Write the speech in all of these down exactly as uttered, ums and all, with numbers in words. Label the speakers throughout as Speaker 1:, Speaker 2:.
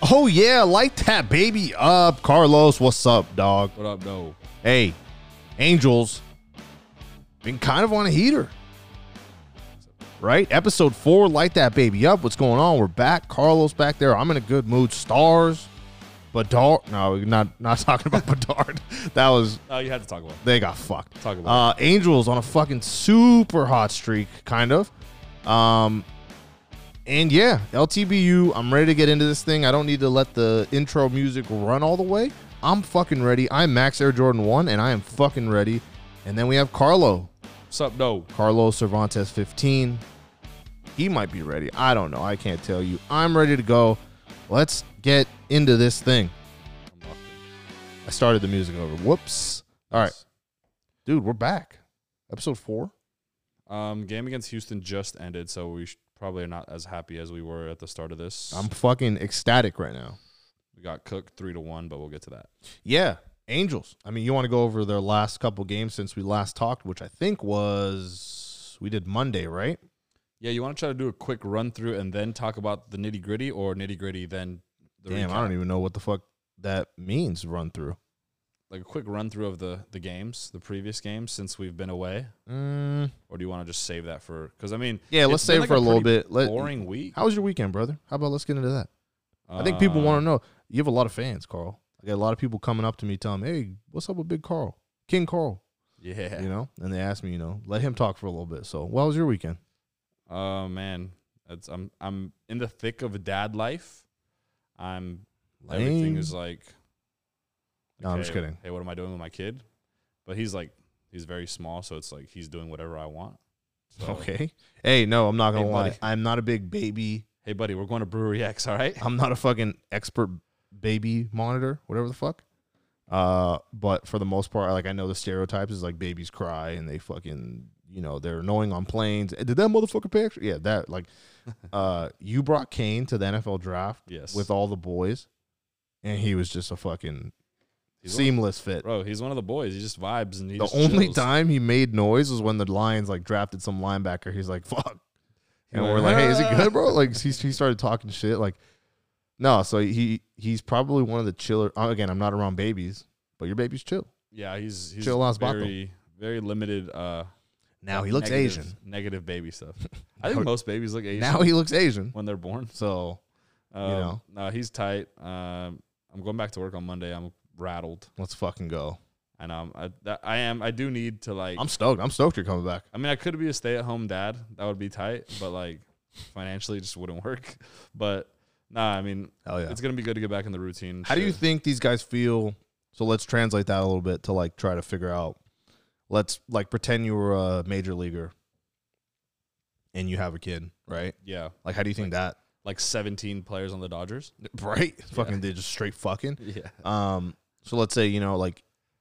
Speaker 1: Oh, yeah. Light that baby up. Carlos, what's up, dog?
Speaker 2: What up, no?
Speaker 1: Hey, Angels been kind of on a heater. Right? Episode four, light that baby up. What's going on? We're back. Carlos back there. I'm in a good mood. Stars. Bedard. No, we're not, not talking about Bedard. That was.
Speaker 2: Oh, you had to talk about it.
Speaker 1: They got fucked.
Speaker 2: Talk about
Speaker 1: uh, Angels on a fucking super hot streak, kind of. Um, and yeah, L T B U, I'm ready to get into this thing. I don't need to let the intro music run all the way. I'm fucking ready. I'm Max Air Jordan one, and I am fucking ready. And then we have Carlo.
Speaker 2: What's up, no?
Speaker 1: Carlos Cervantes fifteen. He might be ready. I don't know. I can't tell you. I'm ready to go. Let's get into this thing. I started the music over. Whoops. All right. Dude, we're back. Episode four.
Speaker 2: Um, game against Houston just ended, so we sh- probably are not as happy as we were at the start of this.
Speaker 1: I'm fucking ecstatic right now.
Speaker 2: We got cooked three to one, but we'll get to that.
Speaker 1: Yeah. Angels. I mean, you want to go over their last couple games since we last talked, which I think was we did Monday, right?
Speaker 2: Yeah, you want to try to do a quick run through and then talk about the nitty gritty, or nitty gritty then the
Speaker 1: Damn,
Speaker 2: recap?
Speaker 1: I don't even know what the fuck that means. Run through.
Speaker 2: Like a quick run through of the the games, the previous games since we've been away,
Speaker 1: Mm,
Speaker 2: or do you want to just save that for? Because I mean,
Speaker 1: yeah, let's
Speaker 2: it's been
Speaker 1: save
Speaker 2: like
Speaker 1: it for a little
Speaker 2: pretty
Speaker 1: bit. Let,
Speaker 2: boring week.
Speaker 1: How was your weekend, brother? How about let's get into that? I think people want to know. You have a lot of fans, Carl. I get a lot of people coming up to me telling me, hey, what's up with Big Carl? King Carl.
Speaker 2: Yeah.
Speaker 1: You know? And they ask me, you know, let him talk for a little bit. So, what was your weekend?
Speaker 2: Oh man, it's I'm I'm in the thick of a dad life. I'm
Speaker 1: Lame.
Speaker 2: everything is like.
Speaker 1: No, I'm
Speaker 2: hey,
Speaker 1: just kidding.
Speaker 2: Hey, what am I doing with my kid? But he's like he's very small, so it's like he's doing whatever I want. So,
Speaker 1: Okay. Hey, no, I'm not going to
Speaker 2: Hey,
Speaker 1: lie.
Speaker 2: buddy.
Speaker 1: I'm not a big baby.
Speaker 2: Hey, buddy, we're going to Brewery X, all right?
Speaker 1: I'm not a fucking expert baby monitor, whatever the fuck. Uh, but for the most part, like I know the stereotypes is like babies cry and they fucking, you know, they're annoying on planes. Did that motherfucker pay extra? Yeah, that like, uh, you brought Kane to the N F L draft
Speaker 2: Yes.
Speaker 1: with all the boys, and he was just a fucking
Speaker 2: He's
Speaker 1: seamless fit.
Speaker 2: Bro, he's one of the boys. He just vibes and he
Speaker 1: The
Speaker 2: just
Speaker 1: only
Speaker 2: chills.
Speaker 1: time he made noise was when the Lions like drafted some linebacker. He's like, "Fuck," and
Speaker 2: He
Speaker 1: we're
Speaker 2: went,
Speaker 1: like, "Hey, is he
Speaker 2: "Ah."
Speaker 1: good, bro?" Like he he started talking shit. Like, no, so he he's probably one of the chiller. uh, Again, I'm not around babies, but your baby's chill.
Speaker 2: Yeah, he's he's
Speaker 1: Chill as vato.
Speaker 2: very very limited. Uh,
Speaker 1: Now he looks
Speaker 2: negative-
Speaker 1: Asian.
Speaker 2: Negative baby stuff. I think most babies look Asian
Speaker 1: Now he looks Asian.
Speaker 2: when they're born.
Speaker 1: So
Speaker 2: Um,
Speaker 1: know.
Speaker 2: No, he's tight. Um, I'm going back to work on Monday. I'm rattled.
Speaker 1: let's fucking go.
Speaker 2: And um, I, that, I am. I do need to like.
Speaker 1: I'm stoked. I'm stoked you're coming back.
Speaker 2: I mean, I could be a stay-at-home dad. That would be tight, but like financially, it just wouldn't work. But nah, I mean,
Speaker 1: Hell yeah.
Speaker 2: it's gonna be good to get back in the routine.
Speaker 1: How do you
Speaker 2: Shit.
Speaker 1: think these guys feel? So let's translate that a little bit to like try to figure out. Let's like pretend you were a major leaguer and you have a kid, right?
Speaker 2: Yeah,
Speaker 1: Like, how do you think that?
Speaker 2: like seventeen players on the Dodgers.
Speaker 1: Right? Fucking, they just straight fucking.
Speaker 2: Yeah.
Speaker 1: Um, so let's say, you know, like,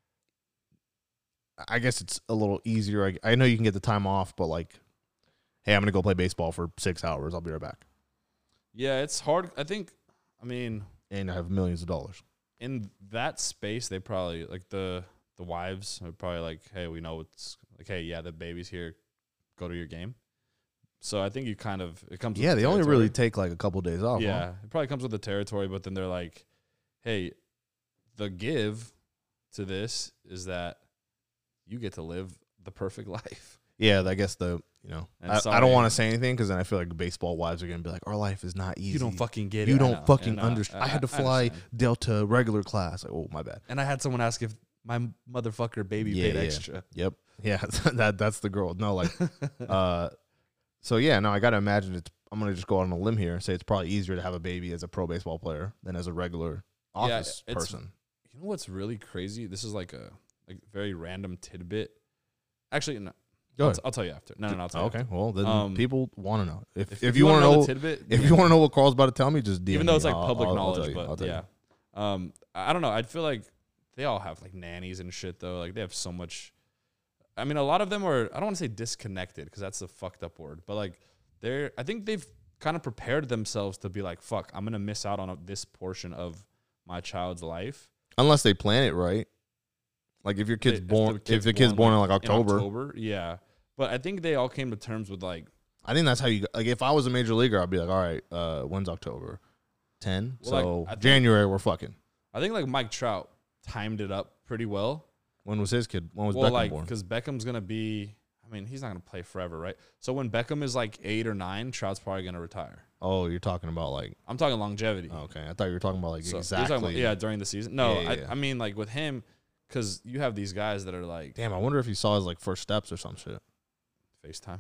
Speaker 1: I guess it's a little easier. I, I know you can get the time off, but like, hey, I'm going to go play baseball for six hours. I'll be right back.
Speaker 2: Yeah, it's hard. I think. I mean,
Speaker 1: And I have millions of dollars.
Speaker 2: in that space, they probably like the the wives are probably like, hey, we know it's like, hey, yeah, the baby's here, go to your game. So I think you kind of it comes.
Speaker 1: Yeah,
Speaker 2: with
Speaker 1: they
Speaker 2: the
Speaker 1: only
Speaker 2: territory.
Speaker 1: really take like a couple days off.
Speaker 2: Yeah,
Speaker 1: Huh?
Speaker 2: it probably comes with the territory, but then they're like, hey, the give to this is that you get to live the perfect life.
Speaker 1: Yeah, I guess the, you know,
Speaker 2: And
Speaker 1: I, I
Speaker 2: sorry.
Speaker 1: don't want to say anything because then I feel like baseball wives are going to be like, our life is not easy.
Speaker 2: You don't fucking get it.
Speaker 1: You
Speaker 2: I
Speaker 1: don't
Speaker 2: know,
Speaker 1: fucking
Speaker 2: I know,
Speaker 1: understand. I, had to fly
Speaker 2: understand.
Speaker 1: Delta regular class. Like, oh, my bad.
Speaker 2: And I had someone ask if my motherfucker baby
Speaker 1: Yeah,
Speaker 2: paid
Speaker 1: yeah.
Speaker 2: extra.
Speaker 1: Yep. Yeah, that that's the girl. No, like, uh, so yeah, no, I got to imagine it's, I'm going to just go out on a limb here and say it's probably easier to have a baby as a pro baseball player than as a regular office
Speaker 2: it's-
Speaker 1: person.
Speaker 2: You know what's really crazy? This is like a like very random tidbit. Actually, no.
Speaker 1: Go
Speaker 2: I'll,
Speaker 1: ahead.
Speaker 2: t- I'll tell you after. No, no, no. I'll tell you
Speaker 1: Okay,
Speaker 2: after.
Speaker 1: well, then
Speaker 2: Um,
Speaker 1: people want to know. If,
Speaker 2: If,
Speaker 1: if, you want to know,
Speaker 2: the tidbit,
Speaker 1: if
Speaker 2: yeah.
Speaker 1: you want to know what Carl's about to tell me, just D M
Speaker 2: even though
Speaker 1: me.
Speaker 2: it's like
Speaker 1: I'll-
Speaker 2: public
Speaker 1: I'll- I'll tell
Speaker 2: knowledge,
Speaker 1: you. I'll
Speaker 2: but
Speaker 1: tell
Speaker 2: yeah.
Speaker 1: you.
Speaker 2: Um, I I don't know. I'd feel like they all have like nannies and shit though. Like they have so much. I mean, a lot of them are. I don't want to say disconnected because that's a fucked up word, but like they're. I think they've kind of prepared themselves to be like, fuck, I'm gonna miss out on a, this portion of my child's life.
Speaker 1: Unless they plan it right. Like if your kid's
Speaker 2: If the
Speaker 1: born, if
Speaker 2: kid's
Speaker 1: the kid's born,
Speaker 2: born,
Speaker 1: in like
Speaker 2: In
Speaker 1: October,
Speaker 2: October, yeah. But I think they all came to terms with like,
Speaker 1: I think that's how you like. If I was a major leaguer, I'd be like, all right, uh, when's October? ten.
Speaker 2: Well,
Speaker 1: so
Speaker 2: like, I think-
Speaker 1: January we're fucking.
Speaker 2: I think like Mike Trout timed it up pretty well.
Speaker 1: When was his kid? When was
Speaker 2: Well,
Speaker 1: Beckham
Speaker 2: like
Speaker 1: born?
Speaker 2: because Beckham's gonna be. I mean, he's not gonna play forever, right? So when Beckham is like eight or nine, Trout's probably gonna retire.
Speaker 1: Oh, you're talking about like.
Speaker 2: I'm talking longevity.
Speaker 1: Okay, I thought you were talking about like
Speaker 2: So you're
Speaker 1: exactly.
Speaker 2: talking about- yeah, during the season. No,
Speaker 1: Yeah,
Speaker 2: I,
Speaker 1: yeah.
Speaker 2: I mean like with him, because you have these guys that are like
Speaker 1: Damn, I wonder if he saw his like first steps or some shit.
Speaker 2: FaceTime.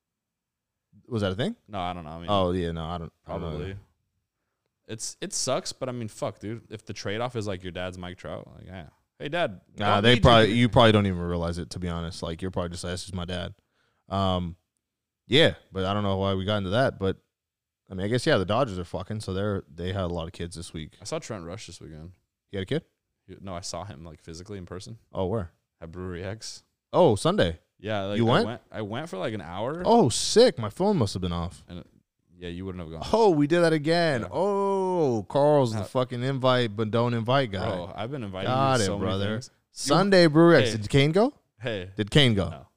Speaker 1: Was that a thing?
Speaker 2: No, I don't know. I mean,
Speaker 1: Oh yeah, no, I don't. I don't know.
Speaker 2: probably. It's it sucks, but I mean, fuck, dude. If the trade off is like your dad's Mike Trout, like, yeah, hey, dad.
Speaker 1: Nah,
Speaker 2: don't
Speaker 1: they
Speaker 2: need
Speaker 1: probably
Speaker 2: you.
Speaker 1: you probably don't even realize it, to be honest. Like you're probably just like, this is my dad. Um, yeah, but I don't know why we got into that. But I mean, I guess yeah, the Dodgers are fucking. So they're they had a lot of kids this week.
Speaker 2: I saw Trent Rush this weekend.
Speaker 1: You had a kid?
Speaker 2: He- No, I saw him like physically in person
Speaker 1: Oh, where?
Speaker 2: at Brewery X.
Speaker 1: Oh, Sunday.
Speaker 2: Yeah, like
Speaker 1: You
Speaker 2: I
Speaker 1: went?
Speaker 2: went. I went for like an hour.
Speaker 1: Oh, sick. My phone must have been off.
Speaker 2: And it, yeah, you wouldn't have gone.
Speaker 1: Oh, we did that again.
Speaker 2: Yeah.
Speaker 1: Oh, Carl's the
Speaker 2: Uh,
Speaker 1: fucking invite but don't invite guy.
Speaker 2: Bro, I've been inviting
Speaker 1: Got
Speaker 2: you
Speaker 1: it,
Speaker 2: so many
Speaker 1: brother.
Speaker 2: things.
Speaker 1: Sunday Brewery X.
Speaker 2: Hey.
Speaker 1: Did Kane go?
Speaker 2: Hey,
Speaker 1: Did Kane go?
Speaker 2: no.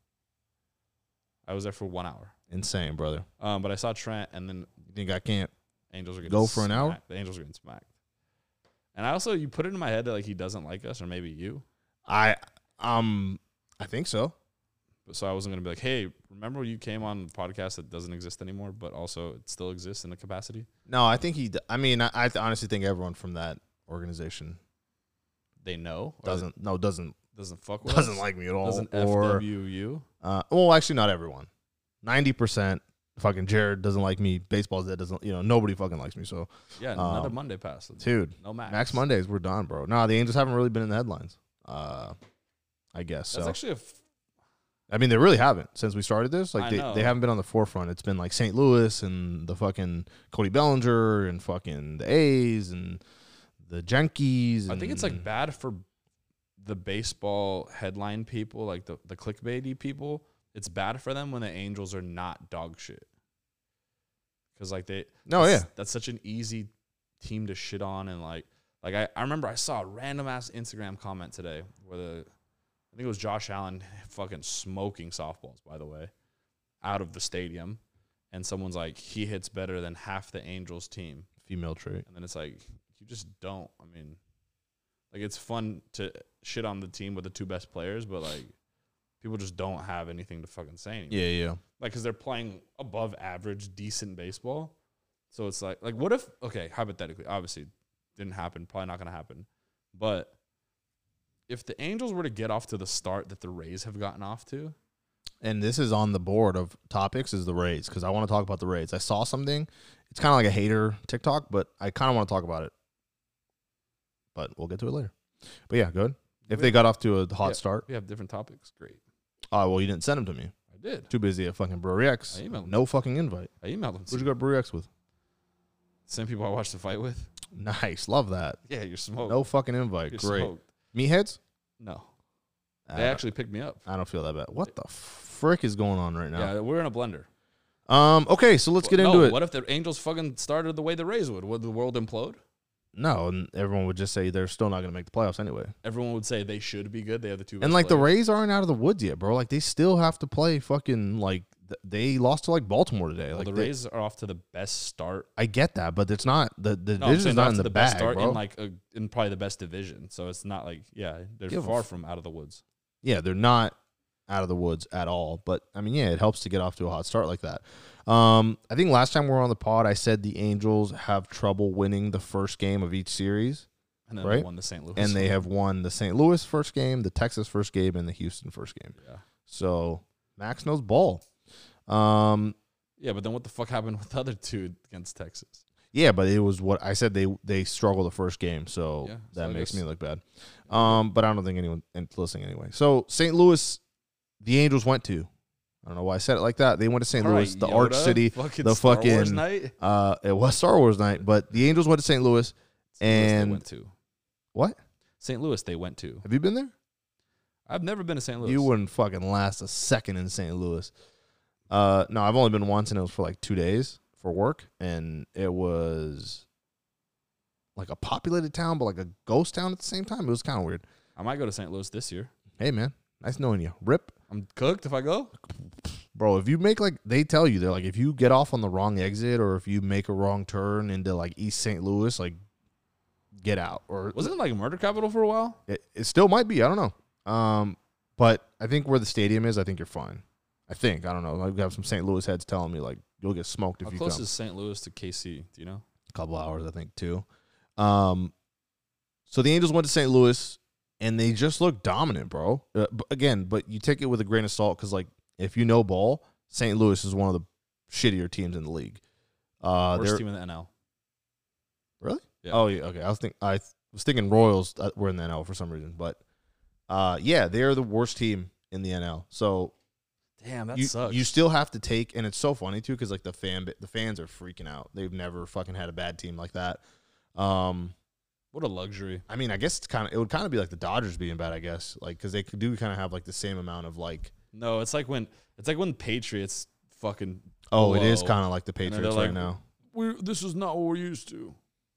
Speaker 2: I was there for one hour.
Speaker 1: Insane, brother.
Speaker 2: Um, but I saw Trent, and then
Speaker 1: You think I can't?
Speaker 2: Angels are getting
Speaker 1: Go for an hour?
Speaker 2: smacked. The Angels are getting smacked. And I also, you put it in my head that like he doesn't like us, or maybe you.
Speaker 1: I um I think so.
Speaker 2: But so I wasn't gonna be like, hey, remember when you came on a podcast that doesn't exist anymore, but also it still exists in a capacity?
Speaker 1: No, I think he. d- I mean, I, I honestly think everyone from that organization
Speaker 2: They know or
Speaker 1: doesn't no doesn't
Speaker 2: doesn't fuck with
Speaker 1: doesn't
Speaker 2: us?
Speaker 1: like me at all.
Speaker 2: Doesn't
Speaker 1: or
Speaker 2: F W you?
Speaker 1: uh, well, actually, not everyone. Ninety percent fucking Jared doesn't like me. Baseball's dead doesn't. You know, nobody fucking likes me. So,
Speaker 2: Yeah, another
Speaker 1: Um,
Speaker 2: Monday pass.
Speaker 1: dude,
Speaker 2: No Max.
Speaker 1: Max Mondays we're done, bro. Nah, the Angels haven't really been in the headlines. Uh, I guess
Speaker 2: That's
Speaker 1: so.
Speaker 2: actually a. F-
Speaker 1: I mean, they really haven't since we started this. Like
Speaker 2: I
Speaker 1: they,
Speaker 2: know.
Speaker 1: they haven't been on the forefront. It's been like Saint Louis and the fucking Cody Bellinger and fucking the A's and the Yankees.
Speaker 2: I think it's like
Speaker 1: and-
Speaker 2: bad for the baseball headline people, like the the clickbaity people. It's bad for them when the Angels are not dog shit. Because like they,
Speaker 1: No,
Speaker 2: that's,
Speaker 1: yeah.
Speaker 2: that's such an easy team to shit on, and like like I, I remember I saw a random ass Instagram comment today where the I think it was Josh Allen fucking smoking softballs, by the way, out of the stadium, and someone's like, he hits better than half the Angels team.
Speaker 1: female trait.
Speaker 2: And then it's like, you just don't. I mean, like, it's fun to shit on the team with the two best players, but, like, people just don't have anything to fucking say anymore.
Speaker 1: Yeah, yeah.
Speaker 2: Like, because they're playing above average, decent baseball. So it's like, like, what if, okay, hypothetically, obviously, didn't happen, probably not going to happen. But if the Angels were to get off to the start that the Rays have gotten off to,
Speaker 1: And this is on the board of topics is the Rays because I want to talk about the Rays. I saw something. It's kind of like a hater TikTok, but I kind of want to talk about it. But we'll get to it later. But yeah, good. If they got off to a hot
Speaker 2: Yeah.
Speaker 1: start.
Speaker 2: we have different topics. Great.
Speaker 1: Oh, well, you didn't send them to me.
Speaker 2: I did.
Speaker 1: Too busy at fucking Brewery X.
Speaker 2: I emailed
Speaker 1: No fucking invite.
Speaker 2: I emailed them.
Speaker 1: Who'd you go to Brewery X with?
Speaker 2: Same people I watched the fight with.
Speaker 1: Nice. Love that.
Speaker 2: Yeah, you're smoked.
Speaker 1: No fucking invite.
Speaker 2: You're
Speaker 1: Great.
Speaker 2: smoked.
Speaker 1: Meatheads?
Speaker 2: No.
Speaker 1: I
Speaker 2: They
Speaker 1: don't-
Speaker 2: actually picked me up.
Speaker 1: I don't feel that bad. What the frick is going on right now?
Speaker 2: Yeah, we're in a blender.
Speaker 1: Um. Okay, so let's get
Speaker 2: no,
Speaker 1: into it.
Speaker 2: What if the Angels fucking started the way the Rays would? Would the world implode?
Speaker 1: No, and everyone would just say they're still not going to make the playoffs anyway.
Speaker 2: Everyone would say they should be good. They have the two.
Speaker 1: And
Speaker 2: best
Speaker 1: like the
Speaker 2: players.
Speaker 1: Rays aren't out of the woods yet, bro. Like they still have to play fucking like th- they lost to like Baltimore today.
Speaker 2: Well,
Speaker 1: Like
Speaker 2: the
Speaker 1: they-
Speaker 2: Rays are off to the best start.
Speaker 1: I get that, but it's not the the
Speaker 2: No, I'm
Speaker 1: division's
Speaker 2: saying
Speaker 1: not
Speaker 2: they're
Speaker 1: in
Speaker 2: off
Speaker 1: the,
Speaker 2: to the best
Speaker 1: bag,
Speaker 2: start
Speaker 1: bro.
Speaker 2: in like a, in probably the best division. So it's not like yeah, they're
Speaker 1: Give a
Speaker 2: far
Speaker 1: f-
Speaker 2: from out of the woods.
Speaker 1: Yeah, they're not out of the woods at all. But I mean, yeah, it helps to get off to a hot start like that. Um, I think last time we were on the pod, I said the Angels have trouble winning the first game of each series.
Speaker 2: And then
Speaker 1: Right.
Speaker 2: they won the Saint Louis.
Speaker 1: And they have won the Saint Louis first game, the Texas first game, and the Houston first game.
Speaker 2: Yeah.
Speaker 1: So Max knows ball. Um,
Speaker 2: Yeah, but then what the fuck happened with the other two against Texas?
Speaker 1: yeah, but it was what I said. They they struggled the first game, so
Speaker 2: Yeah, so
Speaker 1: that
Speaker 2: I
Speaker 1: makes
Speaker 2: guess-
Speaker 1: me look bad. Um, but I don't think anyone is listening anyway. So Saint Louis, the Angels went to. I don't know why I said it like that. They went to Saint
Speaker 2: All
Speaker 1: Louis,
Speaker 2: right,
Speaker 1: the
Speaker 2: Yoda,
Speaker 1: Arch City,
Speaker 2: fucking
Speaker 1: the
Speaker 2: Star Wars
Speaker 1: fucking-
Speaker 2: night.
Speaker 1: Uh, it was Star Wars night, but the Angels went to Saint Louis.
Speaker 2: Saint Louis they
Speaker 1: and-
Speaker 2: went to
Speaker 1: What?
Speaker 2: Saint Louis. They went to.
Speaker 1: Have you been there?
Speaker 2: I've never been to Saint Louis.
Speaker 1: You wouldn't fucking last a second in Saint Louis. Uh, no, I've only been once, and it was for like two days for work, and it was like a populated town, but like a ghost town at the same time. It was kind of weird.
Speaker 2: I might go to Saint Louis this year.
Speaker 1: Hey, man, nice knowing you. Rip.
Speaker 2: I'm cooked if I go.
Speaker 1: bro, if you make like they tell you, they're like if you get off on the wrong exit or if you make a wrong turn into like East Saint Louis, like get out. Or
Speaker 2: wasn't it like murder capital for a while?
Speaker 1: It, it still might be. I don't know. Um, but I think where the stadium is, I think you're fine. I think I don't know. I've got some Saint Louis heads telling me like you'll get smoked if
Speaker 2: How
Speaker 1: you
Speaker 2: close
Speaker 1: come.
Speaker 2: is Saint Louis to K C? Do you know?
Speaker 1: A couple hours, I think, too. Um, so the Angels went to Saint Louis, and they just looked dominant, bro. Uh, but again, but you take it with a grain of salt because, like, if you know ball, Saint Louis is one of the shittier teams in the league. Uh,
Speaker 2: Worst
Speaker 1: they're-
Speaker 2: team in the N L.
Speaker 1: Really?
Speaker 2: Yeah.
Speaker 1: Oh, yeah. Okay. I was think I th- was thinking Royals uh, were in the N L for some reason, but uh, yeah, they're the worst team in the N L. So
Speaker 2: Damn, that
Speaker 1: you,
Speaker 2: sucks.
Speaker 1: you still have to take, and it's so funny too because like the fan the fans are freaking out. They've never fucking had a bad team like that. Um,
Speaker 2: what a luxury.
Speaker 1: I mean, I guess it's kind of it would kind of be like the Dodgers being bad, I guess, like because they do kind of have like the same amount of like.
Speaker 2: No, it's like when it's like when Patriots fucking.
Speaker 1: Oh, it is
Speaker 2: blow.
Speaker 1: kind of like the
Speaker 2: And then
Speaker 1: Patriots
Speaker 2: they're
Speaker 1: right
Speaker 2: like,
Speaker 1: now.
Speaker 2: We this is not what we're used to.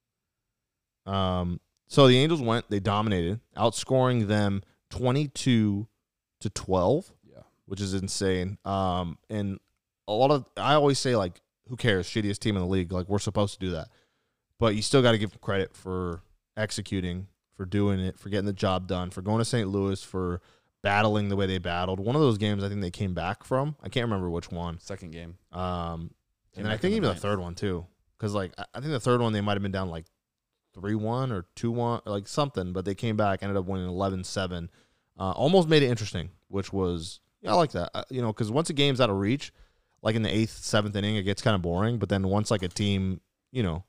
Speaker 1: Um, so the Angels went, they dominated, outscoring them twenty-two to twelve,
Speaker 2: Yeah.
Speaker 1: which is insane. Um, and a lot of, I always say, like, who cares? Shittiest team in the league. Like, we're supposed to do that. But you still got to give them credit for executing, for doing it, for getting the job done, for going to Saint Louis, for battling the way they battled. One of those games I think they came back from. I can't remember which one.
Speaker 2: Second game.
Speaker 1: Um,
Speaker 2: Came
Speaker 1: and I
Speaker 2: back
Speaker 1: think
Speaker 2: in
Speaker 1: even
Speaker 2: the
Speaker 1: the
Speaker 2: ninth.
Speaker 1: third one, too. Because, like, I I think the third one they might have been down, like, three one or two one, like something, but they came back, ended up winning eleven seven. Uh, almost made it interesting, which was, yeah, I like that. Uh, you know, because once a game's out of reach, like in the eighth, seventh inning, it gets kind of boring. But then once like a team, you know,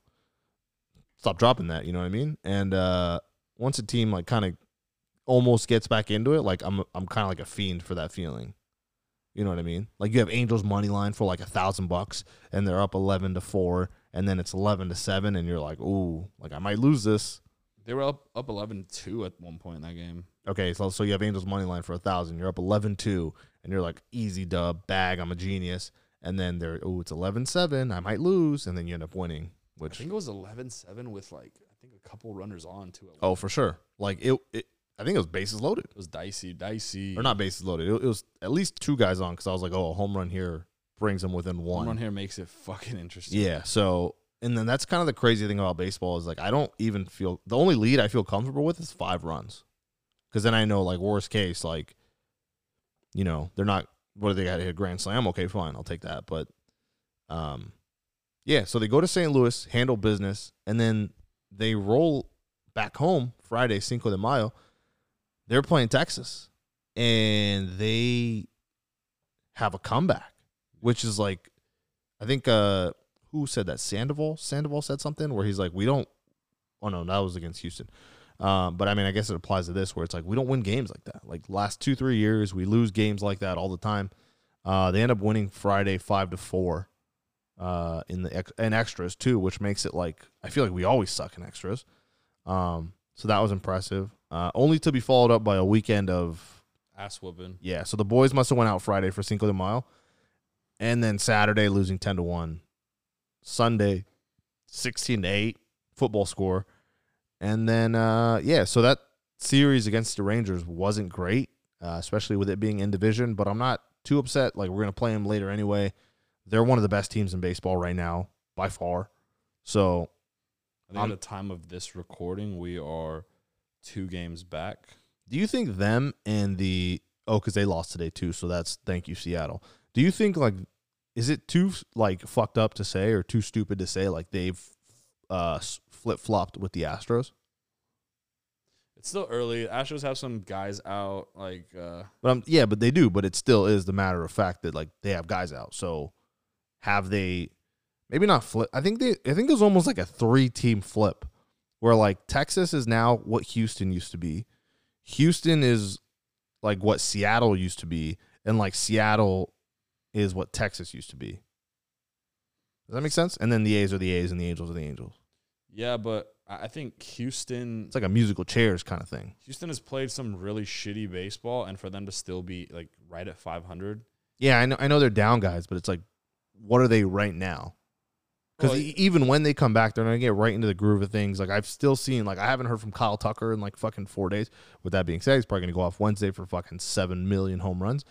Speaker 1: stop dropping that, you know what I mean? And uh, once a team like kind of almost gets back into it, like I'm I'm kind of like a fiend for that feeling. You know what I mean? Like you have Angels money line for like a thousand bucks, and they're up eleven to four, and then it's eleven to seven, and you're like, ooh, like I might lose this.
Speaker 2: They were up up eleven two at one point in that game.
Speaker 1: Okay, so so you have Angels money line for a thousand, you're up eleven two, and you're like, easy dub, bag, I'm a genius. And then they're, oh, it's eleven seven, I might lose, and then you end up winning.
Speaker 2: I
Speaker 1: Which
Speaker 2: think it was eleven seven with like I think a couple runners on too.
Speaker 1: oh, for sure. Like it, it I think it was bases loaded.
Speaker 2: It was dicey, dicey.
Speaker 1: Or not bases loaded. It, it was at least two guys on because I was like, oh, a home run here brings them within one.
Speaker 2: Home run here makes it fucking interesting.
Speaker 1: Yeah. So, and then that's kind of the crazy thing about baseball is like, I don't even feel, the only lead I feel comfortable with is five runs. Because then I know, like, worst case, like, you know, they're not, what do they got to hit a grand slam? Okay, fine. I'll take that. But, um, yeah. So they go to Saint Louis, handle business, and then they roll back home Friday, Cinco de Mayo. They're playing Texas, and they have a comeback, which is like, I think, uh, who said that? Sandoval? Sandoval said something where he's like, we don't, oh no, that was against Houston. Um, but I mean, I guess it applies to this where it's like, we don't win games like that. Like last two, three years, we lose games like that all the time. Uh, they end up winning Friday five to four uh, in the ex- in extras too, which makes it like, I feel like we always suck in extras. Um, so that was impressive. Uh, only to be followed up by a weekend of
Speaker 2: Ass whooping.
Speaker 1: yeah. So the boys must have went out Friday for Cinco de Mayo, and then Saturday losing ten to one. Sunday, sixteen to eight football score, and then uh, yeah. So that series against the Rangers wasn't great, uh, especially with it being in division. But I'm not too upset. Like we're gonna play them later anyway. They're one of the best teams in baseball right now by far. So
Speaker 2: I think
Speaker 1: Um,
Speaker 2: at the time of this recording, we are two games back.
Speaker 1: do you think them and the oh, because they lost today too, so that's thank you Seattle. Do you think like is it too like fucked up to say or too stupid to say like they've uh, flip flopped with the Astros?
Speaker 2: It's still early. Astros have some guys out. Like, uh,
Speaker 1: But um, yeah, but they do. But it still is the matter of fact that like they have guys out. So have they? Maybe not flip. I think they. I think it was almost like a three team flip, where like Texas is now what Houston used to be. Houston is like what Seattle used to be, and like Seattle is what Texas used to be. Does that make sense? And then the A's are the A's, and the Angels are the Angels.
Speaker 2: yeah, but I I think Houston.
Speaker 1: It's like a musical chairs kind of thing.
Speaker 2: Houston has played some really shitty baseball, and for them to still be like right at five hundred.
Speaker 1: Yeah, I know. I know they're down guys, but it's like, what are they right now? Because
Speaker 2: Well,
Speaker 1: e- even when they come back, they're gonna get right into the groove of things. Like I've still seen, like I haven't heard from Kyle Tucker in like fucking four days. With that being said, he's probably gonna go off Wednesday for fucking seven million home runs.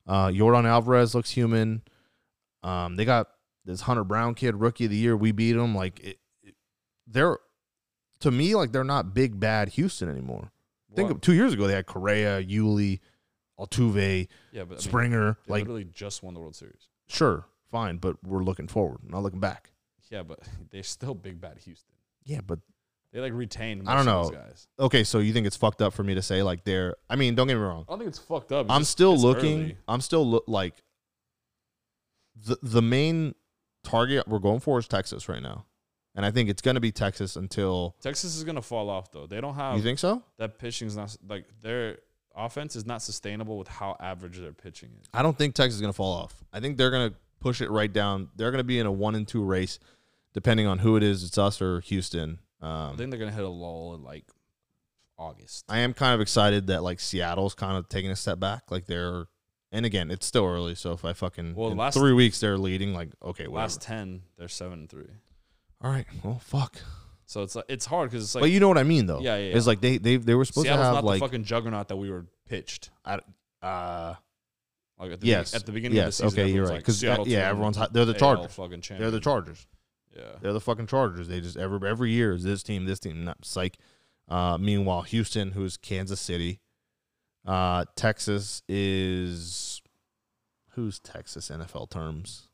Speaker 1: Uh, Jordan Alvarez looks human. Um, they got this Hunter Brown kid, rookie of the year. We beat him. Like it, it, they're to me like they're not big bad Houston anymore. Think of two years ago they had Correa, Yuli, Altuve,
Speaker 2: yeah, but I mean,
Speaker 1: Springer.
Speaker 2: they
Speaker 1: like
Speaker 2: literally just won the World Series.
Speaker 1: Sure, fine, but we're looking forward, not looking back.
Speaker 2: Yeah, but they're still big bad Houston.
Speaker 1: Yeah, but
Speaker 2: they like retained. Most
Speaker 1: I don't know.
Speaker 2: Of those guys.
Speaker 1: Okay, so you think it's fucked up for me to say like they're? I mean, don't get me wrong.
Speaker 2: I don't think it's fucked up. It's
Speaker 1: I'm
Speaker 2: just,
Speaker 1: still
Speaker 2: it's
Speaker 1: looking.
Speaker 2: early.
Speaker 1: I'm still look like the the main target we're going for is Texas right now, and I think it's going to be Texas until
Speaker 2: Texas is gonna fall off though. They don't have.
Speaker 1: You think so?
Speaker 2: That pitching's not like their offense is not sustainable with how average their pitching is.
Speaker 1: I don't think Texas is going to fall off. I think they're going to push it right down. They're going to be in a one and two race, depending on who it is. It's us or Houston. Um,
Speaker 2: I think they're gonna hit a lull in like August.
Speaker 1: I am kind of excited that like Seattle's kind of taking a step back. Like they're, and again, it's still early. So if I fucking
Speaker 2: Well,
Speaker 1: in
Speaker 2: last-
Speaker 1: three weeks they're leading, like okay, whatever.
Speaker 2: Last ten, they're seven and three.
Speaker 1: All right, well, fuck.
Speaker 2: So it's like it's hard because it's like
Speaker 1: But you know what I mean, though.
Speaker 2: Yeah, yeah, yeah.
Speaker 1: It's like they they they were supposed
Speaker 2: Seattle's
Speaker 1: to have
Speaker 2: not
Speaker 1: like
Speaker 2: the fucking juggernaut that we were pitched.
Speaker 1: I, uh
Speaker 2: Like at the
Speaker 1: yes
Speaker 2: be- at the beginning
Speaker 1: yes
Speaker 2: of the season.
Speaker 1: okay you're
Speaker 2: everyone's
Speaker 1: right
Speaker 2: like,
Speaker 1: because
Speaker 2: Seattle
Speaker 1: yeah
Speaker 2: team,
Speaker 1: everyone's hot. They're the
Speaker 2: A L
Speaker 1: Chargers.
Speaker 2: fucking champion.
Speaker 1: They're the Chargers.
Speaker 2: Yeah.
Speaker 1: They're the fucking Chargers. They just every every year is this team, this team, not psych. Uh, meanwhile, Houston, who's Kansas City, uh, Texas is who's Texas N F L terms?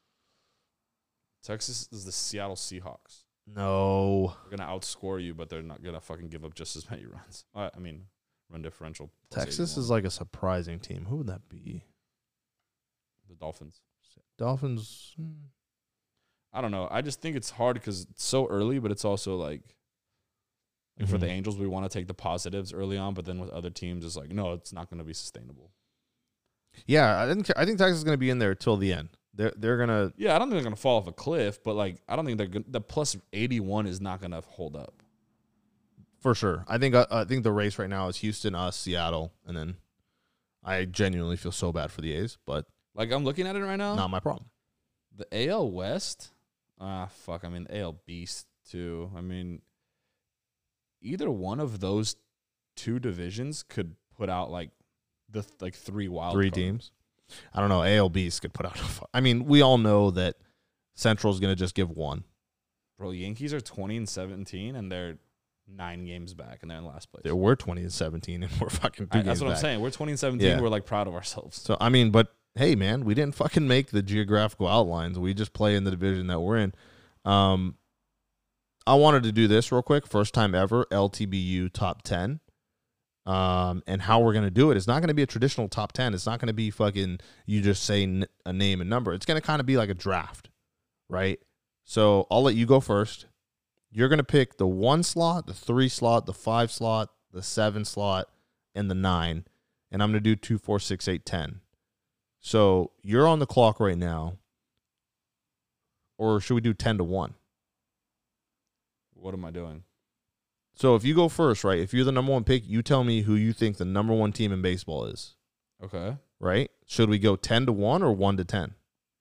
Speaker 2: Texas is the Seattle Seahawks.
Speaker 1: No,
Speaker 2: They're gonna outscore you, but they're not gonna fucking give up just as many runs. Uh, I mean, run differential. plus
Speaker 1: Texas
Speaker 2: eighty-one.
Speaker 1: is like a surprising team. Who would that be?
Speaker 2: The Dolphins.
Speaker 1: Dolphins. hmm.
Speaker 2: I don't know. I just think it's hard because it's so early, but it's also like, like for the
Speaker 1: Mhm.
Speaker 2: Angels, we want to take the positives early on, but then with other teams, it's like, no, it's not going to be sustainable.
Speaker 1: Yeah, I think I think Texas is going to be in there till the end. They're they're gonna
Speaker 2: Yeah, I don't think they're going to fall off a cliff, but like, I don't think they're gonna, the plus eighty-one is not going to hold up.
Speaker 1: for sure. I think uh, I think the race right now is Houston, us, Seattle, and then I genuinely feel so bad for the A's, but
Speaker 2: Like, I'm looking at it right now.
Speaker 1: not my problem.
Speaker 2: The A L West, ah, fuck. I mean, A L Beast too. I mean, either one of those two divisions could put out like the th- like three wild
Speaker 1: Three
Speaker 2: cards.
Speaker 1: teams. I don't know. A L Bs could put out. A fu- I mean, we all know that Central's going to just give one.
Speaker 2: Bro, Yankees are twenty and seventeen, and they're nine games back, and they're in last place.
Speaker 1: There were twenty and seventeen, and we're fucking two
Speaker 2: I,
Speaker 1: games
Speaker 2: that's what
Speaker 1: back.
Speaker 2: I'm saying. We're twenty and seventeen.
Speaker 1: Yeah.
Speaker 2: We're like proud of ourselves.
Speaker 1: So I mean, but hey, man, we didn't fucking make the geographical outlines. We just play in the division that we're in. Um, I wanted to do this real quick. First time ever, L T B U top ten. Um, and how we're gonna do it is not gonna be a traditional top ten. It's not gonna be fucking you just say n- a name and number. It's gonna kind of be like a draft, right? So I'll let you go first. You're gonna pick the one slot, the three slot, the five slot, the seven slot, and the nine. And I'm gonna do two, four, six, eight, ten. So you're on the clock right now. Or should we do ten to one?
Speaker 2: What am I doing?
Speaker 1: So if you go first, right? If you're the number one pick, you tell me who you think the number one team in baseball is,
Speaker 2: Okay.
Speaker 1: right? Should we go ten to one or one to ten?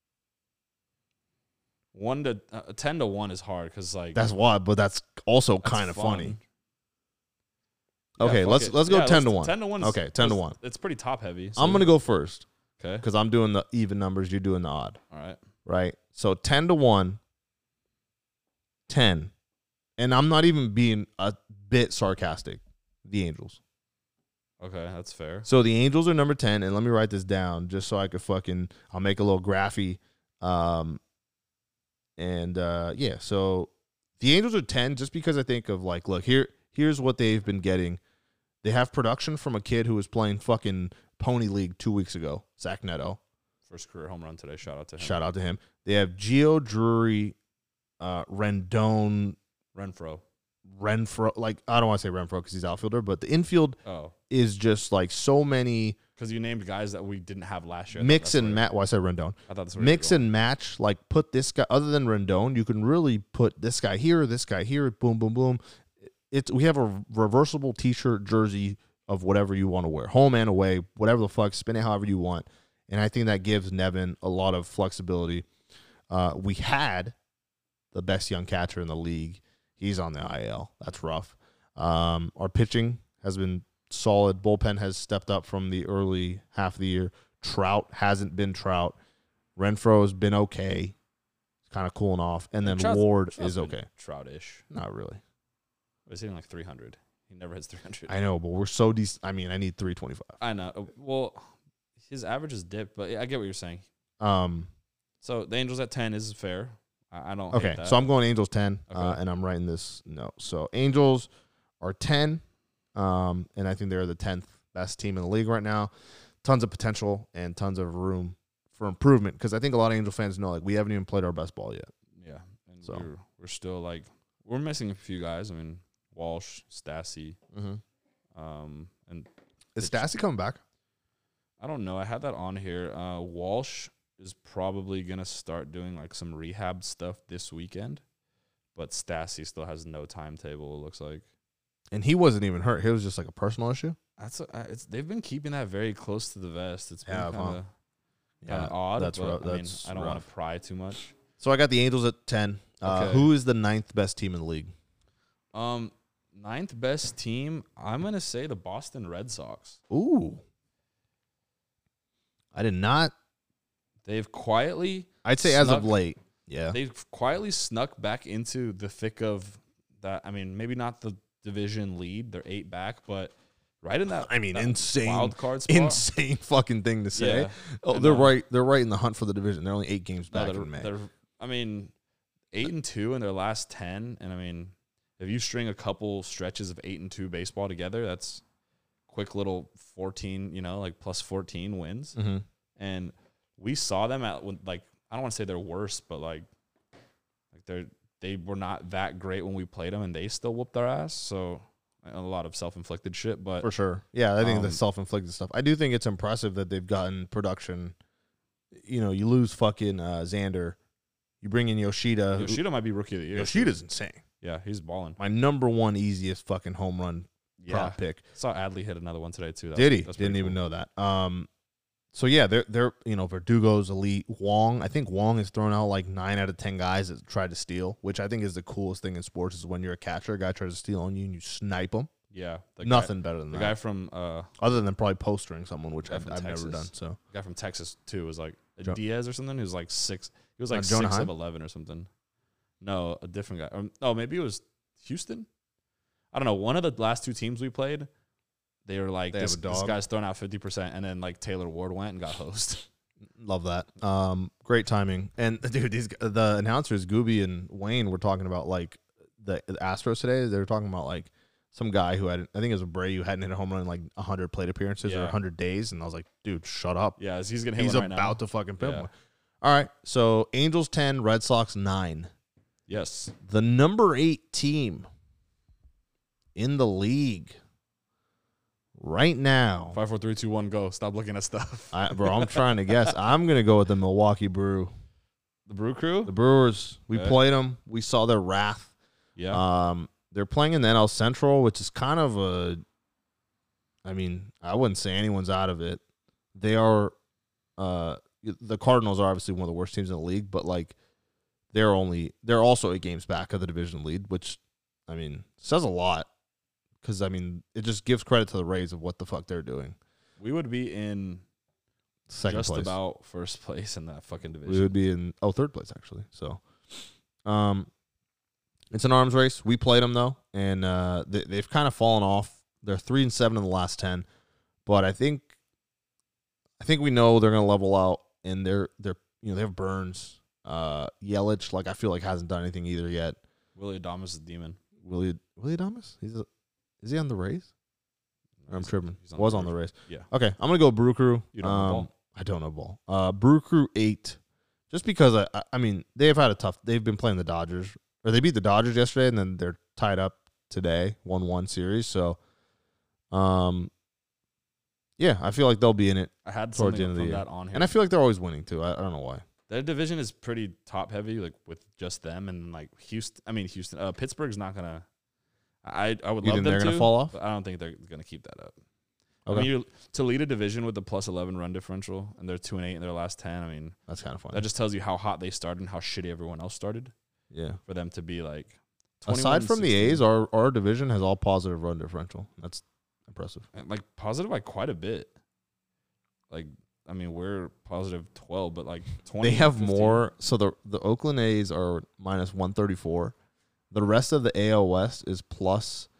Speaker 2: One to uh, ten to one is hard because like
Speaker 1: That's why, but that's also
Speaker 2: that's
Speaker 1: kind of
Speaker 2: fun.
Speaker 1: funny.
Speaker 2: Yeah,
Speaker 1: Okay,
Speaker 2: fuck
Speaker 1: let's
Speaker 2: it.
Speaker 1: let's go
Speaker 2: Yeah,
Speaker 1: ten to
Speaker 2: let's-
Speaker 1: one.
Speaker 2: Ten to one. is-
Speaker 1: Okay, ten to
Speaker 2: it's-
Speaker 1: one.
Speaker 2: It's pretty top heavy.
Speaker 1: I'm
Speaker 2: so-
Speaker 1: gonna go first
Speaker 2: Okay.
Speaker 1: because I'm doing the even numbers. You're doing the odd,
Speaker 2: All right.
Speaker 1: right? So ten to one, ten, and I'm not even being a bit sarcastic. The Angels.
Speaker 2: Okay, that's fair.
Speaker 1: So the Angels are number ten, and let me write this down just so I could fucking, I'll make a little graphy. Um, and uh, yeah, so the Angels are ten just because I think of like, look, here, here's what they've been getting. They have production from a kid who was playing fucking Pony League two weeks ago, Zach Neto.
Speaker 2: First career home run today. Shout out to him.
Speaker 1: Shout out to him. They have Gio Drury, uh, Rendon,
Speaker 2: Renfro.
Speaker 1: Renfro. Like, I don't want to say Renfro because he's outfielder, but the infield
Speaker 2: Oh,
Speaker 1: is just like so many.
Speaker 2: because you named guys that we didn't have last year. I thought
Speaker 1: Mix
Speaker 2: that's
Speaker 1: and
Speaker 2: where-
Speaker 1: match. Well, I said Rendon.
Speaker 2: I thought that's where
Speaker 1: Mix
Speaker 2: you were
Speaker 1: and match. Like put this guy. Other than Rendon, you can really put this guy here, this guy here. Boom, boom, boom. It's we have a reversible T-shirt, jersey of whatever you want to wear, home and away, whatever the fuck. Spin it however you want, and I think that gives Nevin a lot of flexibility. Uh, we had the best young catcher in the league. He's on the I L. That's rough. Um, our pitching has been solid. Bullpen has stepped up from the early half of the year. Trout hasn't been Trout. Renfro's been okay. Kind of cooling off. And then
Speaker 2: Trout's-
Speaker 1: Ward
Speaker 2: Trout's
Speaker 1: is
Speaker 2: been
Speaker 1: okay.
Speaker 2: Trout-ish.
Speaker 1: Not really.
Speaker 2: He's hitting like three hundred. He never hits three hundred.
Speaker 1: I know, but we're so decent. I mean, I need three twenty-five.
Speaker 2: I know. Uh, Well, his average is dipped, but yeah, I get what you're saying.
Speaker 1: Um,
Speaker 2: So the Angels at ten is fair. I, I don't.
Speaker 1: okay,
Speaker 2: hate that.
Speaker 1: so I'm going Angels ten, uh,
Speaker 2: Okay.
Speaker 1: and I'm writing this note. So Angels are ten, um, and I think they're the tenth best team in the league right now. Tons of potential and tons of room for improvement because I think a lot of Angel fans know like we haven't even played our best ball yet.
Speaker 2: Yeah, and
Speaker 1: So.
Speaker 2: we're we're still like we're missing a few guys. I mean, Walsh, Stassi,
Speaker 1: Mm-hmm.
Speaker 2: um, and
Speaker 1: Is Stassi coming back?
Speaker 2: I don't know. I had that on here. Uh, Walsh is probably gonna start doing like some rehab stuff this weekend, but Stassi still has no timetable. It looks like
Speaker 1: And he wasn't even hurt. He was just like a personal issue.
Speaker 2: that's a, uh, it's they've been keeping that very close to the vest. It's been
Speaker 1: Yeah,
Speaker 2: kind
Speaker 1: huh?
Speaker 2: of kind of odd.
Speaker 1: That's
Speaker 2: but,
Speaker 1: rough.
Speaker 2: I mean,
Speaker 1: That's
Speaker 2: I don't want
Speaker 1: rough.
Speaker 2: to pry too much.
Speaker 1: So I got the Angels at ten. Uh,
Speaker 2: Okay.
Speaker 1: Who is the ninth best team in the league?
Speaker 2: Um, ninth best team. I'm gonna say the Boston Red Sox.
Speaker 1: Ooh. I did not.
Speaker 2: They've quietly
Speaker 1: I'd say as of
Speaker 2: Snuck-
Speaker 1: late. Yeah.
Speaker 2: they've quietly snuck back into the thick of that. I mean, maybe not the division lead. They're eight back, but right in that.
Speaker 1: I mean,
Speaker 2: that
Speaker 1: insane,
Speaker 2: wild card spot.
Speaker 1: insane fucking thing to say.
Speaker 2: Yeah,
Speaker 1: oh,
Speaker 2: I
Speaker 1: they're
Speaker 2: know.
Speaker 1: right. They're right in the hunt for the division. They're only eight games
Speaker 2: No,
Speaker 1: back
Speaker 2: they're,
Speaker 1: in May.
Speaker 2: they're. I mean, eight and two in their last ten, and I mean, if you string a couple stretches of eight and two baseball together, that's quick little fourteen. You know, like plus fourteen wins.
Speaker 1: Mm-hmm.
Speaker 2: And we saw them at when, like I don't want to say they're worse, but like like they're they were not that great when we played them, and they still whooped our ass. So a lot of self inflicted shit, but
Speaker 1: For sure. Yeah, I think the
Speaker 2: Um,
Speaker 1: self-inflicted stuff. I do think it's impressive that they've gotten production. You know, you lose fucking uh, Xander. You bring in Yoshida. who-
Speaker 2: Yoshida might be rookie of the year.
Speaker 1: Yoshida's insane.
Speaker 2: Yeah, he's balling.
Speaker 1: My number one easiest fucking home run
Speaker 2: Yeah,
Speaker 1: prop pick.
Speaker 2: saw Adley hit another one today too. That
Speaker 1: Did
Speaker 2: was-
Speaker 1: he?
Speaker 2: that's
Speaker 1: Didn't
Speaker 2: pretty
Speaker 1: even
Speaker 2: cool.
Speaker 1: know that. Um, so yeah, they're they're you know Verdugo's elite. Wong, I think Wong has thrown out like nine out of ten guys that tried to steal, which I think is the coolest thing in sports. Is when you're a catcher, a guy tries to steal on you and you snipe him.
Speaker 2: Yeah, the guy-
Speaker 1: Nothing better than
Speaker 2: The
Speaker 1: that.
Speaker 2: guy from uh,
Speaker 1: Other than probably postering someone, which
Speaker 2: Guy
Speaker 1: I've,
Speaker 2: from
Speaker 1: I've never
Speaker 2: Texas.
Speaker 1: done. So
Speaker 2: the guy from Texas too was like a
Speaker 1: Jo-
Speaker 2: Diaz or something. He was like six. He was
Speaker 1: Uh,
Speaker 2: like
Speaker 1: Jonah
Speaker 2: six
Speaker 1: Heim?
Speaker 2: of eleven or something. No, a different guy. Um, oh, maybe it was Houston. I don't know. One of the last two teams we played, they were like,
Speaker 1: They have
Speaker 2: this,
Speaker 1: a
Speaker 2: this
Speaker 1: dog.
Speaker 2: guy's thrown out fifty percent, and then like Taylor Ward went and got hosed.
Speaker 1: love that. Um, great timing. And dude, these the announcers Gooby and Wayne were talking about like the, the Astros today. They were talking about like some guy who had I think it was a Bray who hadn't hit a home run in like one hundred plate appearances or
Speaker 2: Yeah.
Speaker 1: one hundred days, and I was like, dude, shut up.
Speaker 2: Yeah, he's gonna hit
Speaker 1: He's
Speaker 2: one right
Speaker 1: about
Speaker 2: now.
Speaker 1: to fucking pin
Speaker 2: Yeah.
Speaker 1: one. All right, so Angels ten, Red Sox nine.
Speaker 2: Yes,
Speaker 1: The number eight team in the league right now.
Speaker 2: five, four, three, two, one, go. Stop looking at stuff.
Speaker 1: I, bro, I'm trying to guess. I'm gonna go with the Milwaukee Brew.
Speaker 2: The Brew Crew.
Speaker 1: The Brewers. We
Speaker 2: Okay.
Speaker 1: played them. We saw their wrath.
Speaker 2: Yeah,
Speaker 1: Um, they're playing in the N L Central, which is kind of a. I mean, I wouldn't say anyone's out of it. They are. Uh, the Cardinals are obviously one of the worst teams in the league, but like, they're only they're also eight games back of the division lead, which, I mean, says a lot. Because I mean, it just gives credit to the Rays of what the fuck they're doing.
Speaker 2: we would be in
Speaker 1: Second
Speaker 2: just
Speaker 1: place.
Speaker 2: about first place in that fucking division.
Speaker 1: We would be in oh third place actually. So, um, it's an arms race. We played them though, and uh, they, they've kind of fallen off. They're three and seven in the last ten, but I think, I think we know they're gonna level out, and they're they're you know they have Burns, uh, Yelich. Like I feel like hasn't done anything either yet.
Speaker 2: Willie Adames is a demon.
Speaker 1: Willie Willie Adames, he's a, is he on the Rays? Or I'm
Speaker 2: He's-
Speaker 1: tripping.
Speaker 2: he's
Speaker 1: Was
Speaker 2: the
Speaker 1: on the
Speaker 2: Brew-
Speaker 1: Rays.
Speaker 2: Yeah.
Speaker 1: Okay, I'm gonna go Brew Crew.
Speaker 2: You don't know
Speaker 1: Um,
Speaker 2: ball.
Speaker 1: I don't know ball. Uh, Brew Crew eight, just because I, I, I mean they've had a tough. They've been playing the Dodgers, or they beat the Dodgers yesterday, and then they're tied up today, one one series. So, um, yeah, I feel like they'll be in it,
Speaker 2: I had
Speaker 1: towards the
Speaker 2: something
Speaker 1: end of the
Speaker 2: from
Speaker 1: year.
Speaker 2: that on here.
Speaker 1: and I feel like they're always winning too. I, I don't know why.
Speaker 2: Their division is pretty top heavy, like with just them and like Houston. I mean Houston, uh, Pittsburgh's not gonna. I I would
Speaker 1: You
Speaker 2: love
Speaker 1: think
Speaker 2: them
Speaker 1: they're
Speaker 2: to,
Speaker 1: gonna fall off?
Speaker 2: but I don't think they're gonna keep that up.
Speaker 1: Okay.
Speaker 2: I mean, you to lead a division with the plus eleven run differential, and they're two and eight in their last ten. I mean,
Speaker 1: That's kind of funny.
Speaker 2: that just tells you how hot they started and how shitty everyone else started.
Speaker 1: Yeah.
Speaker 2: For them to be like,
Speaker 1: Aside from the
Speaker 2: sixteen,
Speaker 1: A's, our our division has all positive run differential. That's impressive.
Speaker 2: like positive by quite a bit. Like I mean, we're positive twelve, but like twenty.
Speaker 1: They have
Speaker 2: fifteen.
Speaker 1: more. So the the Oakland A's are minus one thirty-four. The rest of the A L West is plus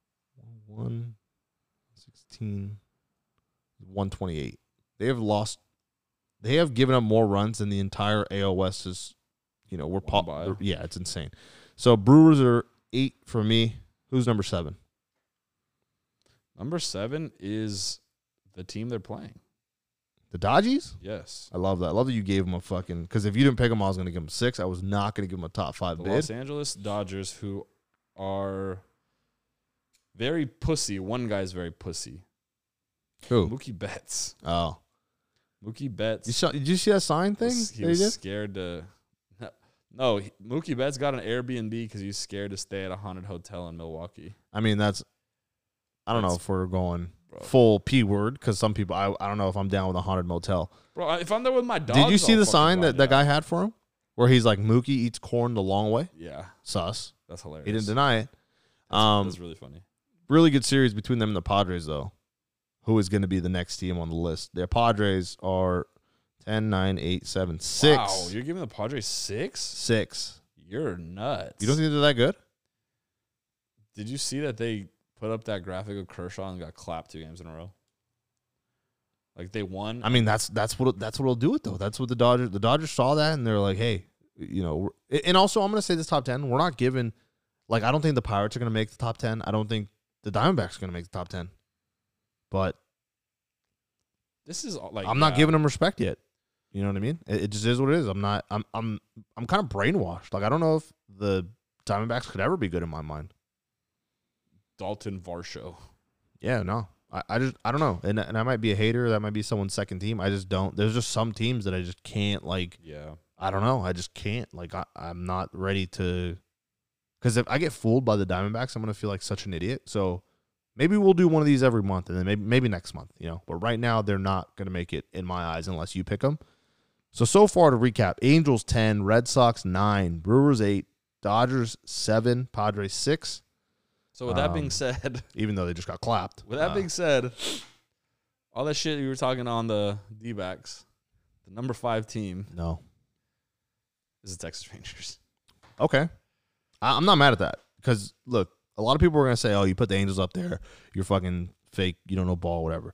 Speaker 1: one sixteen, one twenty-eight. They have lost. They have given up more runs than the entire A L West is. You know, we're
Speaker 2: Won
Speaker 1: pop.
Speaker 2: by.
Speaker 1: Yeah, it's insane. So Brewers are eight for me. Who's number seven?
Speaker 2: Number seven is the team they're playing.
Speaker 1: The Dodgers?
Speaker 2: Yes.
Speaker 1: I love that. I love that you gave them a fucking, because if you didn't pick them, I was going to give them six. I was not going to give them a top five
Speaker 2: The
Speaker 1: bid.
Speaker 2: Los Angeles Dodgers, who are very pussy. One guy's very pussy.
Speaker 1: Who?
Speaker 2: Mookie Betts.
Speaker 1: Oh.
Speaker 2: Mookie Betts.
Speaker 1: You saw, did you see that sign thing?
Speaker 2: was- he
Speaker 1: that
Speaker 2: was
Speaker 1: did?
Speaker 2: scared to. No, he- Mookie Betts got an Airbnb because he's scared to stay at a haunted hotel in Milwaukee.
Speaker 1: I mean, that's, I don't know
Speaker 2: That's-
Speaker 1: if we're going
Speaker 2: Bro.
Speaker 1: full P word, because some people, I, I don't know if I'm down with a haunted motel.
Speaker 2: Bro, if I'm there with my dog.
Speaker 1: Did you see the sign that that guy had for him? Where he's like, Mookie eats corn the long way?
Speaker 2: Yeah,
Speaker 1: Sus.
Speaker 2: that's hilarious.
Speaker 1: He didn't deny it.
Speaker 2: That's,
Speaker 1: Um,
Speaker 2: that's really funny.
Speaker 1: Really good series between them and the Padres, though. Who is going to be the next team on the list? Their Padres are ten, nine, eight, seven, six.
Speaker 2: Wow, you're giving the Padres six?
Speaker 1: Six.
Speaker 2: You're nuts.
Speaker 1: You don't think they're that good?
Speaker 2: Did you see that they put up that graphic of Kershaw and got clapped two games in a row? Like they won.
Speaker 1: I mean, that's that's what that's what'll do it though. That's what the Dodgers the Dodgers saw that and they're like, hey, you know. we're- And also, I'm going to say this top ten. We're not giving, like, I don't think the Pirates are going to make the top ten. I don't think the Diamondbacks are going to make the top ten. But
Speaker 2: This is all- like
Speaker 1: I'm not
Speaker 2: yeah.
Speaker 1: giving them respect yet. You know what I mean? It, it just is what it is. I'm not. I'm. I'm. I'm kind of brainwashed. Like, I don't know if the Diamondbacks could ever be good in my mind.
Speaker 2: Dalton Varsho.
Speaker 1: Yeah, no. I, I just I don't know. And and I might be a hater. That might be someone's second team. I just don't. There's just some teams that I just can't, like,
Speaker 2: Yeah.
Speaker 1: I don't know. I just can't. Like, I, I'm not ready to. Because if I get fooled by the Diamondbacks, I'm going to feel like such an idiot. So maybe we'll do one of these every month, and then maybe maybe next month, you know. But right now, they're not going to make it in my eyes unless you pick them. So, so far to recap, Angels ten, Red Sox nine, Brewers eight, Dodgers seven, Padres six,
Speaker 2: So with that
Speaker 1: Um,
Speaker 2: being said,
Speaker 1: even though they just got clapped.
Speaker 2: with that
Speaker 1: Uh,
Speaker 2: being said, all that shit you were talking on the D-backs, the number five team
Speaker 1: No.
Speaker 2: is the Texas Rangers.
Speaker 1: Okay. I, I'm not mad at that. Because, look, a lot of people are going to say, oh, you put the Angels up there, you're fucking fake, you don't know ball, whatever.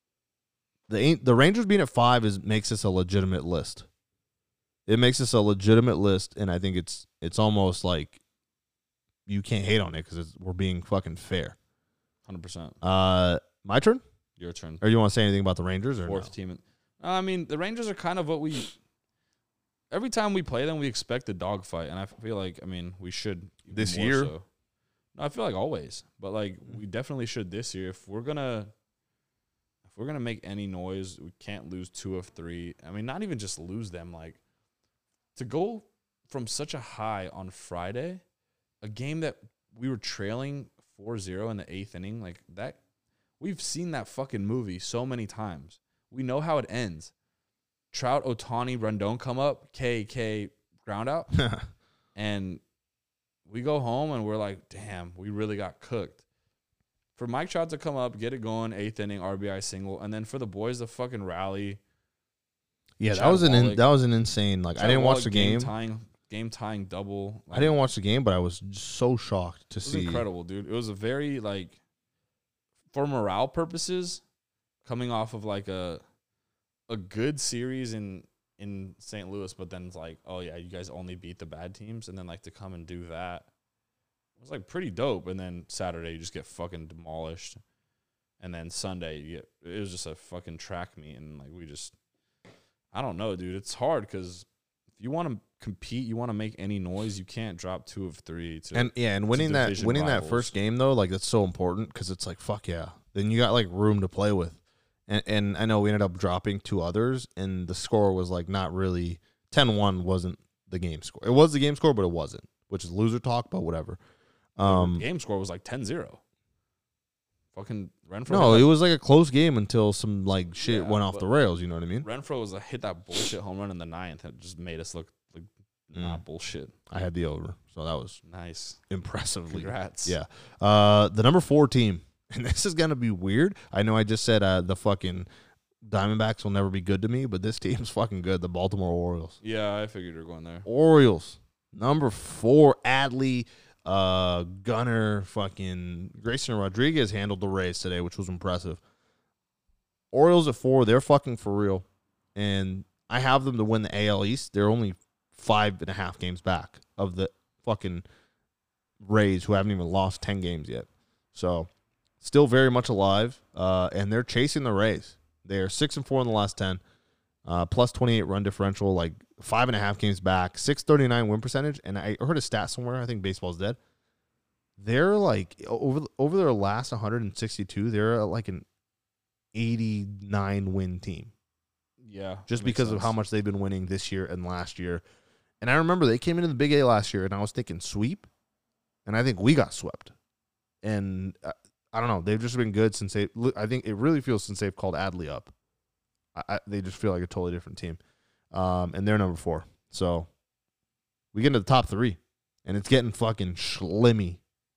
Speaker 1: The An- the Rangers being at five is makes this a legitimate list. It makes this a legitimate list, and I think it's it's almost like you can't hate on it because we're being fucking fair.
Speaker 2: one hundred percent.
Speaker 1: Uh, my turn?
Speaker 2: Your turn.
Speaker 1: Or you want to say anything about the Rangers? Or
Speaker 2: Fourth
Speaker 1: no?
Speaker 2: team. I mean, the Rangers are kind of what we. Every time we play them, we expect a dogfight, and I feel like, I mean, we should even
Speaker 1: This
Speaker 2: more
Speaker 1: year?
Speaker 2: So. No, I feel like always, but like we definitely should this year. If we're gonna, if we're gonna make any noise, we can't lose two of three. I mean, not even just lose them. Like to go from such a high on Friday, a game that we were trailing four zero in the eighth inning, like that. We've seen that fucking movie so many times. We know how it ends. Trout, Ohtani, Rendon come up, K K ground out, and we go home and we're like, damn, we really got cooked. For Mike Trout to come up, get it going, eighth inning, R B I single, and then for the boys to fucking rally.
Speaker 1: Yeah, that
Speaker 2: Chad
Speaker 1: was an in,
Speaker 2: Wallach-
Speaker 1: that was an insane. Like, I
Speaker 2: Chad
Speaker 1: didn't watch
Speaker 2: Wallach
Speaker 1: the game.
Speaker 2: Tying, game tying double.
Speaker 1: I didn't watch the game, but I was so shocked to
Speaker 2: It was
Speaker 1: see.
Speaker 2: incredible, dude. It was a very, like, for morale purposes, coming off of like a a good series in in Saint Louis, but then it's like, oh yeah, you guys only beat the bad teams, and then like to come and do that, it was like pretty dope. And then Saturday you just get fucking demolished, and then Sunday you get it was just a fucking track meet, and like we just, I don't know, dude. It's hard because if you want to compete, you want to make any noise, you can't drop two of three. To,
Speaker 1: And yeah, and winning that
Speaker 2: division
Speaker 1: winning
Speaker 2: rivals.
Speaker 1: that first game though, like that's so important because it's like fuck yeah. Then you got like room to play with, and and I know we ended up dropping two others, and the score was like not really ten one wasn't the game score. It was the game score, but it wasn't, which is loser talk, but whatever. Um,
Speaker 2: game score was like ten zero. Fucking Renfro.
Speaker 1: no,
Speaker 2: hit
Speaker 1: it was like a close game until some like shit
Speaker 2: Yeah,
Speaker 1: went off
Speaker 2: but-
Speaker 1: the rails. You know what I mean?
Speaker 2: that, Renfro was a hit that bullshit home run in the ninth. It just made us look like not bullshit.
Speaker 1: I had the over, so that was
Speaker 2: Nice.
Speaker 1: impressively.
Speaker 2: Congrats.
Speaker 1: Yeah. Uh, the number four team, and this is gonna be weird. I know I just said uh, the fucking Diamondbacks will never be good to me, but this team's fucking good. The Baltimore Orioles.
Speaker 2: Yeah, I figured you're going there.
Speaker 1: Orioles. Number four, Adley, uh, Gunner, fucking Grayson Rodriguez handled the Rays today, which was impressive. Orioles at four, they're fucking for real. And I have them to win the A L East. They're only five and a half games back of the fucking Rays, who haven't even lost ten games yet. So, still very much alive, uh, and they're chasing the Rays. They are six and four in the last ten, uh, plus twenty-eight run differential, like five and a half games back, six thirty-nine win percentage. And I heard a stat somewhere. I think baseball's dead. They're like over over their last one hundred sixty-two. They're like an eighty-nine win team.
Speaker 2: Yeah,
Speaker 1: just because
Speaker 2: sense.
Speaker 1: of how much they've been winning this year and last year. And I remember they came into the Big A last year, and I was thinking sweep, and I think we got swept. And uh, I don't know. They've just been good since they. I think it really feels since they've called Adley up. I, I, they just feel like a totally different team, um, and they're number four. So we get into the top three, and it's getting fucking schlimmy.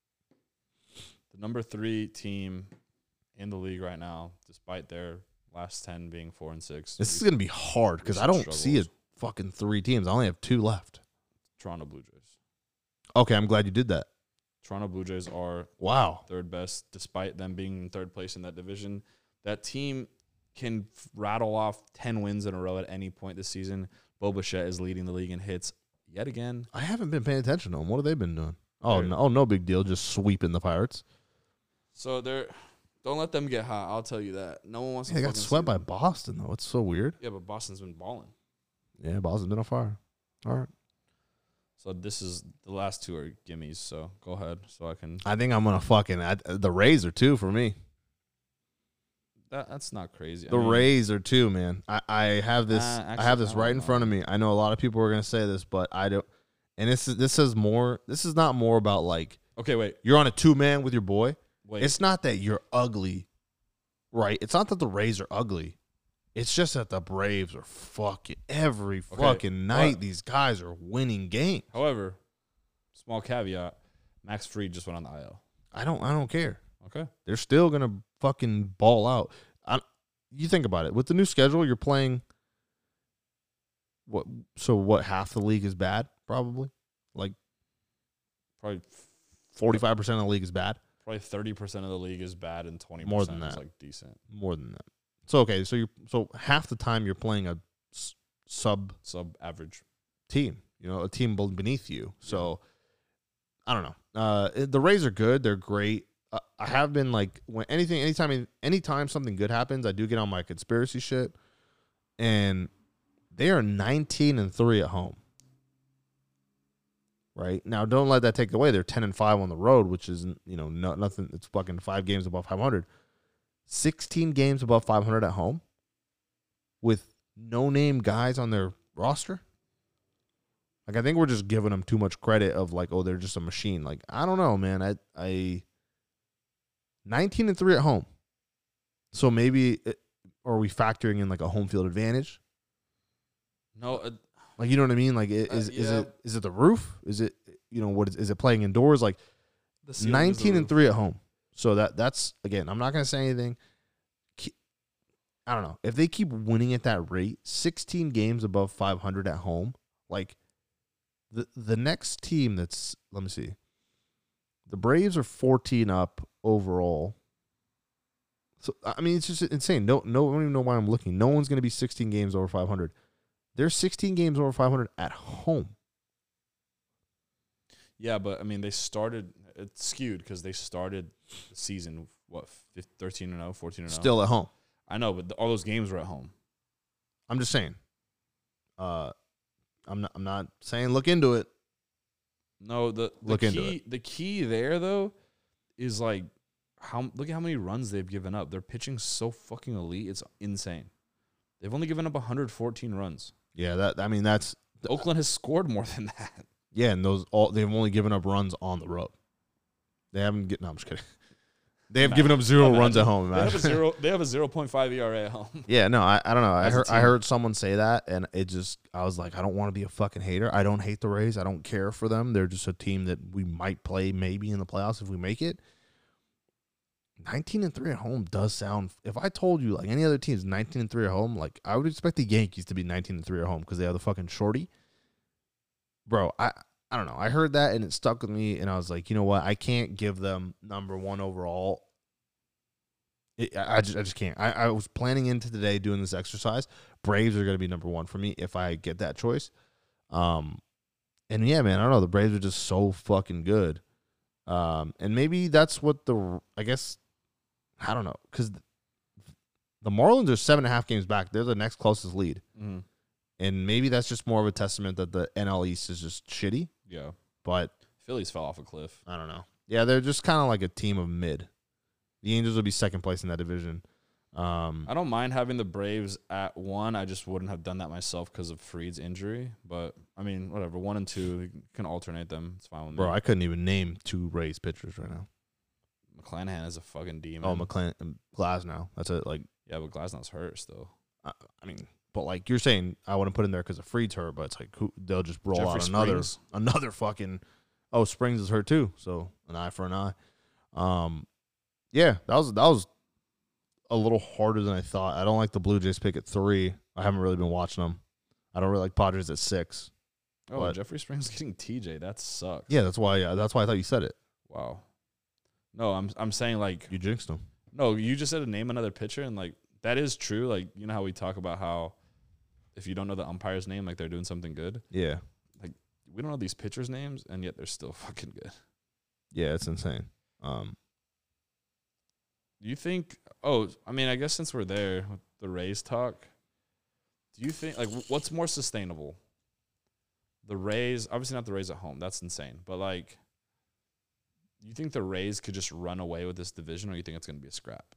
Speaker 2: The number three team in the league right now, despite their last ten being four and six.
Speaker 1: This is gonna be hard because I don't
Speaker 2: struggles.
Speaker 1: see it fucking three teams. I only have two left.
Speaker 2: Toronto Blue Jays.
Speaker 1: Okay, I'm glad you did that.
Speaker 2: Toronto Blue Jays are
Speaker 1: Wow.
Speaker 2: third best, despite them being in third place in that division. That team can f- rattle off ten wins in a row at any point this season. Bo Bichette is leading the league in hits yet again.
Speaker 1: I haven't been paying attention to them. What have they been doing? Oh,
Speaker 2: They're-
Speaker 1: no, oh, no big deal. Just sweeping the Pirates.
Speaker 2: So they're don't let them get hot. I'll tell you that. No one wants.
Speaker 1: Yeah,
Speaker 2: to
Speaker 1: they got
Speaker 2: fucking
Speaker 1: swept
Speaker 2: see
Speaker 1: by
Speaker 2: them.
Speaker 1: Boston, though. It's so weird.
Speaker 2: Yeah, but Boston's been balling.
Speaker 1: Yeah, Boston's been on fire. All right.
Speaker 2: So this is the last two are gimmies. So go ahead, so I can.
Speaker 1: I think I'm going to fucking I, – the Rays are two for me.
Speaker 2: That that's not crazy.
Speaker 1: The
Speaker 2: I mean,
Speaker 1: Rays are two, man. I, I have this
Speaker 2: Uh,
Speaker 1: I
Speaker 2: actually,
Speaker 1: have this
Speaker 2: I don't
Speaker 1: right in
Speaker 2: know.
Speaker 1: front of me. I know a lot of people are going to say this, but I don't – and this is this is more – this is not more about like
Speaker 2: Okay, wait,
Speaker 1: you're on a two-man with your boy.
Speaker 2: wait.
Speaker 1: It's not that you're ugly, right? It's not that the Rays are ugly. It's just that the Braves are fucking every
Speaker 2: Okay,
Speaker 1: fucking night.
Speaker 2: but-
Speaker 1: These guys are winning games.
Speaker 2: However, small caveat: Max Fried just went on the I L.
Speaker 1: I don't. I don't care.
Speaker 2: Okay.
Speaker 1: They're still gonna fucking ball out. I, you think about it. With the new schedule, you're playing. What? So what? Half the league is bad, probably. Like
Speaker 2: Probably
Speaker 1: forty-five percent of the league is bad.
Speaker 2: probably thirty percent of the league is bad and twenty
Speaker 1: More
Speaker 2: percent
Speaker 1: than
Speaker 2: is
Speaker 1: that.
Speaker 2: like decent.
Speaker 1: More than that. So okay. So you're so half the time you're playing a s- sub
Speaker 2: Sub average.
Speaker 1: team, you know, a team beneath you. So I don't know. Uh, it- the Rays are good. They're great. Uh, I have been like when anything, anytime, anytime something good happens, I do get on my conspiracy shit. And they are nineteen and three at home. Right now, don't let that take away. They're ten and five on the road, which is you know no, nothing. It's fucking five games above five hundred. Sixteen games above five hundred at home, with no name guys on their roster. Like I think we're just giving them too much credit of like, oh, they're just a machine. Like I don't know, man. I I nineteen and three at home. So maybe it, are we factoring in like a home field advantage?
Speaker 2: No, uh,
Speaker 1: Like you know what I mean? Like i- is
Speaker 2: Uh,
Speaker 1: is
Speaker 2: yeah.
Speaker 1: it is it the roof? Is it you know what is, is it playing indoors? Like
Speaker 2: the ceiling is the
Speaker 1: nineteen and
Speaker 2: roof.
Speaker 1: three at home. So that that's again, I'm not gonna say anything. Ke- I don't know if they keep winning at that rate, sixteen games above five hundred at home. Like the the next team that's let me see, the Braves are fourteen up overall. So I mean, it's just insane. No, no, I don't even know why I'm looking. No one's gonna be sixteen games over five hundred. They're sixteen games over five hundred at home.
Speaker 2: Yeah, but I mean, they started. It's skewed because they started the season what fif- thirteen and zero, fourteen and zero.
Speaker 1: Still at home.
Speaker 2: I know, but the, all those games were at home.
Speaker 1: I'm just saying. Uh, I'm not. I'm not saying look into it.
Speaker 2: No, the, the
Speaker 1: Look
Speaker 2: key
Speaker 1: into
Speaker 2: the key there though is like how look at how many runs they've given up. They're pitching so fucking elite. It's insane. They've only given up one hundred fourteen runs.
Speaker 1: Yeah, that. I mean, that's
Speaker 2: Oakland has scored more than that.
Speaker 1: yeah, and those all they've only given up runs on the road. They haven't get. No, I'm just kidding. They have given up zero
Speaker 2: Imagine.
Speaker 1: runs at home.
Speaker 2: They have a
Speaker 1: Imagine.
Speaker 2: zero. They have a zero point five E R A at home.
Speaker 1: Yeah, no, I, I don't know. I
Speaker 2: As a
Speaker 1: heard I
Speaker 2: team.
Speaker 1: heard someone say that, and it just I was like, I don't want to be a fucking hater. I don't hate the Rays. I don't care for them. They're just a team that we might play maybe in the playoffs if we make it. nineteen and three at home does sound. If I told you like any other team is nineteen and three at home, like I would expect the Yankees to be nineteen and three at home because they have the fucking shorty. Bro, I I don't know. I heard that and it stuck with me, and I was like, you know what? I can't give them number one overall. It, I, I just I just can't. I, I was planning into today doing this exercise. Braves are going to be number one for me if I get that choice. Um, and yeah, man, I don't know. The Braves are just so fucking good. Um, and maybe that's what the I guess I don't know because the Marlins are seven and a half games back. They're the next closest lead,
Speaker 2: Mm-hmm.
Speaker 1: and maybe that's just more of a testament that the N L East is just shitty.
Speaker 2: Yeah.
Speaker 1: But
Speaker 2: Phillies fell off a cliff.
Speaker 1: I don't know. Yeah, they're just kind of like a team of mid. The Angels will be second place in that division. Um,
Speaker 2: I don't mind having the Braves at one. I just wouldn't have done that myself because of Fried's injury. But, I mean, whatever. One and two, you can alternate them. It's fine with
Speaker 1: bro,
Speaker 2: me.
Speaker 1: I couldn't even name two Rays pitchers right now.
Speaker 2: McClanahan is a fucking demon.
Speaker 1: Oh, McClan Glass now. That's it. Like,
Speaker 2: Yeah, but Glasnow's hurt still.
Speaker 1: I, I mean, but like you're saying, I wouldn't put him there because of Fried's hurt. But it's like who, they'll just roll
Speaker 2: Jeffrey
Speaker 1: out another,
Speaker 2: Springs.
Speaker 1: another fucking. Oh, Springs is hurt too. So an eye for an eye. Um, yeah, that was that was a little harder than I thought. I don't like the Blue Jays pick at three. I haven't really been watching them. I don't really like Padres at six.
Speaker 2: Oh,
Speaker 1: But-
Speaker 2: Jeffrey Springs getting T J. That sucks.
Speaker 1: Yeah, that's why. Uh, that's why I thought you said it.
Speaker 2: Wow. No, I'm I'm saying like
Speaker 1: You jinxed them.
Speaker 2: no. You just said to name another pitcher, and like that is true. Like you know how we talk about how if you don't know the umpire's name, like they're doing something good.
Speaker 1: Yeah,
Speaker 2: We don't know these pitchers' names, and yet they're still fucking good.
Speaker 1: yeah, it's insane. Um,
Speaker 2: Do you think? Oh, I mean, I guess since we're there with the Rays talk, do you think like wh- what's more sustainable? The Rays, obviously not the Rays at home. That's insane. But like, do you think the Rays could just run away with this division, or you think it's going to be a scrap?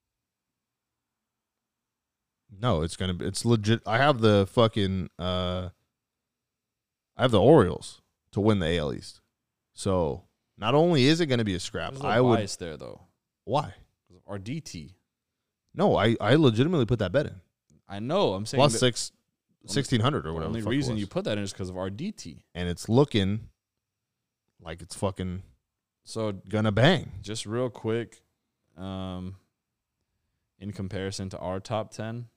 Speaker 1: no, it's gonna be. It's legit. I have the fucking. Uh, I have the Orioles to win the A L East. So not only is it going to be a scrap,
Speaker 2: There's a
Speaker 1: I
Speaker 2: little
Speaker 1: would.
Speaker 2: bias there though.
Speaker 1: Why?
Speaker 2: Our D T.
Speaker 1: No, I, I legitimately put that bet in.
Speaker 2: I know. I'm saying
Speaker 1: Plus
Speaker 2: that
Speaker 1: six, sixteen hundred or
Speaker 2: the
Speaker 1: whatever.
Speaker 2: only
Speaker 1: the fuck it
Speaker 2: reason
Speaker 1: was.
Speaker 2: you put that in is because of our D T.
Speaker 1: and it's looking like it's fucking
Speaker 2: So
Speaker 1: gonna bang.
Speaker 2: just real quick, um, in comparison to our top ten,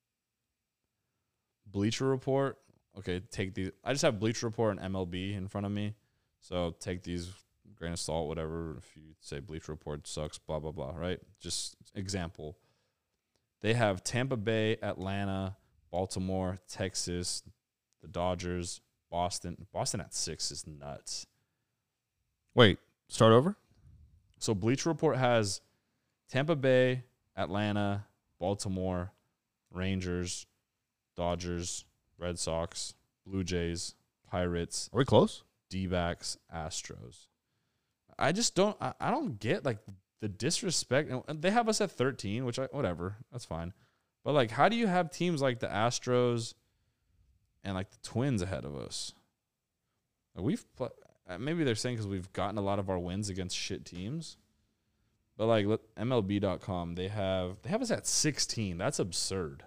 Speaker 2: Bleacher Report. Okay, take these. I just have Bleacher Report and M L B in front of me, so take these grain of salt, whatever. If you say Bleacher Report sucks, blah blah blah, right? Just example. They have Tampa Bay, Atlanta, Baltimore, Texas, the Dodgers, Boston. Boston at six is nuts.
Speaker 1: Wait, start over.
Speaker 2: So Bleacher Report has Tampa Bay, Atlanta, Baltimore, Rangers, Dodgers, Red Sox, Blue Jays, Pirates,
Speaker 1: Are we close?
Speaker 2: D-backs, Astros. I just don't I, I don't get like the disrespect. And they have us at thirteen, which I whatever, that's fine. But like how do you have teams like the Astros and like the Twins ahead of us? Like, we've pl- maybe they're saying cuz we've gotten a lot of our wins against shit teams. But like look, M L B dot com, they have they have us at sixteen. That's absurd.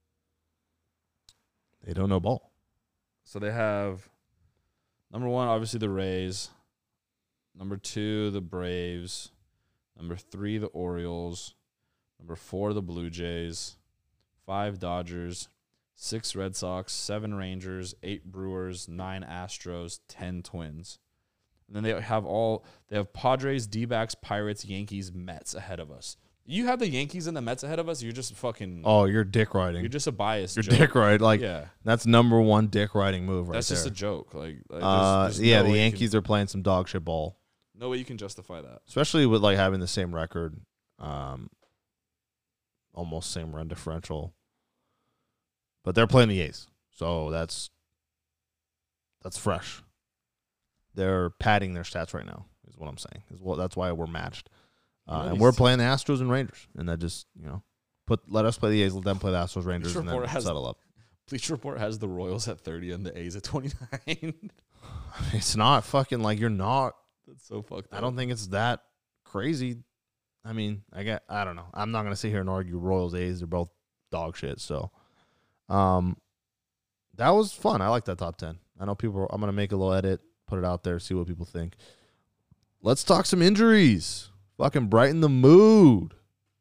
Speaker 1: They don't know ball.
Speaker 2: So they have number one, obviously the Rays. Number two, the Braves. Number three, the Orioles. Number four, the Blue Jays. Five, Dodgers. Six, Red Sox. Seven, Rangers. Eight, Brewers. Nine, Astros. Ten, Twins. And then they have all, they have Padres, D-backs, Pirates, Yankees, Mets ahead of us. You have the Yankees and the Mets ahead of us, you're just fucking,
Speaker 1: Oh, you're dick riding.
Speaker 2: you're just a biased
Speaker 1: You're
Speaker 2: joke.
Speaker 1: dick ride. Like
Speaker 2: Yeah.
Speaker 1: that's number one dick riding move right
Speaker 2: That's
Speaker 1: there.
Speaker 2: just a joke. Like, like
Speaker 1: uh,
Speaker 2: there's, there's
Speaker 1: yeah,
Speaker 2: no
Speaker 1: the
Speaker 2: way you
Speaker 1: Yankees are playing some dog shit ball,
Speaker 2: can, no way you can justify that.
Speaker 1: especially with like having the same record, um, almost same run differential. But they're playing the A's, so that's that's fresh. They're padding their stats right now, is what I'm saying. Is what that's why we're matched, uh, and
Speaker 2: Nice.
Speaker 1: we're playing the Astros and Rangers, and that just you know put let us play the A's, let them play the Astros, Rangers, and then
Speaker 2: Report has-
Speaker 1: settle up.
Speaker 2: Bleacher Report has the Royals at thirty and the A's at twenty-nine.
Speaker 1: It's not fucking like you're not.
Speaker 2: That's so fucked up.
Speaker 1: I don't think it's that crazy. I mean, I get. I don't know. I'm not gonna sit here and argue Royals A's. They're both dog shit. So, um, that was fun. I like that top ten. I know people. I'm gonna make a little edit, put it out there, see what people think. Let's talk some injuries. Fucking brighten the mood.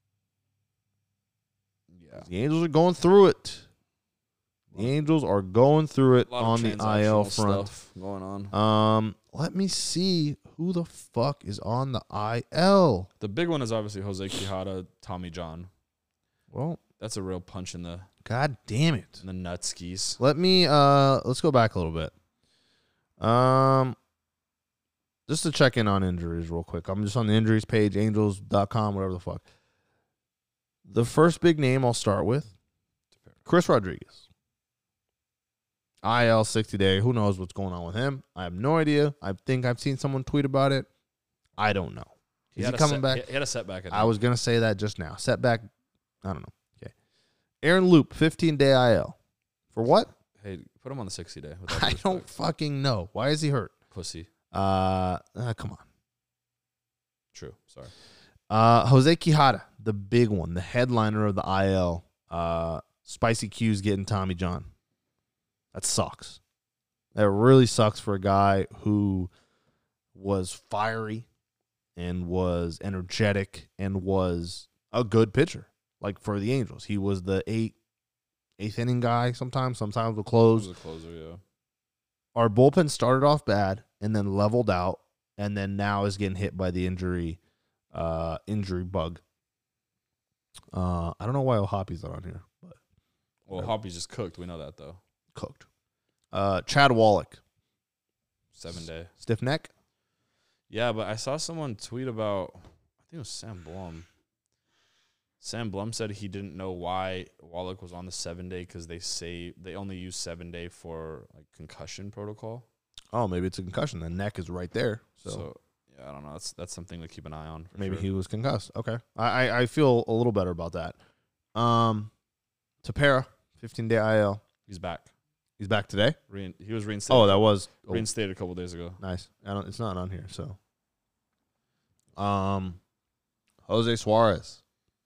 Speaker 2: Yeah.
Speaker 1: The Angels are going through it. The Angels are going through it
Speaker 2: A lot of
Speaker 1: on the I L
Speaker 2: transactional
Speaker 1: front.
Speaker 2: stuff going on.
Speaker 1: Um, let me see who the fuck is on the I L.
Speaker 2: The big one is obviously Jose Quijada, Tommy John.
Speaker 1: Well,
Speaker 2: That's a real punch in the
Speaker 1: god damn it.
Speaker 2: in the nutskis.
Speaker 1: Let me uh let's go back a little bit. Um just to check in on injuries real quick. I'm just on the injuries page, angels dot com, whatever the fuck. The first big name I'll start with, Chris Rodriguez. I L sixty day. Who knows what's going on with him? I have no idea. I think I've seen someone tweet about it. I don't know. Is he,
Speaker 2: had a
Speaker 1: coming
Speaker 2: set-
Speaker 1: back?
Speaker 2: He had a setback. I,
Speaker 1: I
Speaker 2: think.
Speaker 1: was going to say that just now. Setback. I don't know. Okay. Aaron Loop, fifteen day I L. For what?
Speaker 2: Hey, put him on the sixty day. with all due
Speaker 1: I don't
Speaker 2: respect.
Speaker 1: fucking know. Why is he hurt?
Speaker 2: Pussy.
Speaker 1: Uh, uh come on.
Speaker 2: True. Sorry.
Speaker 1: Uh, Jose Quijada, the big one, the headliner of the I L. Uh, Spicy Q's getting Tommy John. That sucks. That really sucks for a guy who was fiery and was energetic and was a good pitcher. Like for the Angels, he was the eight, eighth inning guy. Sometimes, sometimes will
Speaker 2: He
Speaker 1: close.
Speaker 2: was a closer, yeah.
Speaker 1: Our bullpen started off bad and then leveled out, and then now is getting hit by the injury, uh, injury bug. Uh, I don't know why O'Hoppy's not on here, but
Speaker 2: Well, Hoppy's just cooked. We know that though.
Speaker 1: cooked. Uh, Chad Wallach,
Speaker 2: Seven day.
Speaker 1: stiff neck.
Speaker 2: Yeah, but I saw someone tweet about. I think it was Sam Blum. Sam Blum said he didn't know why Wallach was on the seven day because they say they only use seven day for like concussion protocol.
Speaker 1: Oh, maybe it's a concussion. The neck is right there, so,
Speaker 2: So, yeah, I don't know. That's that's something to keep an eye on. For
Speaker 1: maybe
Speaker 2: sure.
Speaker 1: he was concussed. Okay, I, I I feel a little better about that. Um, Tepera, fifteen day I L.
Speaker 2: he's back.
Speaker 1: He's back today.
Speaker 2: Rein, he was reinstated.
Speaker 1: Oh, that was oh,
Speaker 2: reinstated a couple days ago.
Speaker 1: nice. I don't. It's not on here. So, um, Jose Suarez.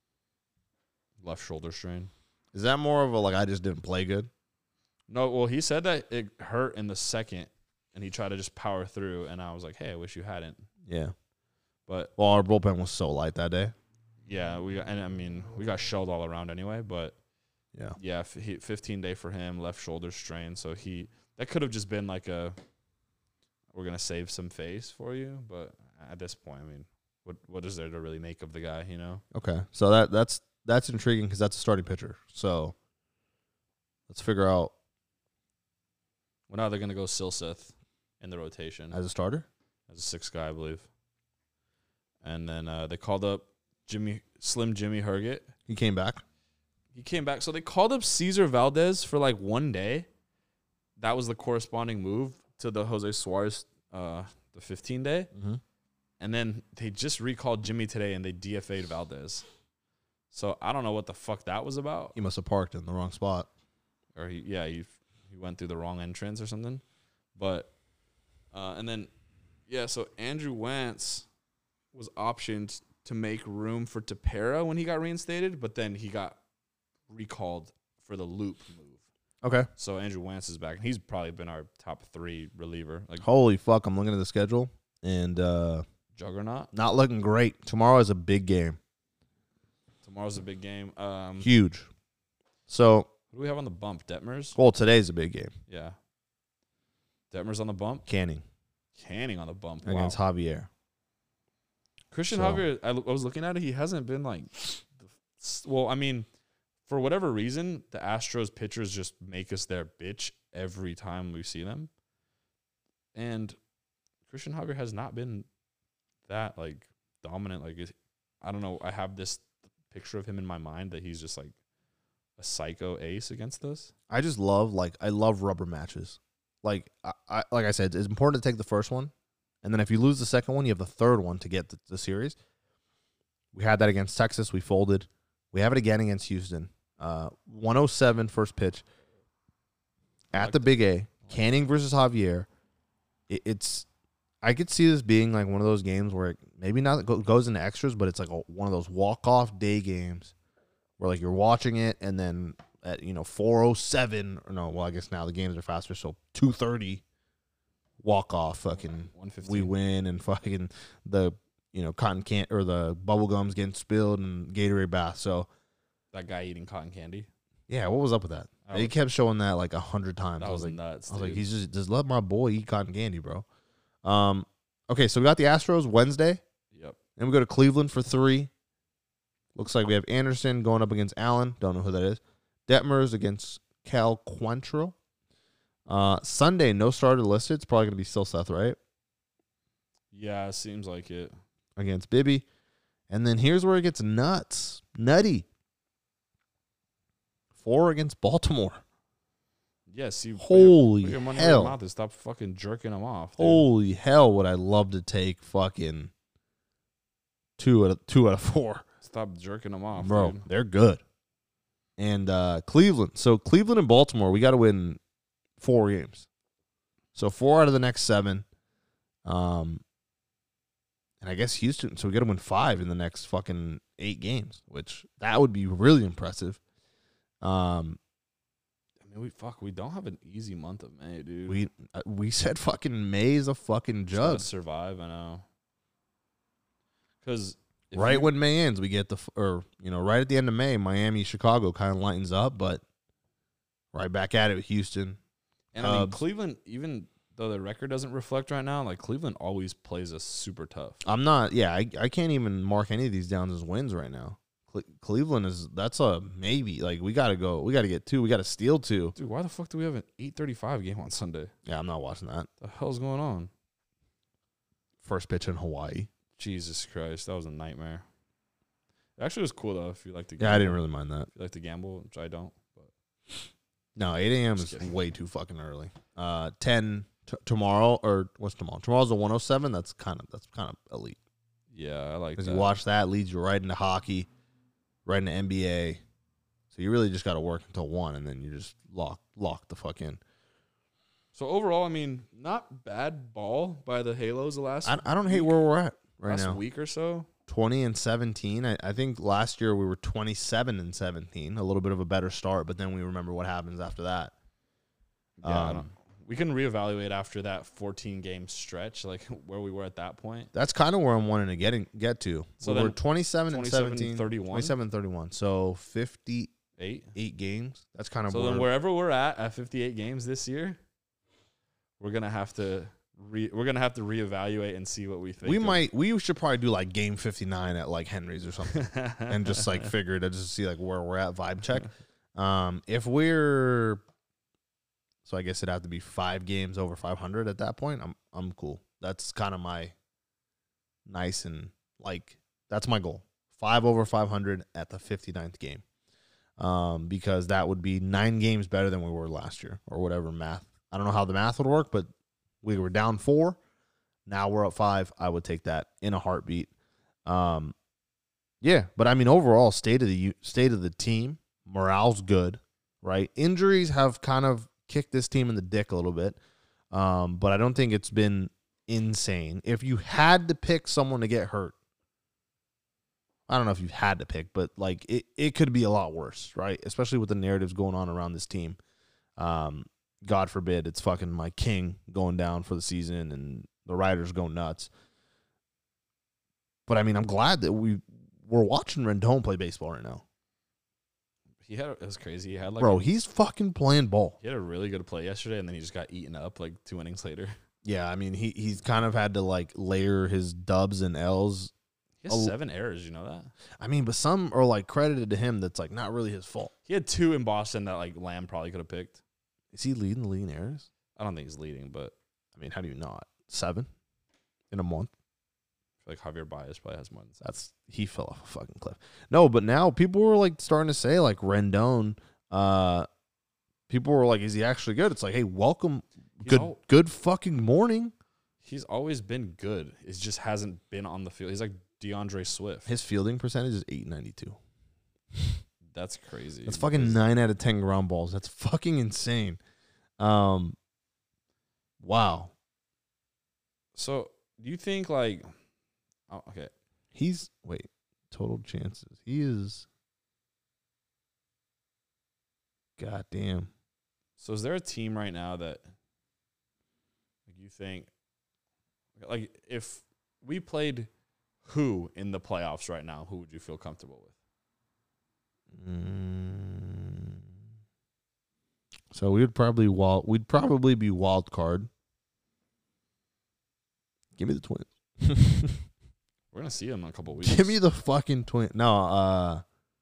Speaker 2: Left shoulder strain.
Speaker 1: Is that more of a like I just didn't play good?
Speaker 2: No, well, he said that it hurt in the second, and he tried to just power through. And I was like, hey, I wish you hadn't.
Speaker 1: Yeah.
Speaker 2: But
Speaker 1: Well, our bullpen was so light that day.
Speaker 2: yeah, we got, and I mean we got shelled all around anyway. But
Speaker 1: Yeah.
Speaker 2: yeah, f- he, fifteen day for him, left shoulder strain. So he that could have just been like a we're gonna save some face for you. But at this point, I mean, what what is there to really make of the guy? You know?
Speaker 1: Okay. So that that's that's intriguing because that's a starting pitcher. So let's figure out
Speaker 2: Well, now they're gonna go Silseth in the rotation
Speaker 1: as a starter.
Speaker 2: as a sixth guy, I believe. And then uh, they called up Jimmy Slim Jimmy Herget.
Speaker 1: He came back.
Speaker 2: He came back. So they called up Cesar Valdez for like one day. That was the corresponding move to the Jose Suarez, uh, the fifteen day.
Speaker 1: Mm-hmm.
Speaker 2: And then they just recalled Jimmy today and they D F A'd Valdez. So I don't know what the fuck that was about.
Speaker 1: He must have parked in the wrong spot.
Speaker 2: Or he, yeah, he he went through the wrong entrance or something. But uh, and then yeah, so Andrew Wentz was optioned to make room for Tepera when he got reinstated, but then he got recalled for the loop move.
Speaker 1: Okay.
Speaker 2: So Andrew Wentz is back. He's probably been our top three reliever, like
Speaker 1: Holy fuck! I'm looking at the schedule and uh,
Speaker 2: juggernaut.
Speaker 1: not looking great. Tomorrow is a big game.
Speaker 2: Tomorrow's a big game. Um,
Speaker 1: Huge. So,
Speaker 2: who do we have on the bump? Detmers?
Speaker 1: well, today's a big game.
Speaker 2: Yeah. Detmers on the bump.
Speaker 1: Canning
Speaker 2: Canning on the bump. Wow.
Speaker 1: against Javier.
Speaker 2: Christian
Speaker 1: So-
Speaker 2: Javier, I, l- I was looking at it. He hasn't been like, the, s- well, I mean, for whatever reason, the Astros pitchers just make us their bitch every time we see them. And Christian Javier has not been that like dominant. Like, is- I don't know. I have this picture of him in my mind that he's just like a psycho ace against us.
Speaker 1: I just love like I love rubber matches. Like I, I like I said, it's important to take the first one, and then if you lose the second one, you have the third one to get the, the series. We had that against Texas. We folded. We have it again against Houston. Uh, one oh seven first pitch
Speaker 2: I
Speaker 1: at
Speaker 2: like
Speaker 1: the
Speaker 2: that.
Speaker 1: Big A. Canning versus Javier. It, it's I could see this being like one of those games where it maybe not go, goes into extras, but it's like a, one of those walk off day games where like you're watching it and then at you know four oh seven or no, well I guess now the games are faster, so two thirty walk off fucking
Speaker 2: one fifteen.
Speaker 1: we win and fucking the you know, cotton can or the bubble gums getting spilled and Gatorade bath. So
Speaker 2: That guy eating cotton candy.
Speaker 1: yeah, what was up with that?
Speaker 2: That
Speaker 1: He
Speaker 2: was-
Speaker 1: kept showing that like a hundred times.
Speaker 2: That
Speaker 1: I was
Speaker 2: was
Speaker 1: like,
Speaker 2: nuts.
Speaker 1: I was like,
Speaker 2: dude.
Speaker 1: he's just just let my boy eat cotton candy, bro. Um, okay, so we got the Astros Wednesday,
Speaker 2: Yep.
Speaker 1: and we go to Cleveland for three. Looks like we have Anderson going up against Allen. Don't know who that is. Detmers against Cal Quantrill. Uh, Sunday, no starter listed. It's probably going to be still Seth, right?
Speaker 2: Yeah, it seems like it.
Speaker 1: Against Bibby. And then here's where it gets nuts. Nutty. Four against Baltimore.
Speaker 2: Yeah, see, put your-
Speaker 1: Holy
Speaker 2: put your money where
Speaker 1: hell.
Speaker 2: your mouth is. Stop fucking jerking them off. Dude.
Speaker 1: Holy hell, would I love to take fucking two out of, two out of four.
Speaker 2: Stop jerking them off,
Speaker 1: Bro,
Speaker 2: dude.
Speaker 1: they're good. And uh, Cleveland. So Cleveland and Baltimore, we got to win four games. So four out of the next seven. Um, and I guess Houston. So we got to win five in the next fucking eight games, which that would be really impressive. Um,
Speaker 2: I mean, we fuck. We don't have an easy month of May, dude.
Speaker 1: we uh, we said fucking May is a fucking
Speaker 2: Just gotta
Speaker 1: jug.
Speaker 2: survive. I know. Because
Speaker 1: Right when May ends, we get the f- or you know right at the end of May, Miami, Chicago kind of lightens up, but right back at it with Houston.
Speaker 2: and I mean
Speaker 1: Cubs.
Speaker 2: Cleveland, even though the record doesn't reflect right now, like Cleveland always plays us super tough.
Speaker 1: I'm not. Yeah, I I can't even mark any of these down as wins right now. Cle- Cleveland is that's a maybe. Like we got to go. We got to get two. We got to steal two.
Speaker 2: Dude, why the fuck do we have an eight thirty-five game on Sunday?
Speaker 1: Yeah, I'm not watching that.
Speaker 2: The hell's going on?
Speaker 1: First pitch in Hawaii.
Speaker 2: Jesus Christ, that was a nightmare. It actually was cool though. If you like to,
Speaker 1: Yeah, I didn't really mind that.
Speaker 2: If you like to gamble, which I don't. But
Speaker 1: No, eight a.m.
Speaker 2: Just
Speaker 1: is
Speaker 2: kidding.
Speaker 1: way too fucking early. Uh, ten t- tomorrow or what's tomorrow? Tomorrow's a one oh seven. That's kind of that's kind of elite.
Speaker 2: yeah, I like
Speaker 1: Because
Speaker 2: that.
Speaker 1: you watch that, leads you right into hockey, right into N B A. So you really just got to work until one, and then you just lock lock the fuck in.
Speaker 2: So overall, I mean, not bad ball by the Halos the last
Speaker 1: I, I don't hate where we're at right
Speaker 2: last
Speaker 1: now.
Speaker 2: week or so.
Speaker 1: twenty and seventeen. I, I think last year we were twenty-seven and seventeen. A little bit of a better start, but then we remember what happens after that.
Speaker 2: Yeah, I
Speaker 1: Um,
Speaker 2: don't, we can reevaluate after that fourteen game stretch, like where we were at that point.
Speaker 1: That's kind of where I'm wanting to getting get to.
Speaker 2: So
Speaker 1: So
Speaker 2: then
Speaker 1: we're twenty-seven and
Speaker 2: twenty-seven,
Speaker 1: seventeen,
Speaker 2: thirty-one?
Speaker 1: twenty-seven, thirty-one. So fifty-eight
Speaker 2: Eight.
Speaker 1: games. That's kind of
Speaker 2: So
Speaker 1: where,
Speaker 2: then wherever we're at at fifty-eight games this year, we're gonna have to re, we're gonna have to reevaluate and see what we think.
Speaker 1: we
Speaker 2: of-
Speaker 1: might we should probably do like game fifty-nine at like Henry's or something. and just like figure it out, just to see like where we're at, vibe check. Um, if we're, so I guess it'd have to be five games over five hundred at that point. I'm I'm cool. That's kind of my nice and like that's my goal. Five over five hundred at the fifty-ninth game, um, because that would be nine games better than we were last year or whatever math. I don't know how the math would work, but we were down four. Now we're up five. I would take that in a heartbeat. Um, yeah, but I mean, overall, state of the u- state of the team, morale's good, right? Injuries have kind of kicked this team in the dick a little bit, um, but I don't think it's been insane. If you had to pick someone to get hurt, I don't know if you had to pick, but like it, it could be a lot worse, right? Especially with the narratives going on around this team. Um, God forbid it's fucking my king going down for the season and the Riders go nuts. But I mean, I'm glad that we we're watching Rendon play baseball right now.
Speaker 2: He had it was crazy. He had like
Speaker 1: Bro,
Speaker 2: a,
Speaker 1: he's fucking playing ball.
Speaker 2: he had a really good play yesterday, and then he just got eaten up like two innings later.
Speaker 1: Yeah, I mean, he he's kind of had to like layer his dubs and L's.
Speaker 2: He has
Speaker 1: Oh.
Speaker 2: seven errors. You know that?
Speaker 1: I mean, but some are like credited to him that's like not really his fault.
Speaker 2: He had two in Boston that like Lamb probably could have picked.
Speaker 1: Is he leading the league in errors?
Speaker 2: I don't think he's leading, but
Speaker 1: I mean, how do you not? Seven in a month?
Speaker 2: I feel like Javier Baez probably has more than seven.
Speaker 1: That's he fell off a fucking cliff. No, but now people were like starting to say like Rendon. Uh, people were like, "Is he actually good?" It's like, hey, welcome,
Speaker 2: He's
Speaker 1: good,
Speaker 2: al-
Speaker 1: good fucking morning.
Speaker 2: He's always been good. It just hasn't been on the field. He's like DeAndre Swift.
Speaker 1: His fielding percentage is eight ninety two.
Speaker 2: That's crazy.
Speaker 1: That's fucking
Speaker 2: because-
Speaker 1: nine out of ten ground balls. That's fucking insane. Um, wow.
Speaker 2: So, do you think like, oh, okay,
Speaker 1: He's wait total chances. He is. God damn.
Speaker 2: so is there a team right now that like you think like if we played who in the playoffs right now, who would you feel comfortable with?
Speaker 1: Mm. So we would probably wild, we'd probably be wild card. Give me the Twins.
Speaker 2: We're gonna see them in a couple weeks.
Speaker 1: Give me the fucking Twins. No, uh,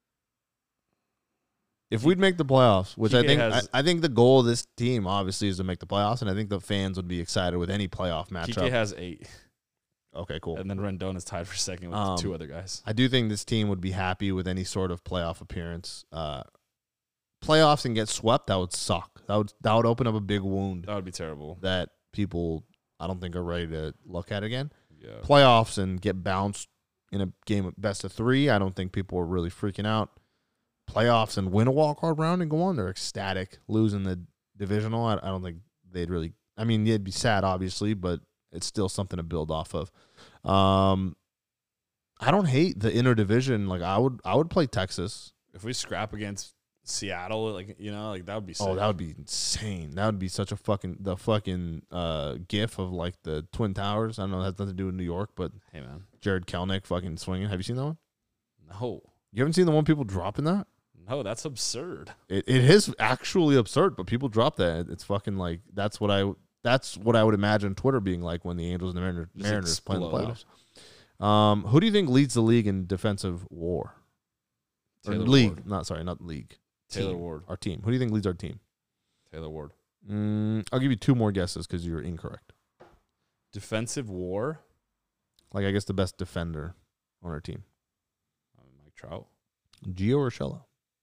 Speaker 1: if we'd make the playoffs, which
Speaker 2: Kike
Speaker 1: I think
Speaker 2: has-
Speaker 1: I, I think the goal of this team obviously is to make the playoffs, and I think the fans would be excited with any playoff matchup.
Speaker 2: Kike has eight,
Speaker 1: Okay, cool.
Speaker 2: and then Rendon is tied for second with
Speaker 1: Um,
Speaker 2: two other guys.
Speaker 1: I do think this team would be happy with any sort of playoff appearance. Uh, playoffs and get swept, that would suck. That would that would open up a big wound
Speaker 2: That would be terrible.
Speaker 1: that people I don't think are ready to look at again.
Speaker 2: Yeah.
Speaker 1: Playoffs and get bounced in a game of best of three, I don't think people are really freaking out. Playoffs and win a wild card round and go on, they're ecstatic. Losing the divisional, I, I don't think they'd really. I mean, they'd be sad, obviously, but it's still something to build off of. Um, I don't hate the interdivision. Like I would, I would play Texas.
Speaker 2: If we scrap against Seattle, like you know, like that would be. Sick.
Speaker 1: Oh, that would be insane. That would be such a fucking the fucking uh gif of like the Twin Towers. I don't know, it has nothing to do with New York, but
Speaker 2: Hey man,
Speaker 1: Jared Kelnick fucking swinging. Have you seen that one?
Speaker 2: no,
Speaker 1: You haven't seen the one people dropping that?
Speaker 2: no, that's absurd.
Speaker 1: It it is actually absurd, but people drop that. It's fucking like that's what I that's what I would imagine Twitter being like when the Angels and the Mariners,
Speaker 2: Just
Speaker 1: Mariners play in the
Speaker 2: explode.
Speaker 1: playoffs. Um, who do you think leads the league in defensive war? Or
Speaker 2: Taylor
Speaker 1: league,
Speaker 2: Ward.
Speaker 1: not sorry, not league.
Speaker 2: Taylor
Speaker 1: Team.
Speaker 2: Ward.
Speaker 1: Our team. Who do you think leads our team?
Speaker 2: Taylor Ward.
Speaker 1: Mm, I'll give you two more guesses because you're incorrect.
Speaker 2: Defensive war.
Speaker 1: Like I guess the best defender on our team,
Speaker 2: Uh, Mike Trout.
Speaker 1: Gio Urshela.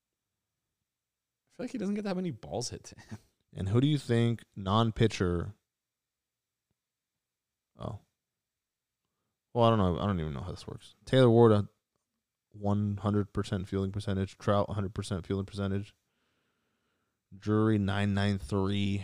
Speaker 2: I feel like he doesn't get that many balls hit to him.
Speaker 1: And who do you think non-pitcher? Oh, well, I don't know. I don't even know how this works. Taylor Ward, a one hundred percent fielding percentage. Trout, one hundred percent fielding percentage. Drury, nine ninety-three.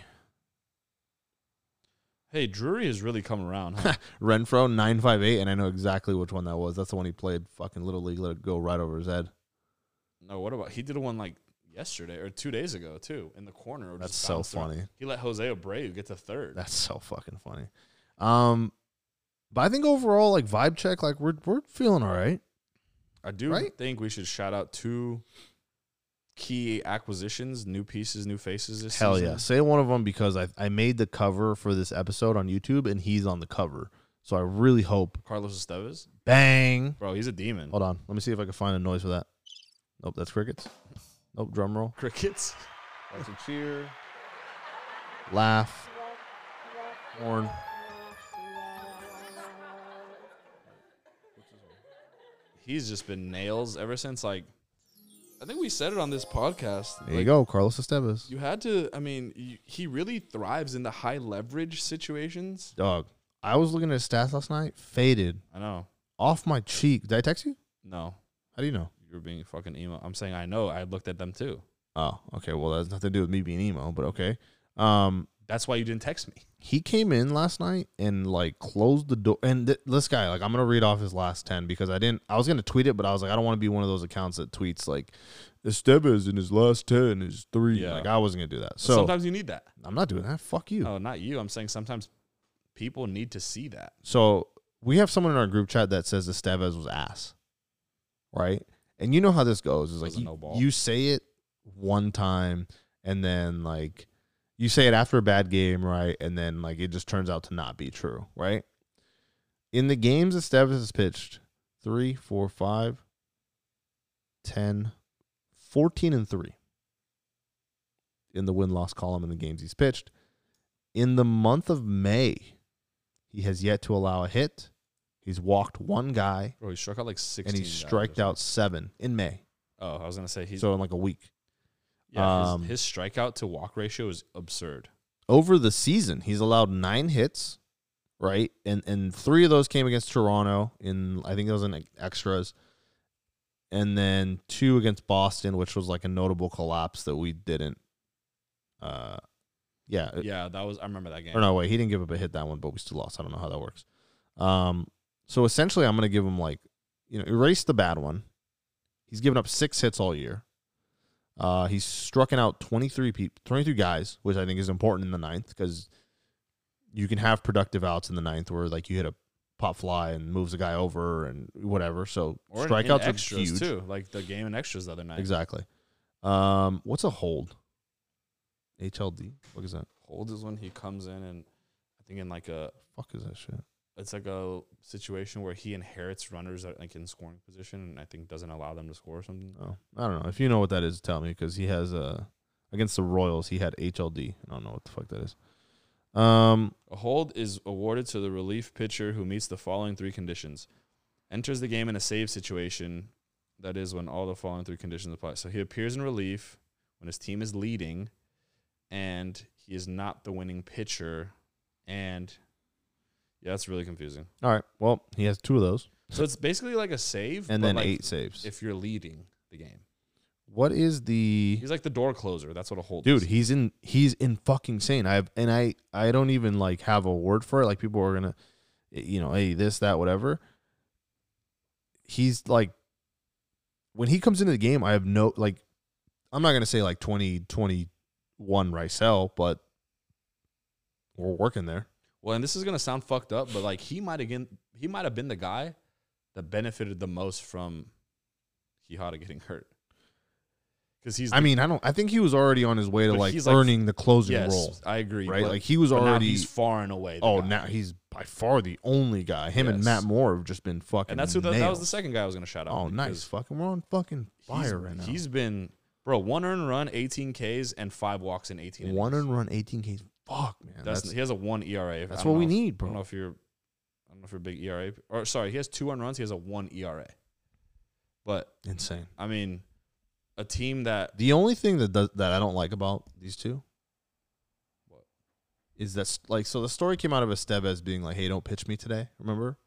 Speaker 2: Hey, Drury has really come around, huh?
Speaker 1: Renfro, nine fifty-eight, and I know exactly which one that was. That's the one he played fucking Little League, let it go right over his head.
Speaker 2: No, what about he did one like yesterday or two days ago too in the corner. It
Speaker 1: That's
Speaker 2: just
Speaker 1: so
Speaker 2: bounced around.
Speaker 1: funny.
Speaker 2: He let Jose Abreu get to third.
Speaker 1: That's so fucking funny. Um, but I think overall, like vibe check, like we're we're feeling all right.
Speaker 2: I do
Speaker 1: Right?
Speaker 2: think we should shout out two key acquisitions, new pieces, new faces this
Speaker 1: Hell
Speaker 2: season.
Speaker 1: yeah. Say one of them because I I made the cover for this episode on YouTube and he's on the cover. So I really hope.
Speaker 2: Carlos Estevez.
Speaker 1: Bang.
Speaker 2: Bro, he's a demon.
Speaker 1: Hold on. Let me see if I can find a noise for that. Nope, that's crickets. Nope, drum roll.
Speaker 2: Crickets.
Speaker 1: That's a cheer. Laugh. Horn.
Speaker 2: He's just been nails ever since like I think we said it on this podcast.
Speaker 1: There
Speaker 2: like,
Speaker 1: you go, Carlos Estevez.
Speaker 2: You had to. I mean, you, he really thrives in the high leverage situations.
Speaker 1: Dog. I was looking at his stats last night. Faded.
Speaker 2: I know.
Speaker 1: Off my cheek. Did I text you?
Speaker 2: No,
Speaker 1: How do you know?
Speaker 2: you're being fucking emo. I'm saying I know. I looked at them too.
Speaker 1: Oh, okay. Well, that has nothing to do with me being emo, but okay. Um,
Speaker 2: That's why you didn't text me.
Speaker 1: he came in last night and like closed the door. And th- this guy, like, I'm gonna read off his last ten because I didn't. I was gonna tweet it, but I was like, I don't want to be one of those accounts that tweets like Estevez in his last ten is three.
Speaker 2: Yeah.
Speaker 1: Like, I wasn't gonna do that.
Speaker 2: But
Speaker 1: So
Speaker 2: sometimes you need that.
Speaker 1: I'm not doing that. Fuck you.
Speaker 2: Oh, not you. I'm saying sometimes people need to see that.
Speaker 1: So we have someone in our group chat that says Estevez was ass, right? And you know how this goes. Is like
Speaker 2: Doesn't
Speaker 1: you,
Speaker 2: know ball.
Speaker 1: you say it one time, and then like you say it after a bad game, right? And then like it just turns out to not be true, right? In the games Estevez has pitched, three, four, five, ten, fourteen, and three. In the win-loss column in the games he's pitched. In the month of May, he has yet to allow a hit. He's walked one guy,
Speaker 2: Bro, he struck out like sixteen.
Speaker 1: and he's striked out seven in May.
Speaker 2: Oh, I was gonna say he's
Speaker 1: So in like a week.
Speaker 2: yeah.
Speaker 1: um,
Speaker 2: his, his strikeout to walk ratio is absurd.
Speaker 1: Over the season, he's allowed nine hits, right? And and three of those came against Toronto in, I think it was in extras. And then two against Boston, which was like a notable collapse that we didn't. Uh, yeah.
Speaker 2: Yeah, that was. I remember that game.
Speaker 1: Or no, wait, he didn't give up a hit that one, but we still lost. I don't know how that works. Um, so essentially, I'm going to give him like, you know, erase the bad one. He's given up six hits all year. Uh, he's struck out twenty-three people, twenty-three guys, which I think is important in the ninth because you can have productive outs in the ninth where like you hit a pop fly and moves the guy over and whatever. So
Speaker 2: Or in-
Speaker 1: strikeouts
Speaker 2: in
Speaker 1: are
Speaker 2: extras
Speaker 1: huge.
Speaker 2: too, like the game and extras the other night.
Speaker 1: Exactly. Um, what's a hold? H L D. What is that?
Speaker 2: Hold is when he comes in and I think in like a
Speaker 1: Fuck is that shit?
Speaker 2: it's like a situation where he inherits runners that like in scoring position and I think doesn't allow them to score or something.
Speaker 1: Oh, I don't know. If you know what that is, tell me because he has uh against the Royals he had H L D. I don't know what the fuck that is. Um,
Speaker 2: A hold is awarded to the relief pitcher who meets the following three conditions. Enters the game in a save situation. That is when all the following three conditions apply. So he appears in relief when his team is leading and he is not the winning pitcher. And yeah, that's really confusing.
Speaker 1: all right. Well, he has two of those
Speaker 2: So it's basically like a save.
Speaker 1: and
Speaker 2: but
Speaker 1: then
Speaker 2: like
Speaker 1: eight saves.
Speaker 2: if you're leading the game.
Speaker 1: What is the
Speaker 2: He's like the door closer. That's what a hold
Speaker 1: dude?
Speaker 2: is.
Speaker 1: He's in. He's in fucking insane. I have and I. I don't even like have a word for it. Like people are gonna, you know, hey, this, that, whatever. He's like, when he comes into the game, I have no like. I'm not gonna say like twenty twenty-one Rysel, but we're working there.
Speaker 2: Well, and this is gonna sound fucked up, but like he might again he might have been the guy that benefited the most from Quijada getting hurt. Because he's
Speaker 1: I mean, I don't. I think he was already on his way to
Speaker 2: But
Speaker 1: like
Speaker 2: he's, like,
Speaker 1: earning the closing
Speaker 2: yes,
Speaker 1: role,
Speaker 2: I agree.
Speaker 1: right?
Speaker 2: but-
Speaker 1: Like he was
Speaker 2: but now
Speaker 1: already.
Speaker 2: he's far and away. the
Speaker 1: Oh,
Speaker 2: guy.
Speaker 1: now he's by far the only guy. Him and
Speaker 2: Yes.
Speaker 1: Matt Moore have just been fucking.
Speaker 2: and that's who the, that was the
Speaker 1: nails.
Speaker 2: second guy I was gonna shout out.
Speaker 1: Oh, nice.
Speaker 2: because
Speaker 1: Fucking, we're on fucking fire
Speaker 2: he's,
Speaker 1: right now.
Speaker 2: He's been bro one earned run, eighteen Ks, and five walks in eighteen.
Speaker 1: One
Speaker 2: innings.
Speaker 1: and run, eighteen Ks. Fuck, man.
Speaker 2: That's,
Speaker 1: That's,
Speaker 2: he has a one E R A. I
Speaker 1: that's
Speaker 2: don't
Speaker 1: what we
Speaker 2: know if-
Speaker 1: need,
Speaker 2: I
Speaker 1: bro.
Speaker 2: don't know if you're, I don't know if you're a big E R A or sorry, he has two earned runs. He has a one E R A. But
Speaker 1: insane.
Speaker 2: I mean, a team that
Speaker 1: The only thing that does that I don't like about these two
Speaker 2: What?
Speaker 1: is that s- like so the story came out of Estevez being like, "Hey, don't pitch me today." Remember?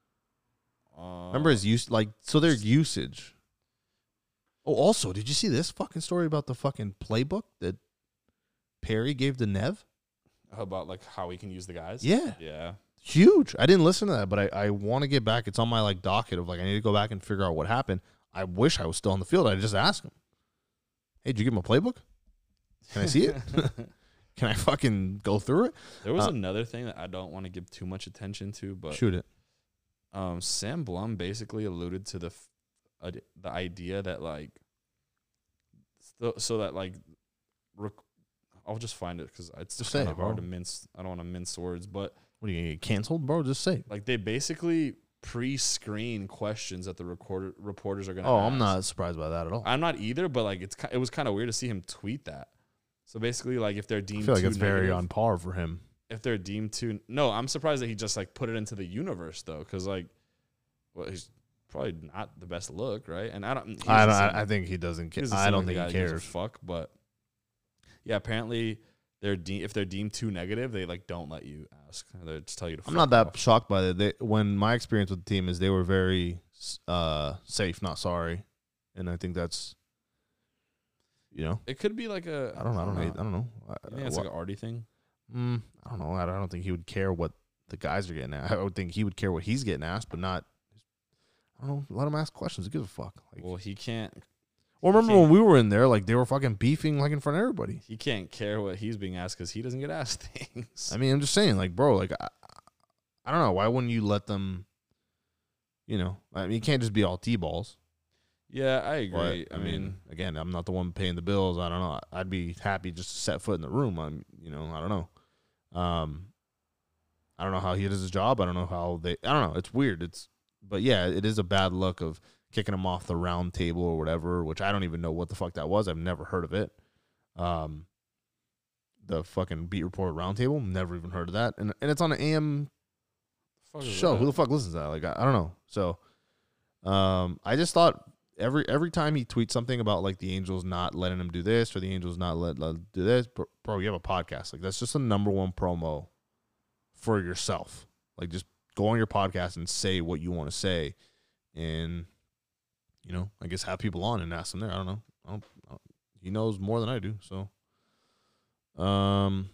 Speaker 2: uh,
Speaker 1: Remember his use like so their usage. Oh, also, did you see this fucking story about the fucking playbook that Perry gave to Nev?
Speaker 2: about like how he can use the guys.
Speaker 1: Yeah.
Speaker 2: Yeah.
Speaker 1: Huge. I didn't listen to that, but I, I want to get back. It's on my like docket of like I need to go back and figure out what happened. I wish I was still on the field. I'd just ask him, "Hey, did you give him a playbook? Can I see it? Can I fucking go through it?"
Speaker 2: There was
Speaker 1: Uh,
Speaker 2: another thing that I don't want to give too much attention to, but
Speaker 1: Shoot it.
Speaker 2: um, Sam Blum basically alluded to the f- uh, the idea that like so, so that like rec- I'll just find it because it's
Speaker 1: Just
Speaker 2: just
Speaker 1: say
Speaker 2: kind
Speaker 1: it,
Speaker 2: of hard
Speaker 1: bro.
Speaker 2: to mince. I don't want to mince words, but
Speaker 1: What are you gonna get canceled, bro? Just say.
Speaker 2: like they basically pre-screen questions that the recorder reporters are gonna.
Speaker 1: Oh,
Speaker 2: ask.
Speaker 1: I'm not surprised by that at all.
Speaker 2: I'm not either, but like it's ki- it was kind of weird to see him tweet that. So basically, like if they're
Speaker 1: I
Speaker 2: deemed
Speaker 1: feel like
Speaker 2: too
Speaker 1: it's very
Speaker 2: negative-
Speaker 1: on par for him.
Speaker 2: if they're deemed too no, I'm surprised that he just like put it into the universe though, because like, well, he's probably not the best look, right? And I don't. he
Speaker 1: I
Speaker 2: doesn't
Speaker 1: don't.
Speaker 2: seem-
Speaker 1: I, I think he doesn't
Speaker 2: he
Speaker 1: care.
Speaker 2: doesn't
Speaker 1: I
Speaker 2: seem
Speaker 1: don't
Speaker 2: like the
Speaker 1: think he
Speaker 2: guy that gives a
Speaker 1: cares.
Speaker 2: fuck, but yeah, apparently they're de- if they're deemed too negative, they like don't let you ask. They just tell you to.
Speaker 1: I'm
Speaker 2: fuck
Speaker 1: not that
Speaker 2: off.
Speaker 1: shocked by it. They, when my experience with the team is they were very uh, safe, not sorry, and I think that's, you know,
Speaker 2: It could be like a.
Speaker 1: I don't know. I don't know. I don't know.
Speaker 2: You think it's like an arty thing?
Speaker 1: Mm, I don't know. I don't think he would care what the guys are getting asked. I would think he would care what he's getting asked, but not. I don't know. Let him ask questions. Who gives a fuck? Like,
Speaker 2: Well, he can't.
Speaker 1: well,
Speaker 2: he
Speaker 1: remember
Speaker 2: can't-
Speaker 1: when we were in there? Like they were fucking beefing like in front of everybody.
Speaker 2: He can't care what he's being asked because he doesn't get asked things.
Speaker 1: I mean, I'm just saying, like, bro, like, I, I don't know. Why wouldn't you let them? You know, I mean, you can't just be all t-balls.
Speaker 2: yeah, I
Speaker 1: But,
Speaker 2: agree. I, mean,
Speaker 1: again, I'm not the one paying the bills. I don't know. I'd be happy just to set foot in the room. I'm, you know, I don't know. Um, I don't know how he does his job. I don't know how they. I don't know. It's weird. It's, but yeah, it is a bad look of kicking him off the round table or whatever, which I don't even know what the fuck that was. I've never heard of it. Um, the fucking beat report round table, never even heard of that, and and it's on an A M
Speaker 2: fuck is
Speaker 1: show.
Speaker 2: that?
Speaker 1: Who the fuck listens to that? Like, I, I don't know. So, um, I just thought every every time he tweets something about like the Angels not letting him do this or the Angels not let, let do this, bro, bro, you have a podcast. Like that's just the number one promo for yourself. Like just go on your podcast and say what you want to say, and you know, I guess have people on and ask them there. I don't know. I don't, I don't, he knows more than I do. So, um,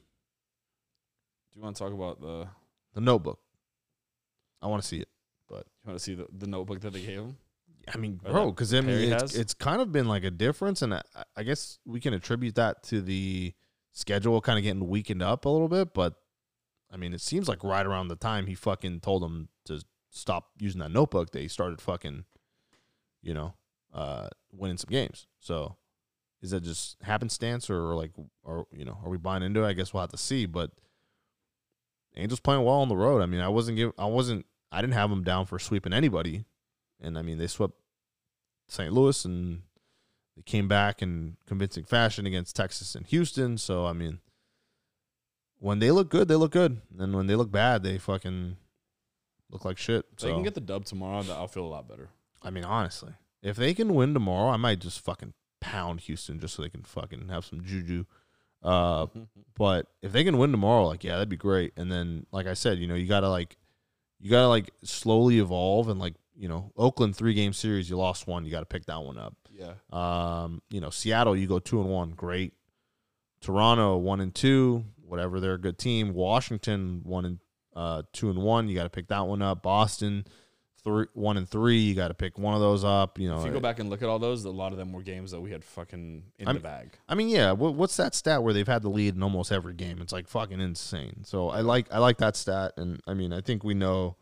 Speaker 2: Do you want to talk about the?
Speaker 1: the Notebook. I want to see it.
Speaker 2: You want to see the, the notebook that they gave him?
Speaker 1: I mean,
Speaker 2: Or
Speaker 1: bro,
Speaker 2: that
Speaker 1: because I mean,
Speaker 2: Perry
Speaker 1: it's,
Speaker 2: has?
Speaker 1: it's kind of been like a difference, and I, I guess we can attribute that to the schedule kind of getting weakened up a little bit. But I mean, it seems like right around the time he fucking told them to stop using that notebook, they started fucking, you know, uh, winning some games. So is that just happenstance or like, or, you know, are we buying into it? I guess we'll have to see. But Angels playing well on the road. I mean, I wasn't give, I wasn't, I didn't have them down for sweeping anybody. And I mean, they swept Saint Louis and they came back in convincing fashion against Texas and Houston. So, I mean, when they look good, they look good. And when they look bad, they fucking look like shit.
Speaker 2: If
Speaker 1: so
Speaker 2: they can get the dub tomorrow, I'll feel a lot better.
Speaker 1: I mean, honestly, if they can win tomorrow, I might just fucking pound Houston just so they can fucking have some juju. Uh, but if they can win tomorrow, like, yeah, that'd be great. And then, like I said, you know, you gotta like, you gotta like slowly evolve and like, you know, Oakland three game series, you lost one, you got to pick that one up.
Speaker 2: Yeah.
Speaker 1: Um, you know, Seattle, you go two and one, great. Toronto one and two, whatever, they're a good team. Washington one and uh two and one, you got to pick that one up. Boston three one and three, you got to pick one of those up. You know,
Speaker 2: if you go back and look at all those, a lot of them were games that we had fucking in
Speaker 1: I
Speaker 2: the
Speaker 1: mean,
Speaker 2: bag.
Speaker 1: I mean, yeah. What, what's that stat where they've had the lead in almost every game? It's like fucking insane. So I like I like that stat, and I mean, I think we know.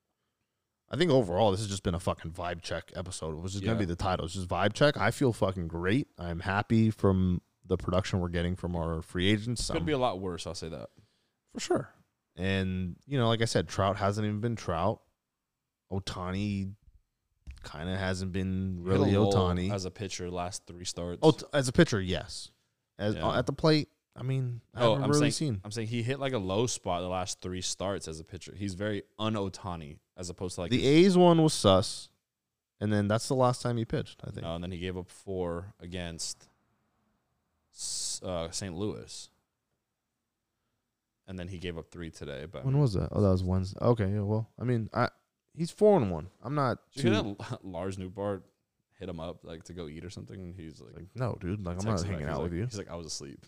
Speaker 1: I think overall, this has just been a fucking vibe check episode, which is
Speaker 2: Yeah.
Speaker 1: going to be the title. It's just vibe check. I feel fucking great. I'm happy from the production we're getting from our free agents.
Speaker 2: Could
Speaker 1: Um,
Speaker 2: be a lot worse, I'll say that.
Speaker 1: for sure. And, you know, like I said, Trout hasn't even been Trout. Otani kind of hasn't been really
Speaker 2: Hit a lull
Speaker 1: Otani.
Speaker 2: as a pitcher last three starts.
Speaker 1: Oh, t- as a pitcher, yes. As
Speaker 2: Yeah.
Speaker 1: uh, at the plate, I mean, I
Speaker 2: Oh,
Speaker 1: haven't
Speaker 2: I'm
Speaker 1: really
Speaker 2: saying,
Speaker 1: seen.
Speaker 2: I'm saying he hit like a low spot the last three starts as a pitcher. He's very un-Otani as opposed to like
Speaker 1: The
Speaker 2: his-
Speaker 1: A's one was sus, and then that's the last time he pitched, I think.
Speaker 2: No, and then he gave up four against S- uh, Saint Louis. And then he gave up three today. But
Speaker 1: When was that? Oh, that was Wednesday. Okay, yeah, well, I mean, I he's four and one. I'm not
Speaker 2: did you
Speaker 1: too
Speaker 2: hear that Lars Newbart hit him up like to go eat or something? And he's like,
Speaker 1: like, no, dude. Like, I'm
Speaker 2: texted
Speaker 1: not
Speaker 2: him
Speaker 1: hanging
Speaker 2: back, he's
Speaker 1: out
Speaker 2: like-
Speaker 1: with you.
Speaker 2: He's like, I was asleep.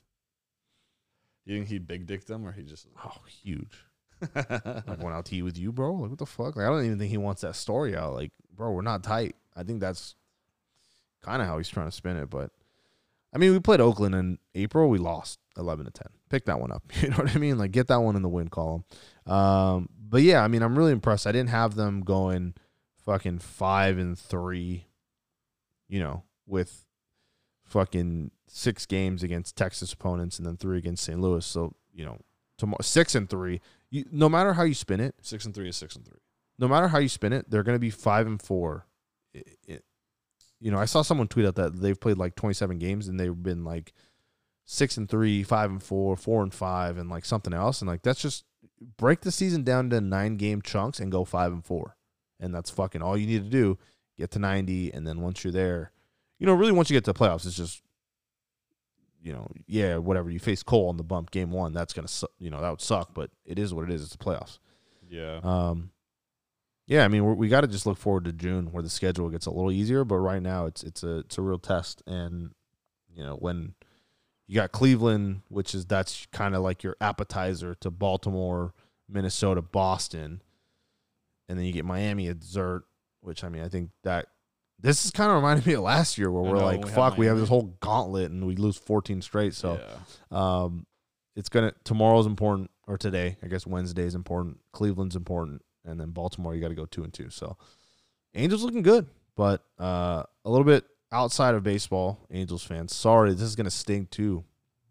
Speaker 2: You think he big dicked him or he just
Speaker 1: Oh, huge. Like, went out to eat with you, bro. Like, what the fuck? Like, I don't even think he wants that story out. Like, bro, we're not tight. I think that's kind of how he's trying to spin it. But I mean, we played Oakland in April. We lost eleven to ten. Pick that one up. You know what I mean? Like, get that one in the win column. Um, but yeah, I mean, I'm really impressed. I didn't have them going fucking five and three. You know, with fucking six games against Texas opponents and then three against Saint Louis. So, you know, tomorrow six and three. You, no matter how you spin it,
Speaker 2: six and three is six and three.
Speaker 1: no matter how you spin it, they're going to be five and four. It, it, you know, I saw someone tweet out that they've played like twenty-seven games and they've been like six and three, five and four, four and five, and like something else. And like that's just break the season down to nine game chunks and go five and four, and that's fucking all you need to do. Get to ninety, and then once you're there, you know, really once you get to the playoffs, it's just, you know, yeah, whatever. You face Cole on the bump game one, that's gonna, su- you know, that would suck, but it is what it is. It's the playoffs.
Speaker 2: Yeah.
Speaker 1: Um, yeah, I mean, we're, we got to just look forward to June where the schedule gets a little easier. But right now, it's it's a it's a real test, and you know when you got Cleveland, which is that's kind of like your appetizer to Baltimore, Minnesota, Boston, and then you get Miami at dessert. Which I mean, I think that this is kind of reminding me of last year where
Speaker 2: I
Speaker 1: we're
Speaker 2: know,
Speaker 1: like,
Speaker 2: when we had
Speaker 1: fuck, we have
Speaker 2: Miami.
Speaker 1: this whole gauntlet and we lose fourteen straight. So.
Speaker 2: yeah.
Speaker 1: Um, it's gonna tomorrow's important, or today, I guess Wednesday is important. Cleveland's important, and then Baltimore, you got to go two and two. So, Angels looking good, but uh, a little bit outside of baseball. Angels fans, sorry, this is gonna sting too.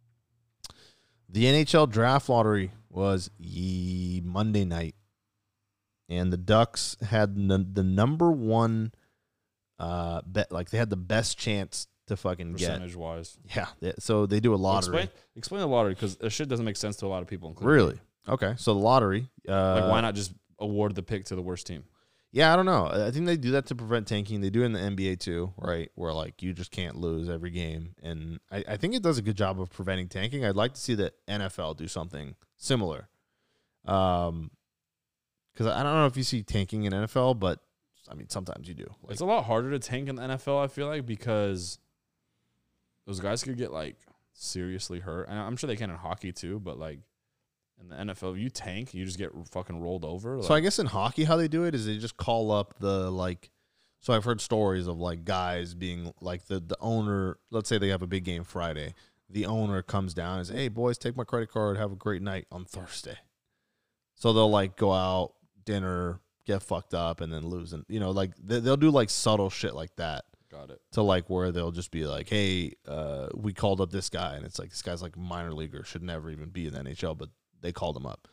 Speaker 1: The N H L draft lottery was ye Monday night, and the Ducks had n- the number one uh bet, like they had the best chance to fucking get.
Speaker 2: Percentage wise.
Speaker 1: Yeah, they- so they do a
Speaker 2: Well,
Speaker 1: lottery.
Speaker 2: explain explain the lottery because this shit doesn't make sense to a lot of people. Including me.
Speaker 1: Really? Okay. So the lottery. Uh,
Speaker 2: Like, why not just award the pick to the worst team?
Speaker 1: Yeah, I don't know. I think they do that to prevent tanking. They do it in the N B A too, right? Where like you just can't lose every game, and I, I think it does a good job of preventing tanking. I'd like to see the N F L do something similar. Um, because I don't know if you see tanking in N F L, but I mean sometimes you do. Like,
Speaker 2: It's a lot harder to tank in the N F L, I feel like, because those guys could get like seriously hurt. And I'm sure they can in hockey too, but like in the N F L, if you tank, you just get fucking rolled over.
Speaker 1: So I
Speaker 2: like-
Speaker 1: guess in hockey, how they do it is they just call up the like. So I've heard stories of like guys being like the the owner. Let's say they have a big game Friday. The owner comes down and says, "Hey boys, take my credit card. Have a great night on Thursday." So they'll like go out, dinner, get fucked up, and then lose. And, you know, like they, they'll do like subtle shit like that.
Speaker 2: Got it.
Speaker 1: To like where they'll just be like, hey, uh, we called up this guy. And it's like, this guy's like minor leaguer, should never even be in the N H L, but they called him up.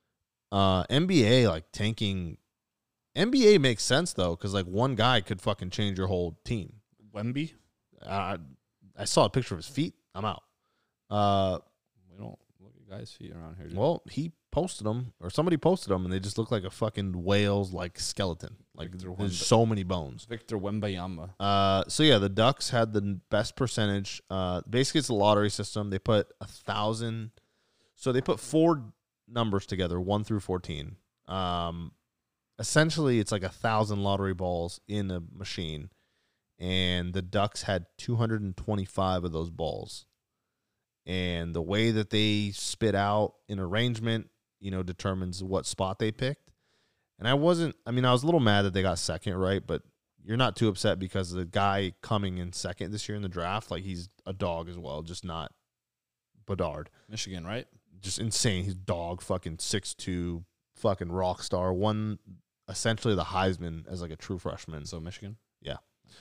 Speaker 1: Uh, N B A, like tanking. N B A makes sense, though, because like one guy could fucking change your whole team.
Speaker 2: Wemby?
Speaker 1: Uh, I saw a picture of his feet. I'm out. Uh,
Speaker 2: we don't look at guys' feet around here. Dude.
Speaker 1: Well, he posted them, or somebody posted them, and they just look like a fucking whale's like skeleton. Like
Speaker 2: Victor
Speaker 1: there's
Speaker 2: Wemba-
Speaker 1: so many bones.
Speaker 2: Victor Wembanyama.
Speaker 1: Uh, so yeah, the Ducks had the best percentage. Uh, basically, it's a lottery system. They put a thousand. So they put four numbers together, one through fourteen. Um, essentially, it's like a thousand lottery balls in a machine, and the Ducks had two hundred and twenty-five of those balls. And the way that they spit out an arrangement, you know, determines what spot they picked. And I wasn't, I mean, I was a little mad that they got second, right? But you're not too upset because the guy coming in second this year in the draft, like he's a dog as well, just not Bedard.
Speaker 2: Michigan, right?
Speaker 1: Just insane. He's dog, fucking six two, fucking rock star. Won essentially the Heisman as like a true freshman.
Speaker 2: So Michigan?
Speaker 1: Yeah.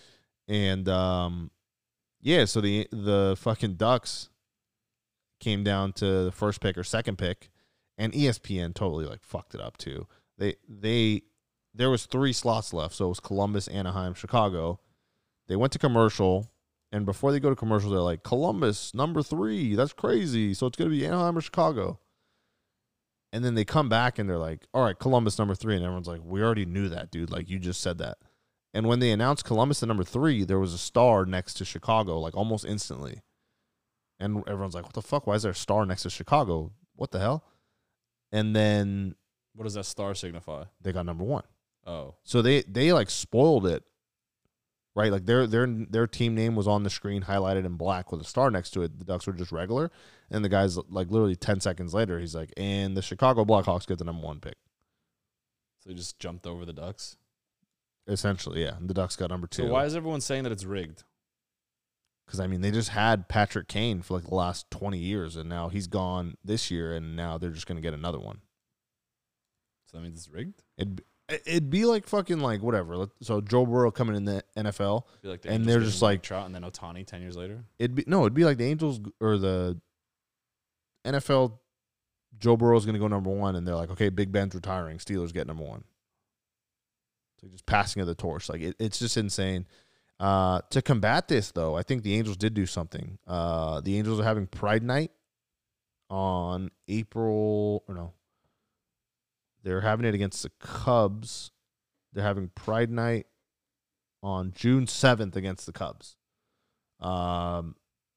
Speaker 1: And, um, yeah, so the the fucking Ducks came down to the first pick or second pick, and E S P N totally like fucked it up too. They they there was three slots left, so it was Columbus, Anaheim, Chicago. They went to commercial, and before they go to commercial, they're like, Columbus number three, that's crazy. So it's gonna be Anaheim or Chicago. And then they come back and they're like, all right, Columbus number three, and everyone's like, we already knew that, dude. Like you just said that. And when they announced Columbus at number three, there was a star next to Chicago, like almost instantly. And everyone's like, what the fuck? Why is there a star next to Chicago? What the hell? And then
Speaker 2: What does that star signify?
Speaker 1: they got number one.
Speaker 2: Oh.
Speaker 1: So they they like spoiled it, right? Like their their their team name was on the screen highlighted in black with a star next to it. The Ducks were just regular. And the guy's like literally ten seconds later, he's like, and the Chicago Blackhawks get the number one pick.
Speaker 2: So he just jumped over the Ducks?
Speaker 1: Essentially, yeah. And the Ducks got number two.
Speaker 2: So why is everyone saying that it's rigged?
Speaker 1: Because, I mean, they just had Patrick Kane for like the last twenty years, and now he's gone this year, and now they're just going to get another one.
Speaker 2: So that means it's rigged?
Speaker 1: It'd, it'd be like fucking like whatever. So Joe Burrow coming in the N F L,
Speaker 2: I feel like the
Speaker 1: and
Speaker 2: Angels
Speaker 1: they're
Speaker 2: getting
Speaker 1: just like,
Speaker 2: Mike Trout and then Ohtani ten years later.
Speaker 1: it'd be no, it'd be like the Angels or the N F L. Joe Burrow's going to go number one, and they're like, okay, Big Ben's retiring. Steelers get number one. So just passing of the torch. Like it, it's just insane. Uh, to combat this, though, I think the Angels did do something. Uh, the Angels are having Pride Night on April, or no, they're having it against the Cubs. They're having Pride Night on June seventh against the Cubs. Um,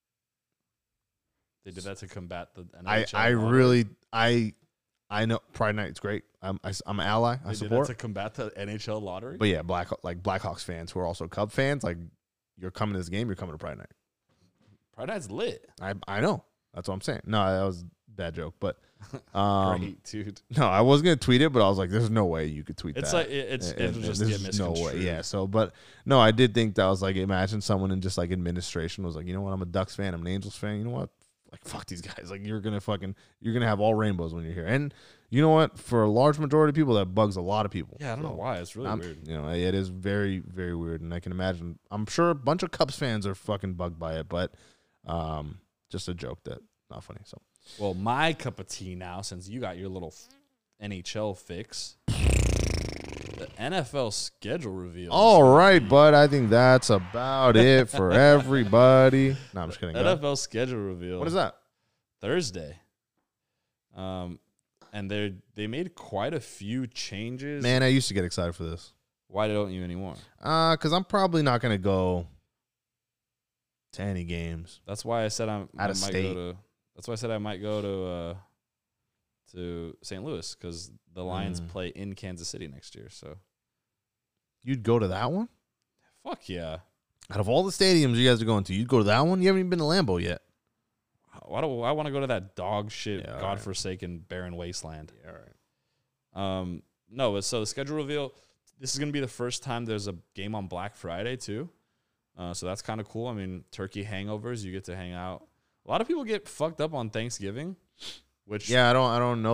Speaker 2: They did that to combat the N
Speaker 1: I,
Speaker 2: H L.
Speaker 1: I
Speaker 2: lottery.
Speaker 1: really, I, I know Pride Night's great. I'm, I, I'm an ally. I
Speaker 2: They did
Speaker 1: support.
Speaker 2: that to combat the N H L lottery?
Speaker 1: But yeah, Black like Blackhawks fans who are also Cub fans, like you're coming to this game, you're coming to Pride Night.
Speaker 2: Pride Night's lit.
Speaker 1: I I know. That's what I'm saying. No, that was a bad joke, but um,
Speaker 2: Great, dude.
Speaker 1: no, I was gonna tweet it, but I was like, "There's no way you could tweet
Speaker 2: It's
Speaker 1: that."
Speaker 2: like it, it's
Speaker 1: And-
Speaker 2: it'll
Speaker 1: and
Speaker 2: just
Speaker 1: there's
Speaker 2: get
Speaker 1: no way.
Speaker 2: misconstrued.
Speaker 1: Yeah. So, but no, I did think that was like, imagine someone in just like administration was like, you know what, I'm a Ducks fan, I'm an Angels fan. You know what? Like, fuck these guys. Like, you're gonna fucking, you're gonna have all rainbows when you're here. And you know what? For a large majority of people, that bugs a lot of people.
Speaker 2: Yeah, I don't
Speaker 1: So,
Speaker 2: know why. It's really
Speaker 1: I'm-
Speaker 2: weird.
Speaker 1: You know, it is very, very weird, and I can imagine. I'm sure a bunch of Cubs fans are fucking bugged by it, but um, just a joke that not funny. So
Speaker 2: Well, my cup of tea now, since you got your little N H L fix, the N F L schedule reveal.
Speaker 1: all right, bud. I think that's about it for everybody. No, I'm just kidding. Go
Speaker 2: N
Speaker 1: ahead.
Speaker 2: F L schedule reveal.
Speaker 1: What is that?
Speaker 2: Thursday. Um, and they they made quite a few changes.
Speaker 1: Man, I used to get excited for this.
Speaker 2: Why don't you anymore?
Speaker 1: Uh, because I'm probably not gonna go to any games.
Speaker 2: That's why I said I'm, I
Speaker 1: Out
Speaker 2: might
Speaker 1: of state.
Speaker 2: go to. That's why I said I might go to uh, to Saint Louis because the Lions
Speaker 1: Mm.
Speaker 2: play in Kansas City next year. So
Speaker 1: You'd go to that one?
Speaker 2: fuck yeah.
Speaker 1: Out of all the stadiums you guys are going to, you'd go to that one? You haven't even been to Lambeau yet.
Speaker 2: Why do I want to go to that dog shit,
Speaker 1: Yeah, all right.
Speaker 2: godforsaken, barren wasteland?
Speaker 1: Yeah, all right.
Speaker 2: Um, no, but so the schedule reveal. This is gonna be the first time there's a game on Black Friday too. Uh, so that's kind of cool. I mean, turkey hangovers. You get to hang out. A lot of people get fucked up on Thanksgiving, which
Speaker 1: Yeah, I don't I don't know that.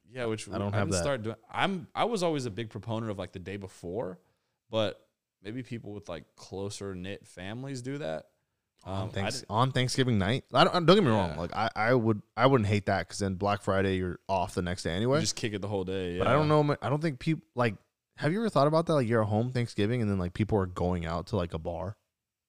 Speaker 2: Yeah, which
Speaker 1: I don't
Speaker 2: I
Speaker 1: have
Speaker 2: didn't
Speaker 1: that.
Speaker 2: start doing. I'm I was always a big proponent of like the day before, but maybe people with like closer knit families do that.
Speaker 1: on,
Speaker 2: Um, I
Speaker 1: thanks,
Speaker 2: didn't-
Speaker 1: on Thanksgiving night. I don't, don't get me
Speaker 2: Yeah.
Speaker 1: wrong. Like I, I would I wouldn't hate that because then Black Friday you're off the next day anyway.
Speaker 2: you just kick it the whole day.
Speaker 1: But
Speaker 2: yeah.
Speaker 1: I don't know. ma- I don't think people like. Have you ever thought about that? Like you're at home Thanksgiving and then like people are going out to like a bar.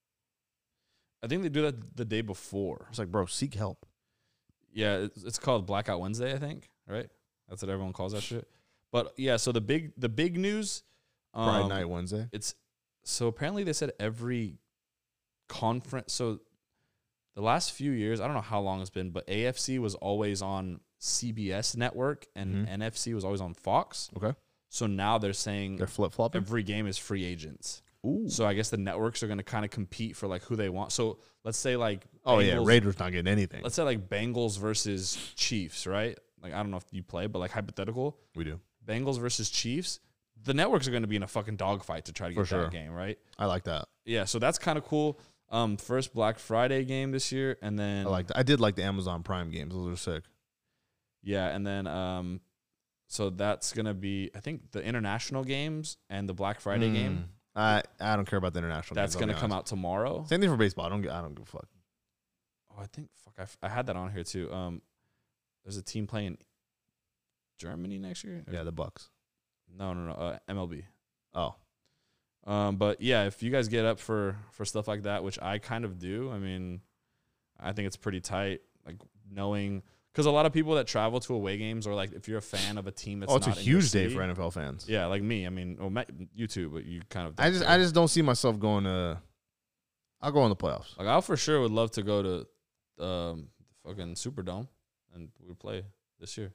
Speaker 2: I think they do that the day before.
Speaker 1: It's like, bro, seek help.
Speaker 2: Yeah, it's, it's called Blackout Wednesday, I think. Right? That's what everyone calls that shit. But yeah, so the big the big news. Um,
Speaker 1: Friday night, Wednesday.
Speaker 2: It's so apparently they said every conference. So the last few years, I don't know how long it's been, but A F C was always on C B S network and
Speaker 1: Mhm.
Speaker 2: N F C was always on Fox.
Speaker 1: Okay.
Speaker 2: So now they're saying
Speaker 1: They're flip flopping.
Speaker 2: every game is free agents.
Speaker 1: Ooh.
Speaker 2: So I guess the networks are going to kind of compete for like who they want. So let's say like
Speaker 1: Oh yeah,
Speaker 2: Bengals-
Speaker 1: Raiders not getting anything.
Speaker 2: Let's say like Bengals versus Chiefs, right? Like I don't know if you play, but like hypothetical,
Speaker 1: We do.
Speaker 2: Bengals versus Chiefs. The networks are going to be in a fucking dogfight to try to
Speaker 1: For
Speaker 2: get
Speaker 1: sure.
Speaker 2: that game, right?
Speaker 1: I like that.
Speaker 2: Yeah, so that's kind of cool. Um, first Black Friday game this year, and then
Speaker 1: I like that. I did like the Amazon Prime games. Those are sick.
Speaker 2: yeah, and then um, so that's gonna be I think the international games and the Black Friday game.
Speaker 1: Mm. I I don't care about the international.
Speaker 2: That's
Speaker 1: games, I'll
Speaker 2: gonna
Speaker 1: be
Speaker 2: come
Speaker 1: honest.
Speaker 2: out tomorrow.
Speaker 1: Same thing for baseball. I don't get. I don't give a fuck.
Speaker 2: Oh, I think fuck, I, f- I had that on here too. Um, there's a team playing Germany next year.
Speaker 1: Yeah, the Bucks.
Speaker 2: No, no, no. Uh, M L B.
Speaker 1: Oh,
Speaker 2: Um, but yeah, if you guys get up for for stuff like that, which I kind of do, I mean, I think it's pretty tight. Like knowing, because a lot of people that travel to away games, or like if you're a fan of a team that's
Speaker 1: oh, it's a
Speaker 2: not in your
Speaker 1: huge day
Speaker 2: city-
Speaker 1: for N F L fans.
Speaker 2: Yeah, like me. I mean, well, Matt, you too, but you kind of.
Speaker 1: I
Speaker 2: don't
Speaker 1: just
Speaker 2: care.
Speaker 1: I just don't see myself going to. I'll go in the playoffs.
Speaker 2: like I for sure would love to go to um the fucking Superdome and we play this year.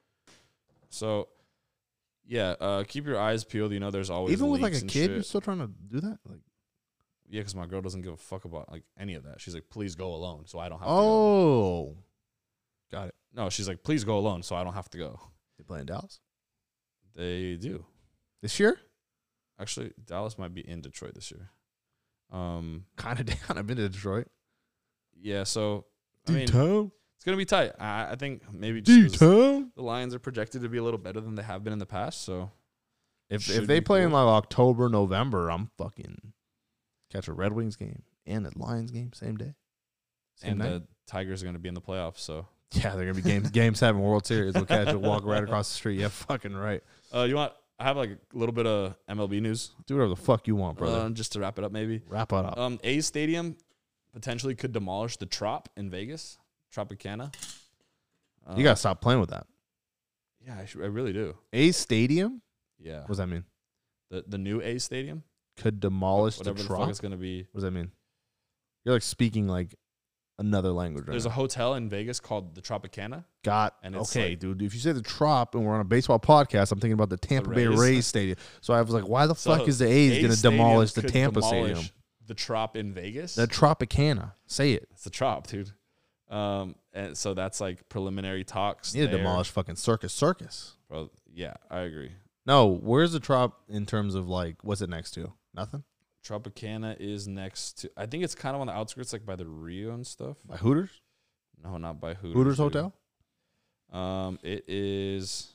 Speaker 2: So. Yeah, uh, keep your eyes peeled. You know, there's always
Speaker 1: Even with like
Speaker 2: leaks
Speaker 1: a
Speaker 2: and
Speaker 1: kid,
Speaker 2: shit.
Speaker 1: you're still trying to do that. Like,
Speaker 2: Yeah, because my girl doesn't give a fuck about like any of that. She's like, please go alone, so I don't have to go.
Speaker 1: oh, got it.
Speaker 2: No, she's like, please go alone, so I don't have to go.
Speaker 1: They play in Dallas
Speaker 2: They do.
Speaker 1: this year.
Speaker 2: Actually, Dallas might be in Detroit this year. Um,
Speaker 1: Kind of down. I've been to Detroit.
Speaker 2: yeah, so I mean,
Speaker 1: D-town.
Speaker 2: it's gonna be tight. I, I think maybe just 'cause
Speaker 1: D-town.
Speaker 2: the Lions are projected to be a little better than they have been in the past. So
Speaker 1: If
Speaker 2: Should
Speaker 1: if they
Speaker 2: be
Speaker 1: play in
Speaker 2: cool.
Speaker 1: like October, November, I'm fucking catch a Red Wings game and a Lions game same day. Same
Speaker 2: and
Speaker 1: night.
Speaker 2: the Tigers are gonna be in the playoffs. So
Speaker 1: Yeah, they're gonna be game game seven World Series. We'll catch a walk right across the street. Yeah, fucking right.
Speaker 2: uh, you want? I have like a little bit of M L B news,
Speaker 1: Do whatever the fuck you want, brother.
Speaker 2: uh, just to wrap it up. Maybe
Speaker 1: Wrap it up.
Speaker 2: um, A's Stadium potentially could demolish the Trop in Vegas, Tropicana. Uh,
Speaker 1: you gotta stop playing with that.
Speaker 2: Yeah, I, sh- I really do.
Speaker 1: A's Stadium.
Speaker 2: Yeah,
Speaker 1: What does that mean?
Speaker 2: the the new A's Stadium,
Speaker 1: Could demolish
Speaker 2: whatever
Speaker 1: the
Speaker 2: the,
Speaker 1: Trop.
Speaker 2: fuck it's gonna be.
Speaker 1: What does that mean? You're like speaking like another language right
Speaker 2: There's
Speaker 1: now.
Speaker 2: a hotel in Vegas called the Tropicana.
Speaker 1: Got
Speaker 2: and it's
Speaker 1: okay,
Speaker 2: like-
Speaker 1: dude. If you say the Trop and we're on a baseball podcast, I'm thinking about the Tampa Bay
Speaker 2: Rays.
Speaker 1: Rays Stadium. So I was like, why the
Speaker 2: So,
Speaker 1: fuck is the A's,
Speaker 2: A's
Speaker 1: gonna
Speaker 2: Stadium
Speaker 1: demolish the
Speaker 2: could
Speaker 1: Tampa
Speaker 2: demolish
Speaker 1: Stadium?
Speaker 2: The Trop in Vegas.
Speaker 1: The Tropicana. Say it.
Speaker 2: It's the Trop, dude. Um, and so that's like preliminary talks.
Speaker 1: You need to
Speaker 2: there.
Speaker 1: demolish fucking Circus Circus.
Speaker 2: Bro, yeah, I agree.
Speaker 1: No, where's the Trop in terms of like what's it next to? Nothing?
Speaker 2: Tropicana is next to. I think it's kind of on the outskirts, like by the Rio and stuff.
Speaker 1: By Hooters?
Speaker 2: No, not by Hooters.
Speaker 1: Hooters
Speaker 2: dude.
Speaker 1: Hotel?
Speaker 2: Um, it is.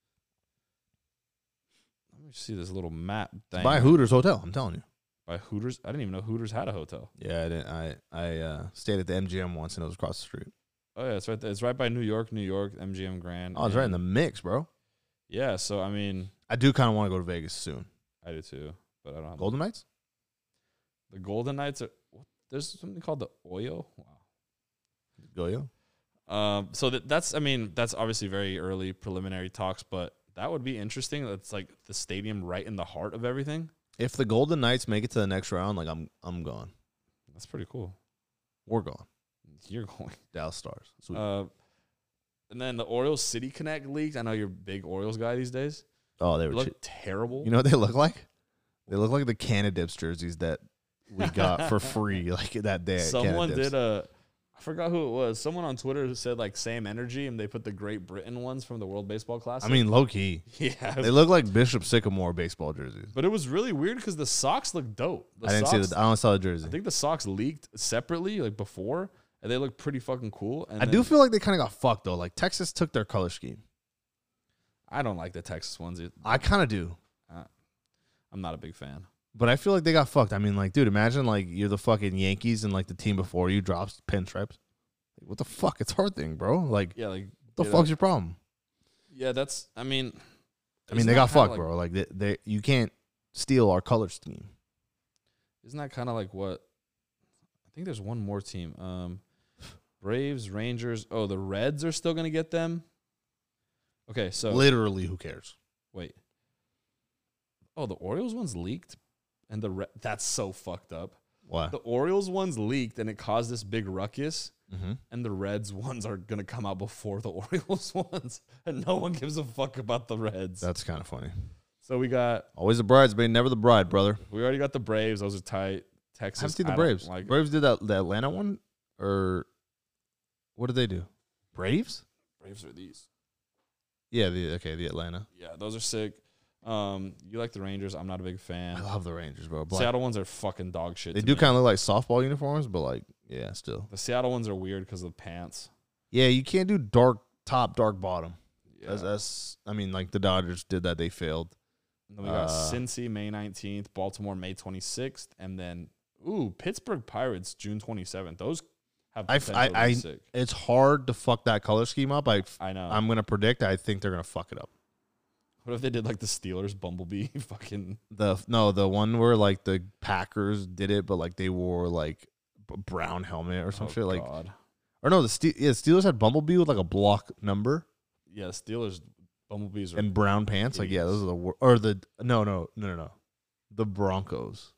Speaker 2: Let me see this little map thing.
Speaker 1: By Hooters Hotel, I'm telling you.
Speaker 2: By Hooters. I didn't even know Hooters had a hotel.
Speaker 1: Yeah, I didn't, I I uh, stayed at the M G M once and it was across the street.
Speaker 2: Oh yeah, it's right there. It's right by New York, New York, M G M Grand.
Speaker 1: Oh, it's right in the
Speaker 2: and-
Speaker 1: mix, bro.
Speaker 2: Yeah, so I mean,
Speaker 1: I do kind of want to go to Vegas soon.
Speaker 2: I do too, but I don't have
Speaker 1: Golden Knights?
Speaker 2: the Golden Knights. Are, what, there's something called the Oyo. Wow.
Speaker 1: Go yo.
Speaker 2: Um, so that that's I mean that's obviously very early preliminary talks, but that would be interesting. That's like the stadium right in the heart of everything.
Speaker 1: If the Golden Knights make it to the next round, like I'm I'm gone.
Speaker 2: That's pretty cool.
Speaker 1: We're gone.
Speaker 2: You're going.
Speaker 1: Dallas Stars. Sweet.
Speaker 2: Uh, and then the Orioles City Connect leaked. I know you're a big Orioles guy these days.
Speaker 1: oh, they
Speaker 2: They
Speaker 1: were
Speaker 2: look
Speaker 1: che-
Speaker 2: terrible.
Speaker 1: You know what they look like? They look like the Canadips jerseys that we got for free like that day. at
Speaker 2: Someone
Speaker 1: Canadips.
Speaker 2: did a. I forgot who it was. Someone on Twitter said like same energy, and they put the Great Britain ones from the World Baseball
Speaker 1: I
Speaker 2: Classic.
Speaker 1: mean, low key.
Speaker 2: yeah,
Speaker 1: They look like Bishop Sycamore baseball jerseys.
Speaker 2: but it was really weird because the socks look dope. The
Speaker 1: I didn't
Speaker 2: socks,
Speaker 1: see the. I don't saw the jersey.
Speaker 2: I think the socks leaked separately, like before, and they look pretty fucking cool. And
Speaker 1: I
Speaker 2: then,
Speaker 1: do feel like they kind of got fucked though. Like Texas took their color scheme.
Speaker 2: I don't like the Texas ones. It,
Speaker 1: I kind of do.
Speaker 2: uh, I'm not a big fan.
Speaker 1: But I feel like they got fucked. I mean, like, dude, imagine like you're the fucking Yankees and like the team before you drops pinstripes. What the fuck? It's our thing, bro. Like,
Speaker 2: Yeah, like
Speaker 1: what the
Speaker 2: yeah,
Speaker 1: fuck's your problem?
Speaker 2: Yeah, that's. I mean,
Speaker 1: I mean,
Speaker 2: isn't
Speaker 1: they
Speaker 2: that
Speaker 1: got
Speaker 2: kinda
Speaker 1: fucked,
Speaker 2: like,
Speaker 1: bro. Like, they, they you can't steal our color scheme.
Speaker 2: Isn't that kind of like what? I think there's one more team. Um, Braves, Rangers. Oh, the Reds are still gonna get them. Okay, so
Speaker 1: Literally, who cares?
Speaker 2: wait. Oh, the Orioles one's leaked, and the Re- that's so fucked up.
Speaker 1: Why?
Speaker 2: The Orioles one's leaked, and it caused this big ruckus.
Speaker 1: Mm-hmm.
Speaker 2: And the Reds ones are gonna come out before the Orioles ones, and no one gives a fuck about the Reds.
Speaker 1: That's kind of funny.
Speaker 2: So we got
Speaker 1: Always the bridesmaid, never the bride, brother.
Speaker 2: we already got the Braves. Those are tight.
Speaker 1: I
Speaker 2: Texas.
Speaker 1: haven't seen the
Speaker 2: I don't
Speaker 1: Braves.
Speaker 2: Like
Speaker 1: Braves did that the Atlanta one, or what did they do? Braves?
Speaker 2: Braves are these.
Speaker 1: Yeah, the okay, the Atlanta.
Speaker 2: Yeah, those are sick. Um, you like the Rangers? I'm not a big fan.
Speaker 1: I love the Rangers, bro. Black-
Speaker 2: Seattle ones are fucking dog shit.
Speaker 1: they
Speaker 2: to
Speaker 1: do
Speaker 2: me.
Speaker 1: kind of look like softball uniforms, but like, yeah, still.
Speaker 2: The Seattle ones are weird because of the pants.
Speaker 1: Yeah, you can't do dark top, dark bottom.
Speaker 2: Yeah.
Speaker 1: That's, that's, I mean, like the Dodgers did that, they failed.
Speaker 2: And then we got
Speaker 1: uh,
Speaker 2: Cincy May nineteenth, Baltimore May twenty-sixth, and then ooh Pittsburgh Pirates June twenty-seventh. Those have
Speaker 1: I,
Speaker 2: potential
Speaker 1: I,
Speaker 2: to be
Speaker 1: I
Speaker 2: sick.
Speaker 1: it's hard to fuck that color scheme up. I,
Speaker 2: I know.
Speaker 1: I'm gonna predict. I think they're gonna fuck it up.
Speaker 2: What if they did like the Steelers Bumblebee? Fucking
Speaker 1: The no, the one where like the Packers did it, but like they wore like a brown helmet or some
Speaker 2: oh
Speaker 1: shit. Like,
Speaker 2: God.
Speaker 1: or no, the Ste- yeah, Steelers had Bumblebee with like a block number
Speaker 2: Yeah, Steelers Bumblebees are
Speaker 1: and brown pants. Like, yeah, those are the wor- or the no, no, no, no, no. The Broncos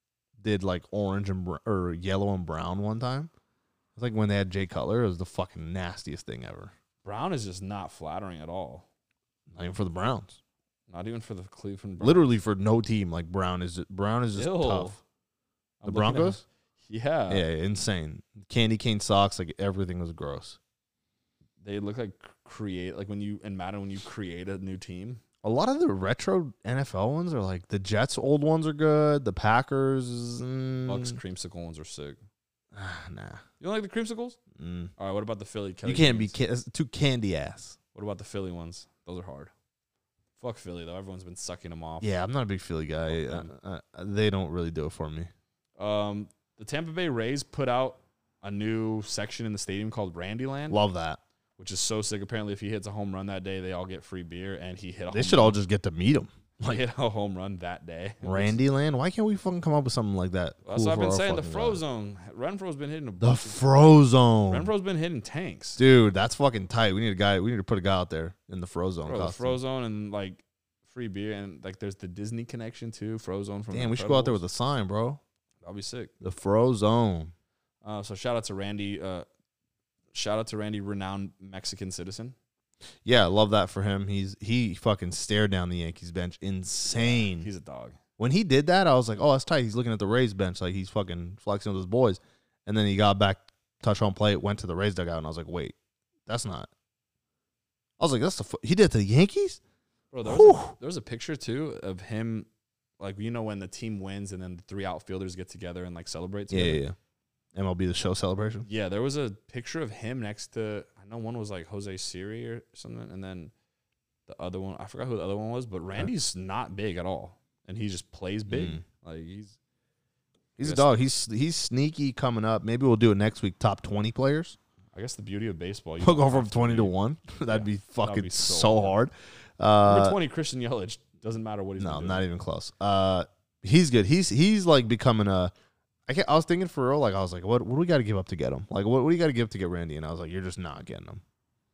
Speaker 1: did like orange and br- or yellow and brown one time. It's like when they had Jay Cutler. It was the fucking nastiest thing ever.
Speaker 2: Brown is just not flattering at all.
Speaker 1: Not even for the Browns.
Speaker 2: Not even for the Cleveland Browns.
Speaker 1: Literally for no team. Like Brown is just, Brown is just
Speaker 2: Ew.
Speaker 1: tough.
Speaker 2: I'm
Speaker 1: The
Speaker 2: looking at-
Speaker 1: Broncos?
Speaker 2: Yeah.
Speaker 1: Yeah, insane. Candy cane socks, like everything was gross.
Speaker 2: They look like create like when you in Madden when you create a new team.
Speaker 1: A lot of the retro N F L ones are like the Jets old ones are good. The Packers, mm,
Speaker 2: Bucks creamsicle ones are sick.
Speaker 1: ah, nah.
Speaker 2: You don't like the creamsicles?
Speaker 1: Mm.
Speaker 2: All right, what about the Philly? Kelly
Speaker 1: You can't be
Speaker 2: Jeans?
Speaker 1: ca- it's too candy ass.
Speaker 2: What about the Philly ones? Those are hard. Fuck Philly though. Everyone's been sucking them off.
Speaker 1: Yeah, I'm not a big Philly guy.
Speaker 2: Fuck
Speaker 1: Uh, uh, they don't really do it for me.
Speaker 2: Um, the Tampa Bay Rays put out a new section in the stadium called Randyland,
Speaker 1: Love that.
Speaker 2: which is so sick. Apparently, if he hits a home run that day, they all get free beer, and he hit a
Speaker 1: They
Speaker 2: home
Speaker 1: should
Speaker 2: run.
Speaker 1: all just get to meet him.
Speaker 2: He
Speaker 1: Like
Speaker 2: hit a home run that day.
Speaker 1: Randy Land. Why can't we fucking come up with something like that?
Speaker 2: That's
Speaker 1: Cool
Speaker 2: what I've
Speaker 1: for
Speaker 2: been
Speaker 1: our
Speaker 2: saying. The
Speaker 1: fucking
Speaker 2: Fro
Speaker 1: guys.
Speaker 2: Zone. Renfro's been hitting a
Speaker 1: The
Speaker 2: bunch.
Speaker 1: Frozone.
Speaker 2: Renfro's been hitting tanks.
Speaker 1: Dude, that's fucking tight. We need a guy. We need to put a guy out there in the Frozone
Speaker 2: Bro, the
Speaker 1: costume.
Speaker 2: Frozone and like free beer and like there's the Disney connection too. Frozone from
Speaker 1: Damn,
Speaker 2: the
Speaker 1: we should go out there
Speaker 2: Incredibles.
Speaker 1: with a sign, bro.
Speaker 2: That'll be sick.
Speaker 1: The Frozone.
Speaker 2: Uh, so shout out to Randy. Uh, shout out to Randy, renowned Mexican citizen.
Speaker 1: Yeah, I love that for him. He's he fucking stared down the Yankees bench. Insane.
Speaker 2: He's a dog.
Speaker 1: When he did that, I was like, oh, that's tight. He's looking at the Rays bench like he's fucking flexing with his boys. And then he got back, touch home plate, went to the Rays dugout, and I was like, wait, that's not. I was like, that's the fu- he did it to the Yankees?
Speaker 2: Bro, there was, a, there was a picture too of him, like you know when the team wins and then the three outfielders get together and like celebrate
Speaker 1: Yeah,
Speaker 2: together.
Speaker 1: yeah, yeah. M L B The Show celebration.
Speaker 2: Yeah, there was a picture of him next to, I know one was like Jose Siri or something, and then the other one, I forgot who the other one was, but Randy's not big at all, and he just plays big.
Speaker 1: Mm.
Speaker 2: Like he's
Speaker 1: He's a
Speaker 2: Yes.
Speaker 1: dog. He's he's sneaky coming up. Maybe we'll do it next week. Top twenty players.
Speaker 2: I guess the beauty of baseball. You
Speaker 1: We'll
Speaker 2: don't
Speaker 1: go from
Speaker 2: have
Speaker 1: twenty to
Speaker 2: be-
Speaker 1: one. That'd be fucking
Speaker 2: be
Speaker 1: so,
Speaker 2: so
Speaker 1: hard.
Speaker 2: Number
Speaker 1: Uh,
Speaker 2: twenty, Christian Yelich. Doesn't matter what he's
Speaker 1: no,
Speaker 2: been
Speaker 1: not
Speaker 2: doing.
Speaker 1: even close. Uh, he's good. He's he's like becoming a. I can't, I was thinking for real. Like I was like, what what do we got to give up to get him? Like what what do you got to give to get Randy? And I was like, you're just not getting him.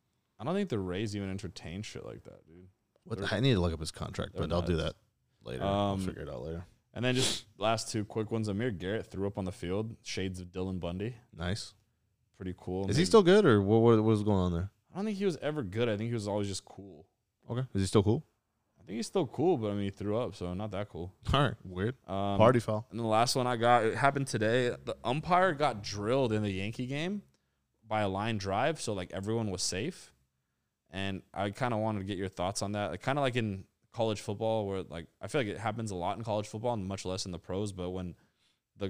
Speaker 2: I don't think the Rays even entertain shit like that, dude.
Speaker 1: What,
Speaker 2: They're-
Speaker 1: I need to look up his contract,
Speaker 2: they're
Speaker 1: but I'll do
Speaker 2: nuts.
Speaker 1: that later. I'll
Speaker 2: Um,
Speaker 1: figure it out later.
Speaker 2: And then just last two quick ones. Amir Garrett threw up on the field. Shades of Dylan Bundy.
Speaker 1: Nice.
Speaker 2: Pretty cool.
Speaker 1: Is he
Speaker 2: Maybe-
Speaker 1: still good or what, what what is going on there?
Speaker 2: I don't think he was ever good. I think he was always just cool.
Speaker 1: Okay. Is he still cool?
Speaker 2: I think he's still cool, but I mean, he threw up, so not that cool.
Speaker 1: All right. Weird.
Speaker 2: Um,
Speaker 1: Party foul.
Speaker 2: And then the last one I got, it happened today. The umpire got drilled in the Yankee game by a line drive, so like everyone was safe. And I kind of wanted to get your thoughts on that. Like, kind of like in college football, where like I feel like it happens a lot in college football and much less in the pros. But when the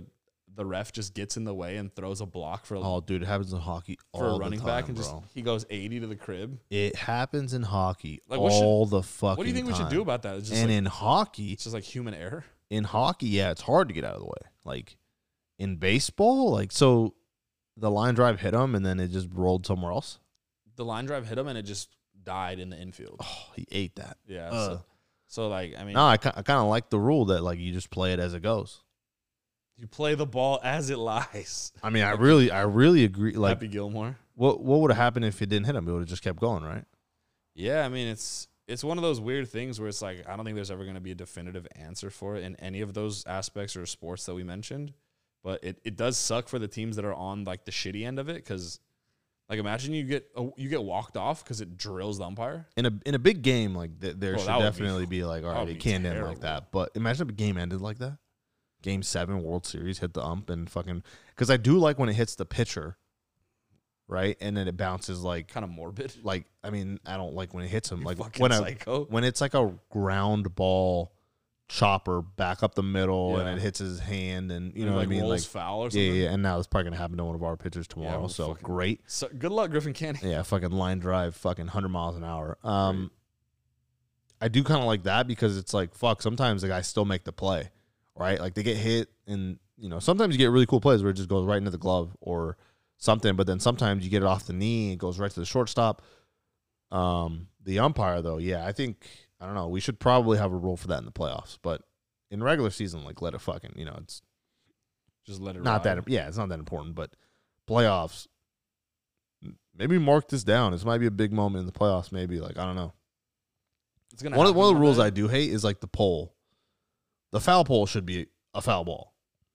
Speaker 2: the ref just gets in the way and throws a block for,
Speaker 1: Oh, dude, it happens in hockey
Speaker 2: for
Speaker 1: all
Speaker 2: a running
Speaker 1: the time,
Speaker 2: back and just
Speaker 1: bro.
Speaker 2: he goes eighty to the crib.
Speaker 1: It happens in hockey
Speaker 2: Like, what should-
Speaker 1: all the fucking
Speaker 2: What do you think
Speaker 1: time.
Speaker 2: we should do about that? It's just
Speaker 1: And
Speaker 2: like,
Speaker 1: in hockey,
Speaker 2: it's just like human error.
Speaker 1: in hockey, yeah, it's hard to get out of the way. Like in baseball, like so the line drive hit him and then it just rolled somewhere else.
Speaker 2: The line drive hit him and it just died in the infield.
Speaker 1: Oh, he ate that.
Speaker 2: Yeah.
Speaker 1: Ugh.
Speaker 2: So, so like, I mean,
Speaker 1: No, I, ki- I kind of like the rule that like you just play it as it goes.
Speaker 2: you play the ball as it lies.
Speaker 1: I mean, I really, I really agree. Like,
Speaker 2: Happy Gilmore.
Speaker 1: what what would have happened if it didn't hit him? It would have just kept going, right?
Speaker 2: Yeah, I mean, it's it's one of those weird things where it's like I don't think there's ever going to be a definitive answer for it in any of those aspects or sports that we mentioned. But it, it does suck for the teams that are on like the shitty end of it because, like, imagine you get a, you get walked off because it drills the umpire.
Speaker 1: In a in a big game, like th- there
Speaker 2: Well,
Speaker 1: should
Speaker 2: that would be-
Speaker 1: definitely be, like, all
Speaker 2: that
Speaker 1: right,
Speaker 2: would
Speaker 1: it
Speaker 2: be
Speaker 1: can't end
Speaker 2: terrible.
Speaker 1: like that. But imagine if a game ended like that. Game seven, World Series, hit the ump and fucking. Because I do like when it hits the pitcher, right, and then it bounces like
Speaker 2: Kind of morbid.
Speaker 1: like I mean I don't like when it hits him
Speaker 2: You
Speaker 1: like
Speaker 2: fucking
Speaker 1: when a,
Speaker 2: psycho.
Speaker 1: when it's like a ground ball chopper back up the middle
Speaker 2: Yeah.
Speaker 1: and it hits his hand and you
Speaker 2: It,
Speaker 1: know what I
Speaker 2: like
Speaker 1: mean
Speaker 2: rolls
Speaker 1: like
Speaker 2: foul or
Speaker 1: yeah,
Speaker 2: something.
Speaker 1: yeah, and now it's probably gonna happen to one of our pitchers tomorrow.
Speaker 2: we'll
Speaker 1: so
Speaker 2: fucking-
Speaker 1: great.
Speaker 2: So good luck, Griffin Canning.
Speaker 1: Yeah, fucking line drive, fucking one hundred miles an hour. Um, I do kind of like that because it's like, fuck, sometimes the guys still make the play, right? Like they get hit and, you know, sometimes you get really cool plays where it just goes right into the glove or something, but then sometimes you get it off the knee, it goes right to the shortstop. Um, the umpire, though, yeah, I think, I don't know, we should probably have a rule for that in the playoffs, but in regular season, like, let it fucking, you know, it's
Speaker 2: Just let it
Speaker 1: not
Speaker 2: ride.
Speaker 1: that, yeah, it's not that important, but playoffs, maybe mark this down. This might be a big moment in the playoffs, maybe, like, I don't know.
Speaker 2: It's gonna
Speaker 1: One of,
Speaker 2: happen
Speaker 1: one of the
Speaker 2: one
Speaker 1: rules
Speaker 2: day.
Speaker 1: I do hate is like the pole. The foul pole should be a foul ball.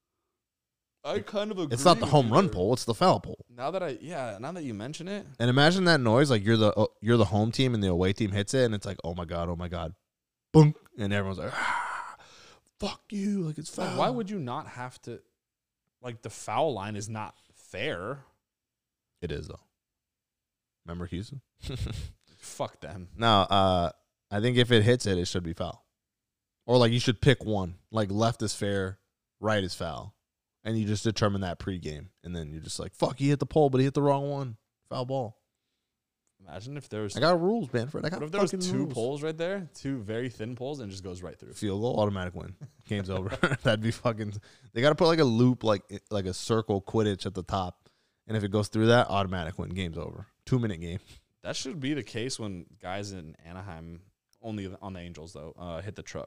Speaker 2: I kind of agree.
Speaker 1: It's not the
Speaker 2: with
Speaker 1: home
Speaker 2: you
Speaker 1: run
Speaker 2: there.
Speaker 1: pole. It's the foul pole.
Speaker 2: Now that I yeah, now that you mention it,
Speaker 1: And imagine that noise. Like you're the uh, you're the home team and the away team hits it, and it's like, oh my god, oh my god, boom, and everyone's like, ah, fuck you, like it's foul.
Speaker 2: like, why would you not have to? Like the foul line is not fair.
Speaker 1: it is though? Remember Houston?
Speaker 2: Fuck them.
Speaker 1: No, uh, I think if it hits it, it should be foul. Or like you should pick one. Like left is fair, right is foul. And you just determine that pregame. And then you're just like, fuck, he hit the pole, but he hit the wrong one. Foul ball.
Speaker 2: Imagine if there was.
Speaker 1: I got rules, man. Fred. I got
Speaker 2: What if there was
Speaker 1: fucking
Speaker 2: two
Speaker 1: rules.
Speaker 2: poles right there, two very thin poles, and it just goes right through?
Speaker 1: Field goal, automatic win. Game's over. That'd be fucking. They got to put like a loop, like like a circle Quidditch at the top. And if it goes through that, automatic win. Game's over. Two minute game.
Speaker 2: That should be the case when guys in Anaheim, only on the Angels though, uh, hit the truck.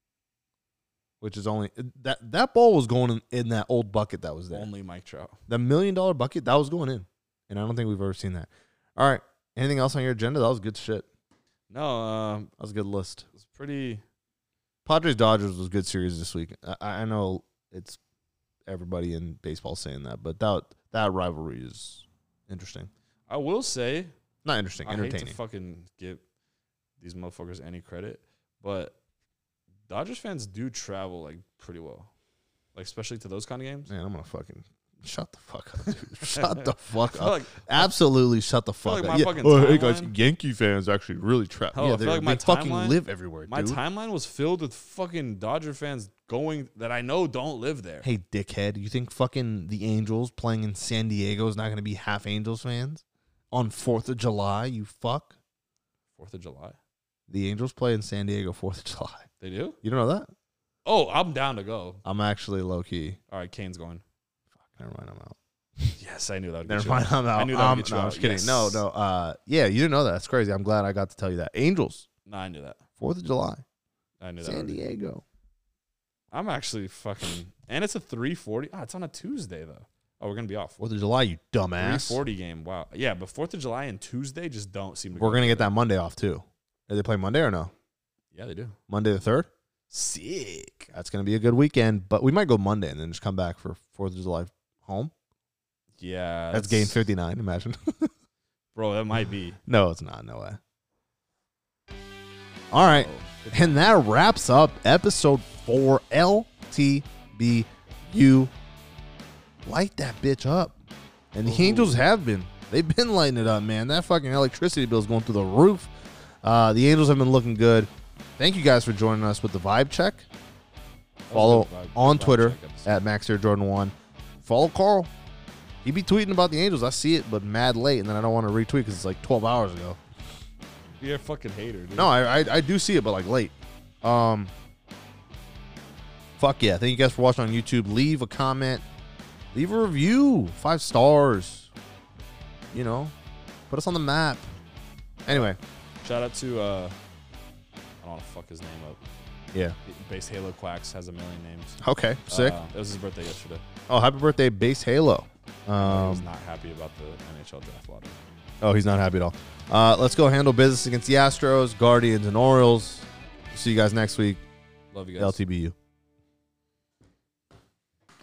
Speaker 1: Which is only that that ball was going in, in that old bucket that was there.
Speaker 2: Only Mike Trout.
Speaker 1: The million dollar bucket that was going in, and I don't think we've ever seen that. All right, anything else on your agenda? That was good shit.
Speaker 2: No, um,
Speaker 1: That was a good list.
Speaker 2: it's pretty.
Speaker 1: Padres Dodgers was a good series this week. I, I know it's everybody in baseball saying that, but that that rivalry is interesting.
Speaker 2: I will say,
Speaker 1: Not interesting,
Speaker 2: I hate
Speaker 1: entertaining.
Speaker 2: to fucking give these motherfuckers any credit, but Dodgers fans do travel like pretty well, like especially to those kind of games.
Speaker 1: Man, I'm gonna fucking shut the fuck up, dude. Shut the fuck
Speaker 2: I feel
Speaker 1: up.
Speaker 2: like
Speaker 1: Absolutely shut the
Speaker 2: feel
Speaker 1: fuck
Speaker 2: like
Speaker 1: up.
Speaker 2: my fucking
Speaker 1: Oh, hey guys,
Speaker 2: timeline-
Speaker 1: Yankee fans actually really trap.
Speaker 2: Hell,
Speaker 1: Yeah,
Speaker 2: I feel
Speaker 1: they're-
Speaker 2: like my
Speaker 1: they fucking
Speaker 2: timeline-
Speaker 1: live everywhere,
Speaker 2: my
Speaker 1: dude.
Speaker 2: timeline was filled with fucking Dodger fans going that I know don't live there.
Speaker 1: Hey, dickhead, you think fucking the Angels playing in San Diego is not going to be half Angels fans on fourth of July, you fuck?
Speaker 2: Fourth of July,
Speaker 1: The Angels play in San Diego fourth of July.
Speaker 2: they do.
Speaker 1: You don't know that?
Speaker 2: Oh, I'm down to go.
Speaker 1: I'm actually low-key.
Speaker 2: All right, Kane's going.
Speaker 1: Fuck, never mind, I'm out.
Speaker 2: Yes, I knew that. Would
Speaker 1: Never
Speaker 2: get you
Speaker 1: mind,
Speaker 2: out.
Speaker 1: I'm out.
Speaker 2: I knew that would
Speaker 1: Um,
Speaker 2: get you
Speaker 1: no, I'm
Speaker 2: out.
Speaker 1: just kidding.
Speaker 2: Yes.
Speaker 1: No, no. Uh, yeah, you didn't know that. That's crazy. I'm glad I got to tell you that. Angels,
Speaker 2: No, I knew that.
Speaker 1: fourth of July,
Speaker 2: I knew that.
Speaker 1: San
Speaker 2: already.
Speaker 1: Diego.
Speaker 2: I'm actually fucking, and it's a three forty. Ah, it's on a Tuesday though. Oh, we're gonna be off.
Speaker 1: fourth of July, you
Speaker 2: three
Speaker 1: dumbass.
Speaker 2: forty game. Wow. Yeah, but Fourth of July and Tuesday just don't seem to.
Speaker 1: We're
Speaker 2: go
Speaker 1: going to get
Speaker 2: together.
Speaker 1: that Monday off, too. Are they play Monday or no?
Speaker 2: Yeah, they do.
Speaker 1: Monday the third?
Speaker 2: Sick.
Speaker 1: That's going to be a good weekend, but we might go Monday and then just come back for fourth of July home.
Speaker 2: Yeah,
Speaker 1: That's game fifty-nine, imagine.
Speaker 2: bro. That might be.
Speaker 1: No, it's not. No way. All right.
Speaker 2: Oh,
Speaker 1: And that wraps up episode four L T B U. Light that bitch up. And the
Speaker 2: Ooh.
Speaker 1: Angels have been. They've been lighting it up, man. That fucking electricity bill is going through the roof. Uh, the Angels have been looking good. Thank you guys for joining us with the Vibe Check.
Speaker 2: That was
Speaker 1: Follow
Speaker 2: good vibe-
Speaker 1: on
Speaker 2: vibe
Speaker 1: Twitter
Speaker 2: check episode.
Speaker 1: at Max Jordan one. follow Carl. He be tweeting about the Angels. I see it, but mad late, and then I don't want to retweet because it's like twelve hours ago.
Speaker 2: You're a fucking hater, dude.
Speaker 1: No, I, I I do see it, but like late. Um, fuck yeah! Thank you guys for watching on YouTube. Leave a comment, leave a review, five stars. You know, put us on the map. Anyway,
Speaker 2: shout out to uh, I don't want to fuck his name up.
Speaker 1: Yeah.
Speaker 2: Base Halo Quacks has a million names.
Speaker 1: Okay, sick.
Speaker 2: Uh, it was his birthday yesterday.
Speaker 1: Oh, happy birthday, Base Halo.
Speaker 2: Um, he's
Speaker 1: Um,
Speaker 2: not happy about the N H L draft lottery.
Speaker 1: oh, he's not happy at all. Uh, let's go handle business against the Astros, Guardians, and Orioles. See you guys next week.
Speaker 2: Love you guys.
Speaker 1: L T B U.